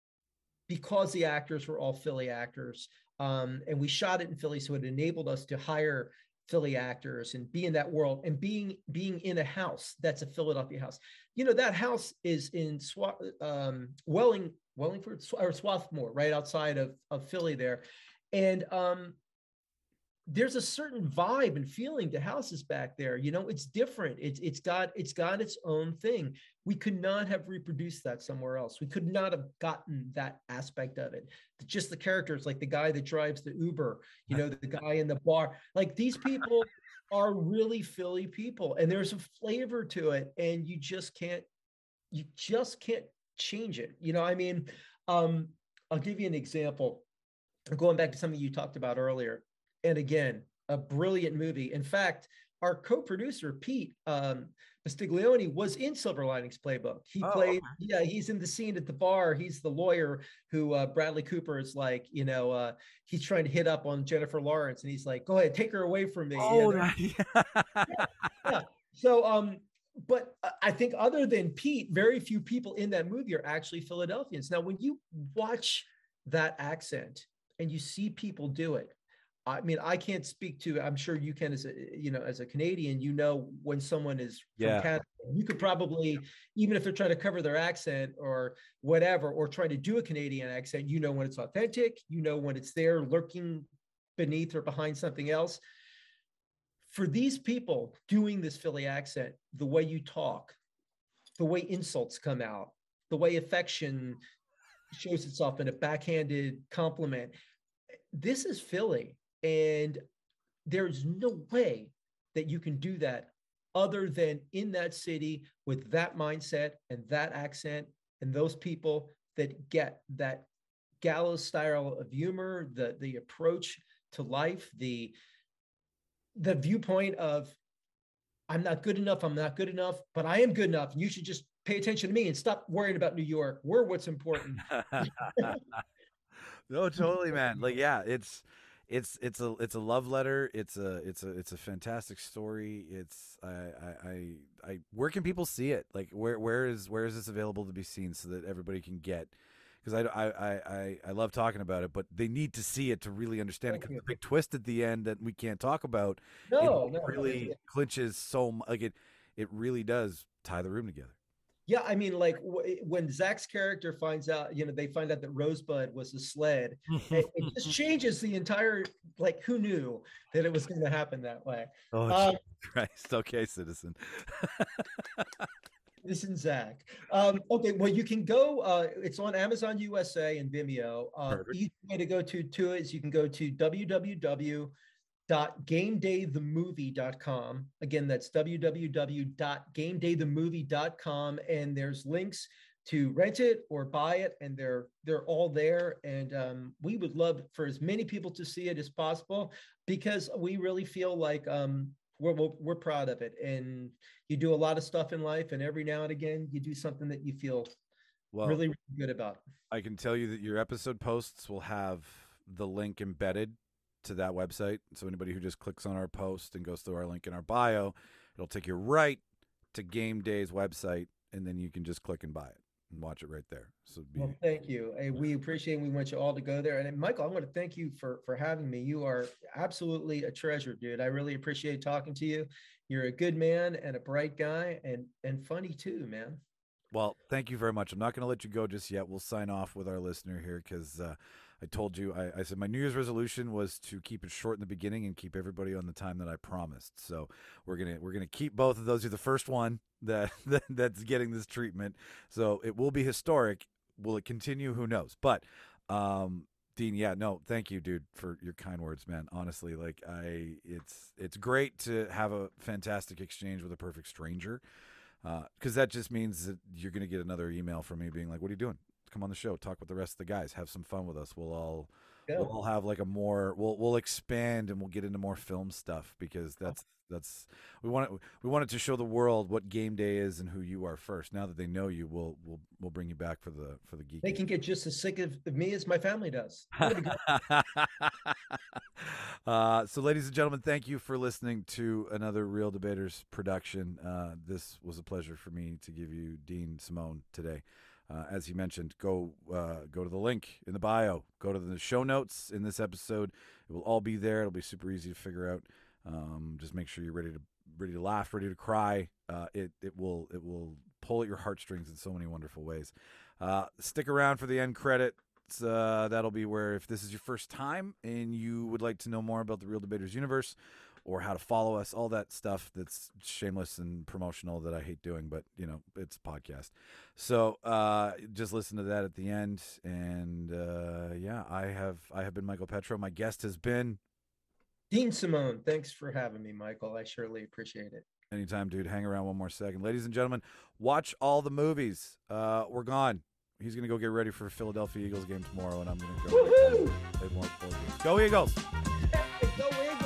because the actors were all Philly actors, um, and we shot it in Philly, so it enabled us to hire Philly actors and be in that world and being being in a house that's a Philadelphia house. You know, that house is in Swa- um, Welling, Wellingford or Swarthmore, right outside of, of Philly there. And um, there's a certain vibe and feeling to houses back there. You know, it's different. It's it's got it's got its own thing. We could not have reproduced that somewhere else. We could not have gotten that aspect of it. Just the characters, like the guy that drives the Uber, you know, the guy in the bar. Like these people are really Philly people, and there's a flavor to it, and you just can't you just can't change it. You know, I mean, um, I'll give you an example. Going back to something you talked about earlier. And again, a brilliant movie. In fact, our co-producer, Pete um, Bastiglione, was in Silver Linings Playbook. He Oh, played, yeah, he's in the scene at the bar. He's the lawyer who uh, Bradley Cooper is like, you know, uh, he's trying to hit up on Jennifer Lawrence. And he's like, go ahead, take her away from me. Oh, you know? that, Yeah. So, um, but I think other than Pete, very few people in that movie are actually Philadelphians. Now, when you watch that accent and you see people do it, I mean, I can't speak to, I'm sure you can as a, you know, as a Canadian, you know, when someone is from Yeah. Canada, you could probably, even if they're trying to cover their accent or whatever, or trying to do a Canadian accent, you know, when it's authentic, you know, when it's there lurking beneath or behind something else. For these people doing this Philly accent, the way you talk, the way insults come out, the way affection shows itself in a backhanded compliment, this is Philly. And there's no way that you can do that other than in that city with that mindset and that accent and those people that get that gallows style of humor, the, the approach to life, the, the viewpoint of, I'm not good enough, I'm not good enough, but I am good enough. And you should just pay attention to me and stop worrying about New York. We're what's important. No, totally, man. Like, yeah, it's it's it's a it's a love letter. It's a it's a it's a fantastic story. It's I I I, I where can people see it? Like, where where is where is this available to be seen so that everybody can get? Because I, I, I, I love talking about it, but they need to see it to really understand it. Because the big twist at the end that we can't talk about, no, it no, really no. clinches so much. Like it, it really does tie the room together. Yeah, I mean, like w- when Zach's character finds out, you know, they find out that Rosebud was a sled. it, it just changes the entire. Like, who knew that it was going to happen that way? Oh, um, Christ! Okay, citizen. Listen, Zach. Um, okay, well, you can go. Uh, it's on Amazon U S A and Vimeo. Uh, easy way to go to to it is you can go to w w w dot game day the movie dot com. Again, that's w w w dot game day the movie dot com, and there's links to rent it or buy it, and they're they're all there. And um, we would love for as many people to see it as possible, because we really feel like um, we're, we're we're proud of it. And you do a lot of stuff in life, and every now and again you do something that you feel well, really, really good about. I can tell you that your episode posts will have the link embedded to that website. So anybody who just clicks on our post and goes through our link in our bio, it'll take you right to Game Day's website, and then you can just click and buy it and watch it right there. So be... well, thank you. Hey, we appreciate it. We want you all to go there. And Michael, I want to thank you for for having me. You are absolutely a treasure, dude. I really appreciate talking to you. You're a good man and a bright guy, and and funny too, man. Well, thank you very much. I'm not going to let you go just yet. We'll sign off with our listener here because uh, I told you, I, I said my New Year's resolution was to keep it short in the beginning and keep everybody on the time that I promised. So we're gonna we're gonna keep both of those. You're the first one that, that that's getting this treatment, so it will be historic. Will it continue? Who knows? But um, Dean, yeah, no, thank you, dude, for your kind words, man. Honestly, like I, it's it's great to have a fantastic exchange with a perfect stranger. Because uh, that just means that you're going to get another email from me being like, what are you doing? Come on the show, talk with the rest of the guys, have some fun with us. We'll all yeah. we'll all have like a more we'll we'll expand and we'll get into more film stuff, because that's that's we want it, we wanted to show the world what Game Day is and who you are first. Now that they know you, we'll we'll we'll bring you back for the for the geek. They can get just as sick of me as my family does. uh, so, ladies and gentlemen, thank you for listening to another Real Debaters production. Uh, this was a pleasure for me to give you Dean Simone today. Uh, as he mentioned, go uh, go to the link in the bio. Go to the show notes in this episode. It will all be there. It'll be super easy to figure out. Um, just make sure you're ready to ready to laugh, ready to cry. Uh, it it will it will pull at your heartstrings in so many wonderful ways. Uh, stick around for the end credits. Uh, that'll be where, if this is your first time and you would like to know more about the Real Debaters universe or how to follow us, all that stuff that's shameless and promotional that I hate doing, but you know, it's a podcast. So uh, just listen to that at the end. And uh, yeah, I have I have been Michael Petro. My guest has been Dean Simone. Thanks for having me, Michael. I surely appreciate it. Anytime, dude. Hang around one more second. Ladies and gentlemen, watch all the movies. Uh, we're gone. He's going to go get ready for a Philadelphia Eagles game tomorrow, and I'm going to go Woohoo! play more games. Go Eagles! Hey, go Eagles!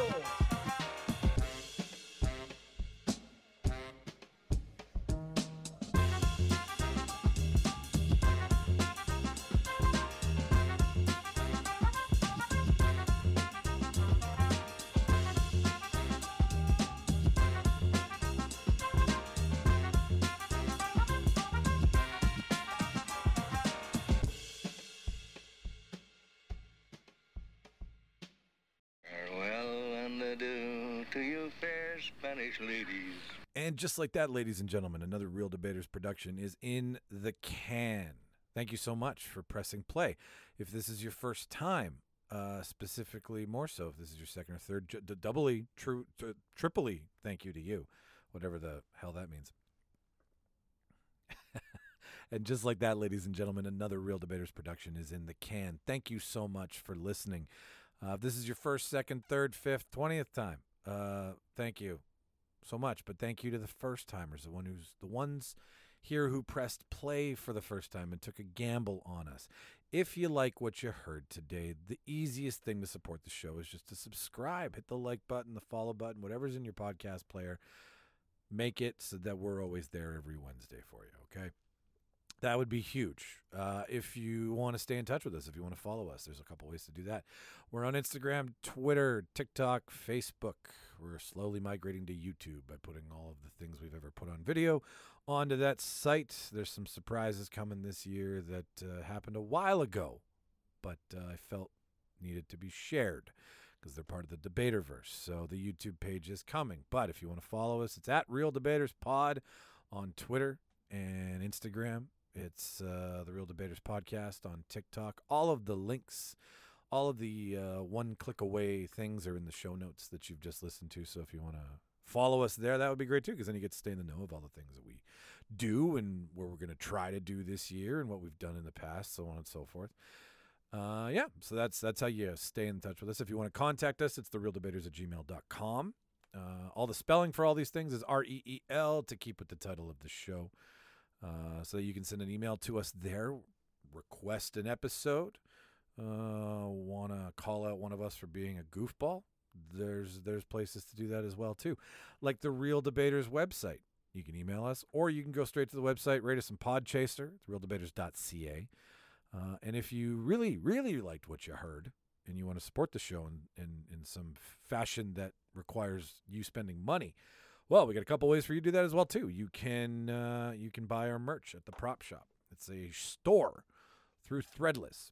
Ladies. And just like that, ladies and gentlemen, another Real Debaters production is in the can. Thank you so much for pressing play. If this is your first time, uh, specifically more so, if this is your second or third, j- doubly, true, t- triply, thank you to you, whatever the hell that means. And just like that, ladies and gentlemen, another Real Debaters production is in the can. Thank you so much for listening. Uh, if this is your first, second, third, fifth, twentieth time, uh, thank you so much. But thank you to the first timers, the one who's the ones here who pressed play for the first time and took a gamble on us. If you like what you heard today, the easiest thing to support the show is just to subscribe. Hit the like button, the follow button, whatever's in your podcast player. make it so that we're always there every Wednesday for you, okay? That would be huge. Uh, if you want to stay in touch with us, if you want to follow us, there's a couple ways to do that. We're on Instagram, Twitter, TikTok, Facebook. We're slowly migrating to YouTube by putting all of the things we've ever put on video onto that site. There's some surprises coming this year that uh, happened a while ago, but uh, I felt needed to be shared because they're part of the Debaterverse. So the YouTube page is coming. But if you want to follow us, it's at Real Debaters Pod on Twitter and Instagram. It's uh, the Real Debaters Podcast on TikTok. All of the links, all of the uh, one-click away things are in the show notes that you've just listened to. So if you want to follow us there, that would be great too, because then you get to stay in the know of all the things that we do and what we're going to try to do this year and what we've done in the past, so on and so forth. Uh, yeah, so that's that's how you stay in touch with us. If you want to contact us, it's the real debaters at gmail dot com. Uh, all the spelling for all these things is R E E L to keep with the title of the show. Uh, so you can send an email to us there, request an episode, uh, want to call out one of us for being a goofball. There's there's places to do that as well, too. Like the Real Debaters website. You can email us, or you can go straight to the website, rate us in Podchaser. It's real debaters dot c a. Uh, and if you really, really liked what you heard and you want to support the show in, in, in some fashion that requires you spending money, well, we got a couple ways for you to do that as well, too. You can uh, you can buy our merch at the Prop Shop. It's a store through Threadless,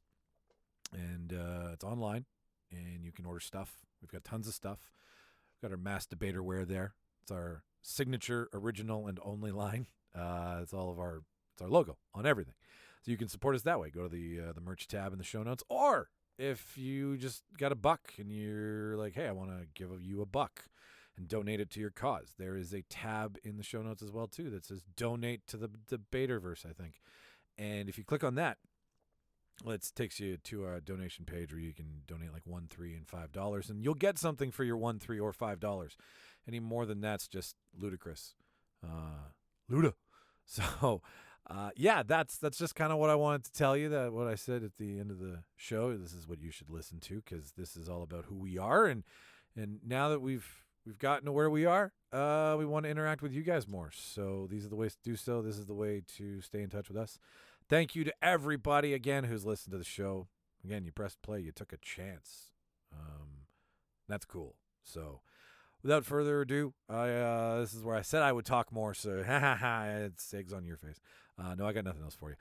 and uh, it's online, and you can order stuff. We've got tons of stuff. We've got our Mass Debater wear there. It's our signature, original, and only line. Uh, it's all of our it's our logo on everything. So you can support us that way. Go to the uh, the merch tab in the show notes, or if you just got a buck and you're like, hey, I want to give you a buck and donate it to your cause, there is a tab in the show notes as well, too, that says donate to the Debaterverse, I think. And if you click on that, well, it takes you to a donation page where you can donate like one, three, and five dollars, and you'll get something for your one, three, or five dollars. Any more than that's just ludicrous. Uh, Luda. So, uh, yeah, that's that's just kind of what I wanted to tell you, that what I said at the end of the show. This is what you should listen to, because this is all about who we are. And and now that we've we've gotten to where we are, uh, we want to interact with you guys more. So these are the ways to do so. This is the way to stay in touch with us. Thank you to everybody, again, who's listened to the show. Again, you pressed play. You took a chance. Um, that's cool. So without further ado, I uh, this is where I said I would talk more, so ha ha ha, it's eggs on your face. Uh, no, I got nothing else for you.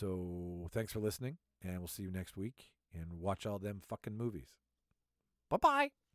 So thanks for listening, and we'll see you next week, and watch all them fucking movies. Bye-bye.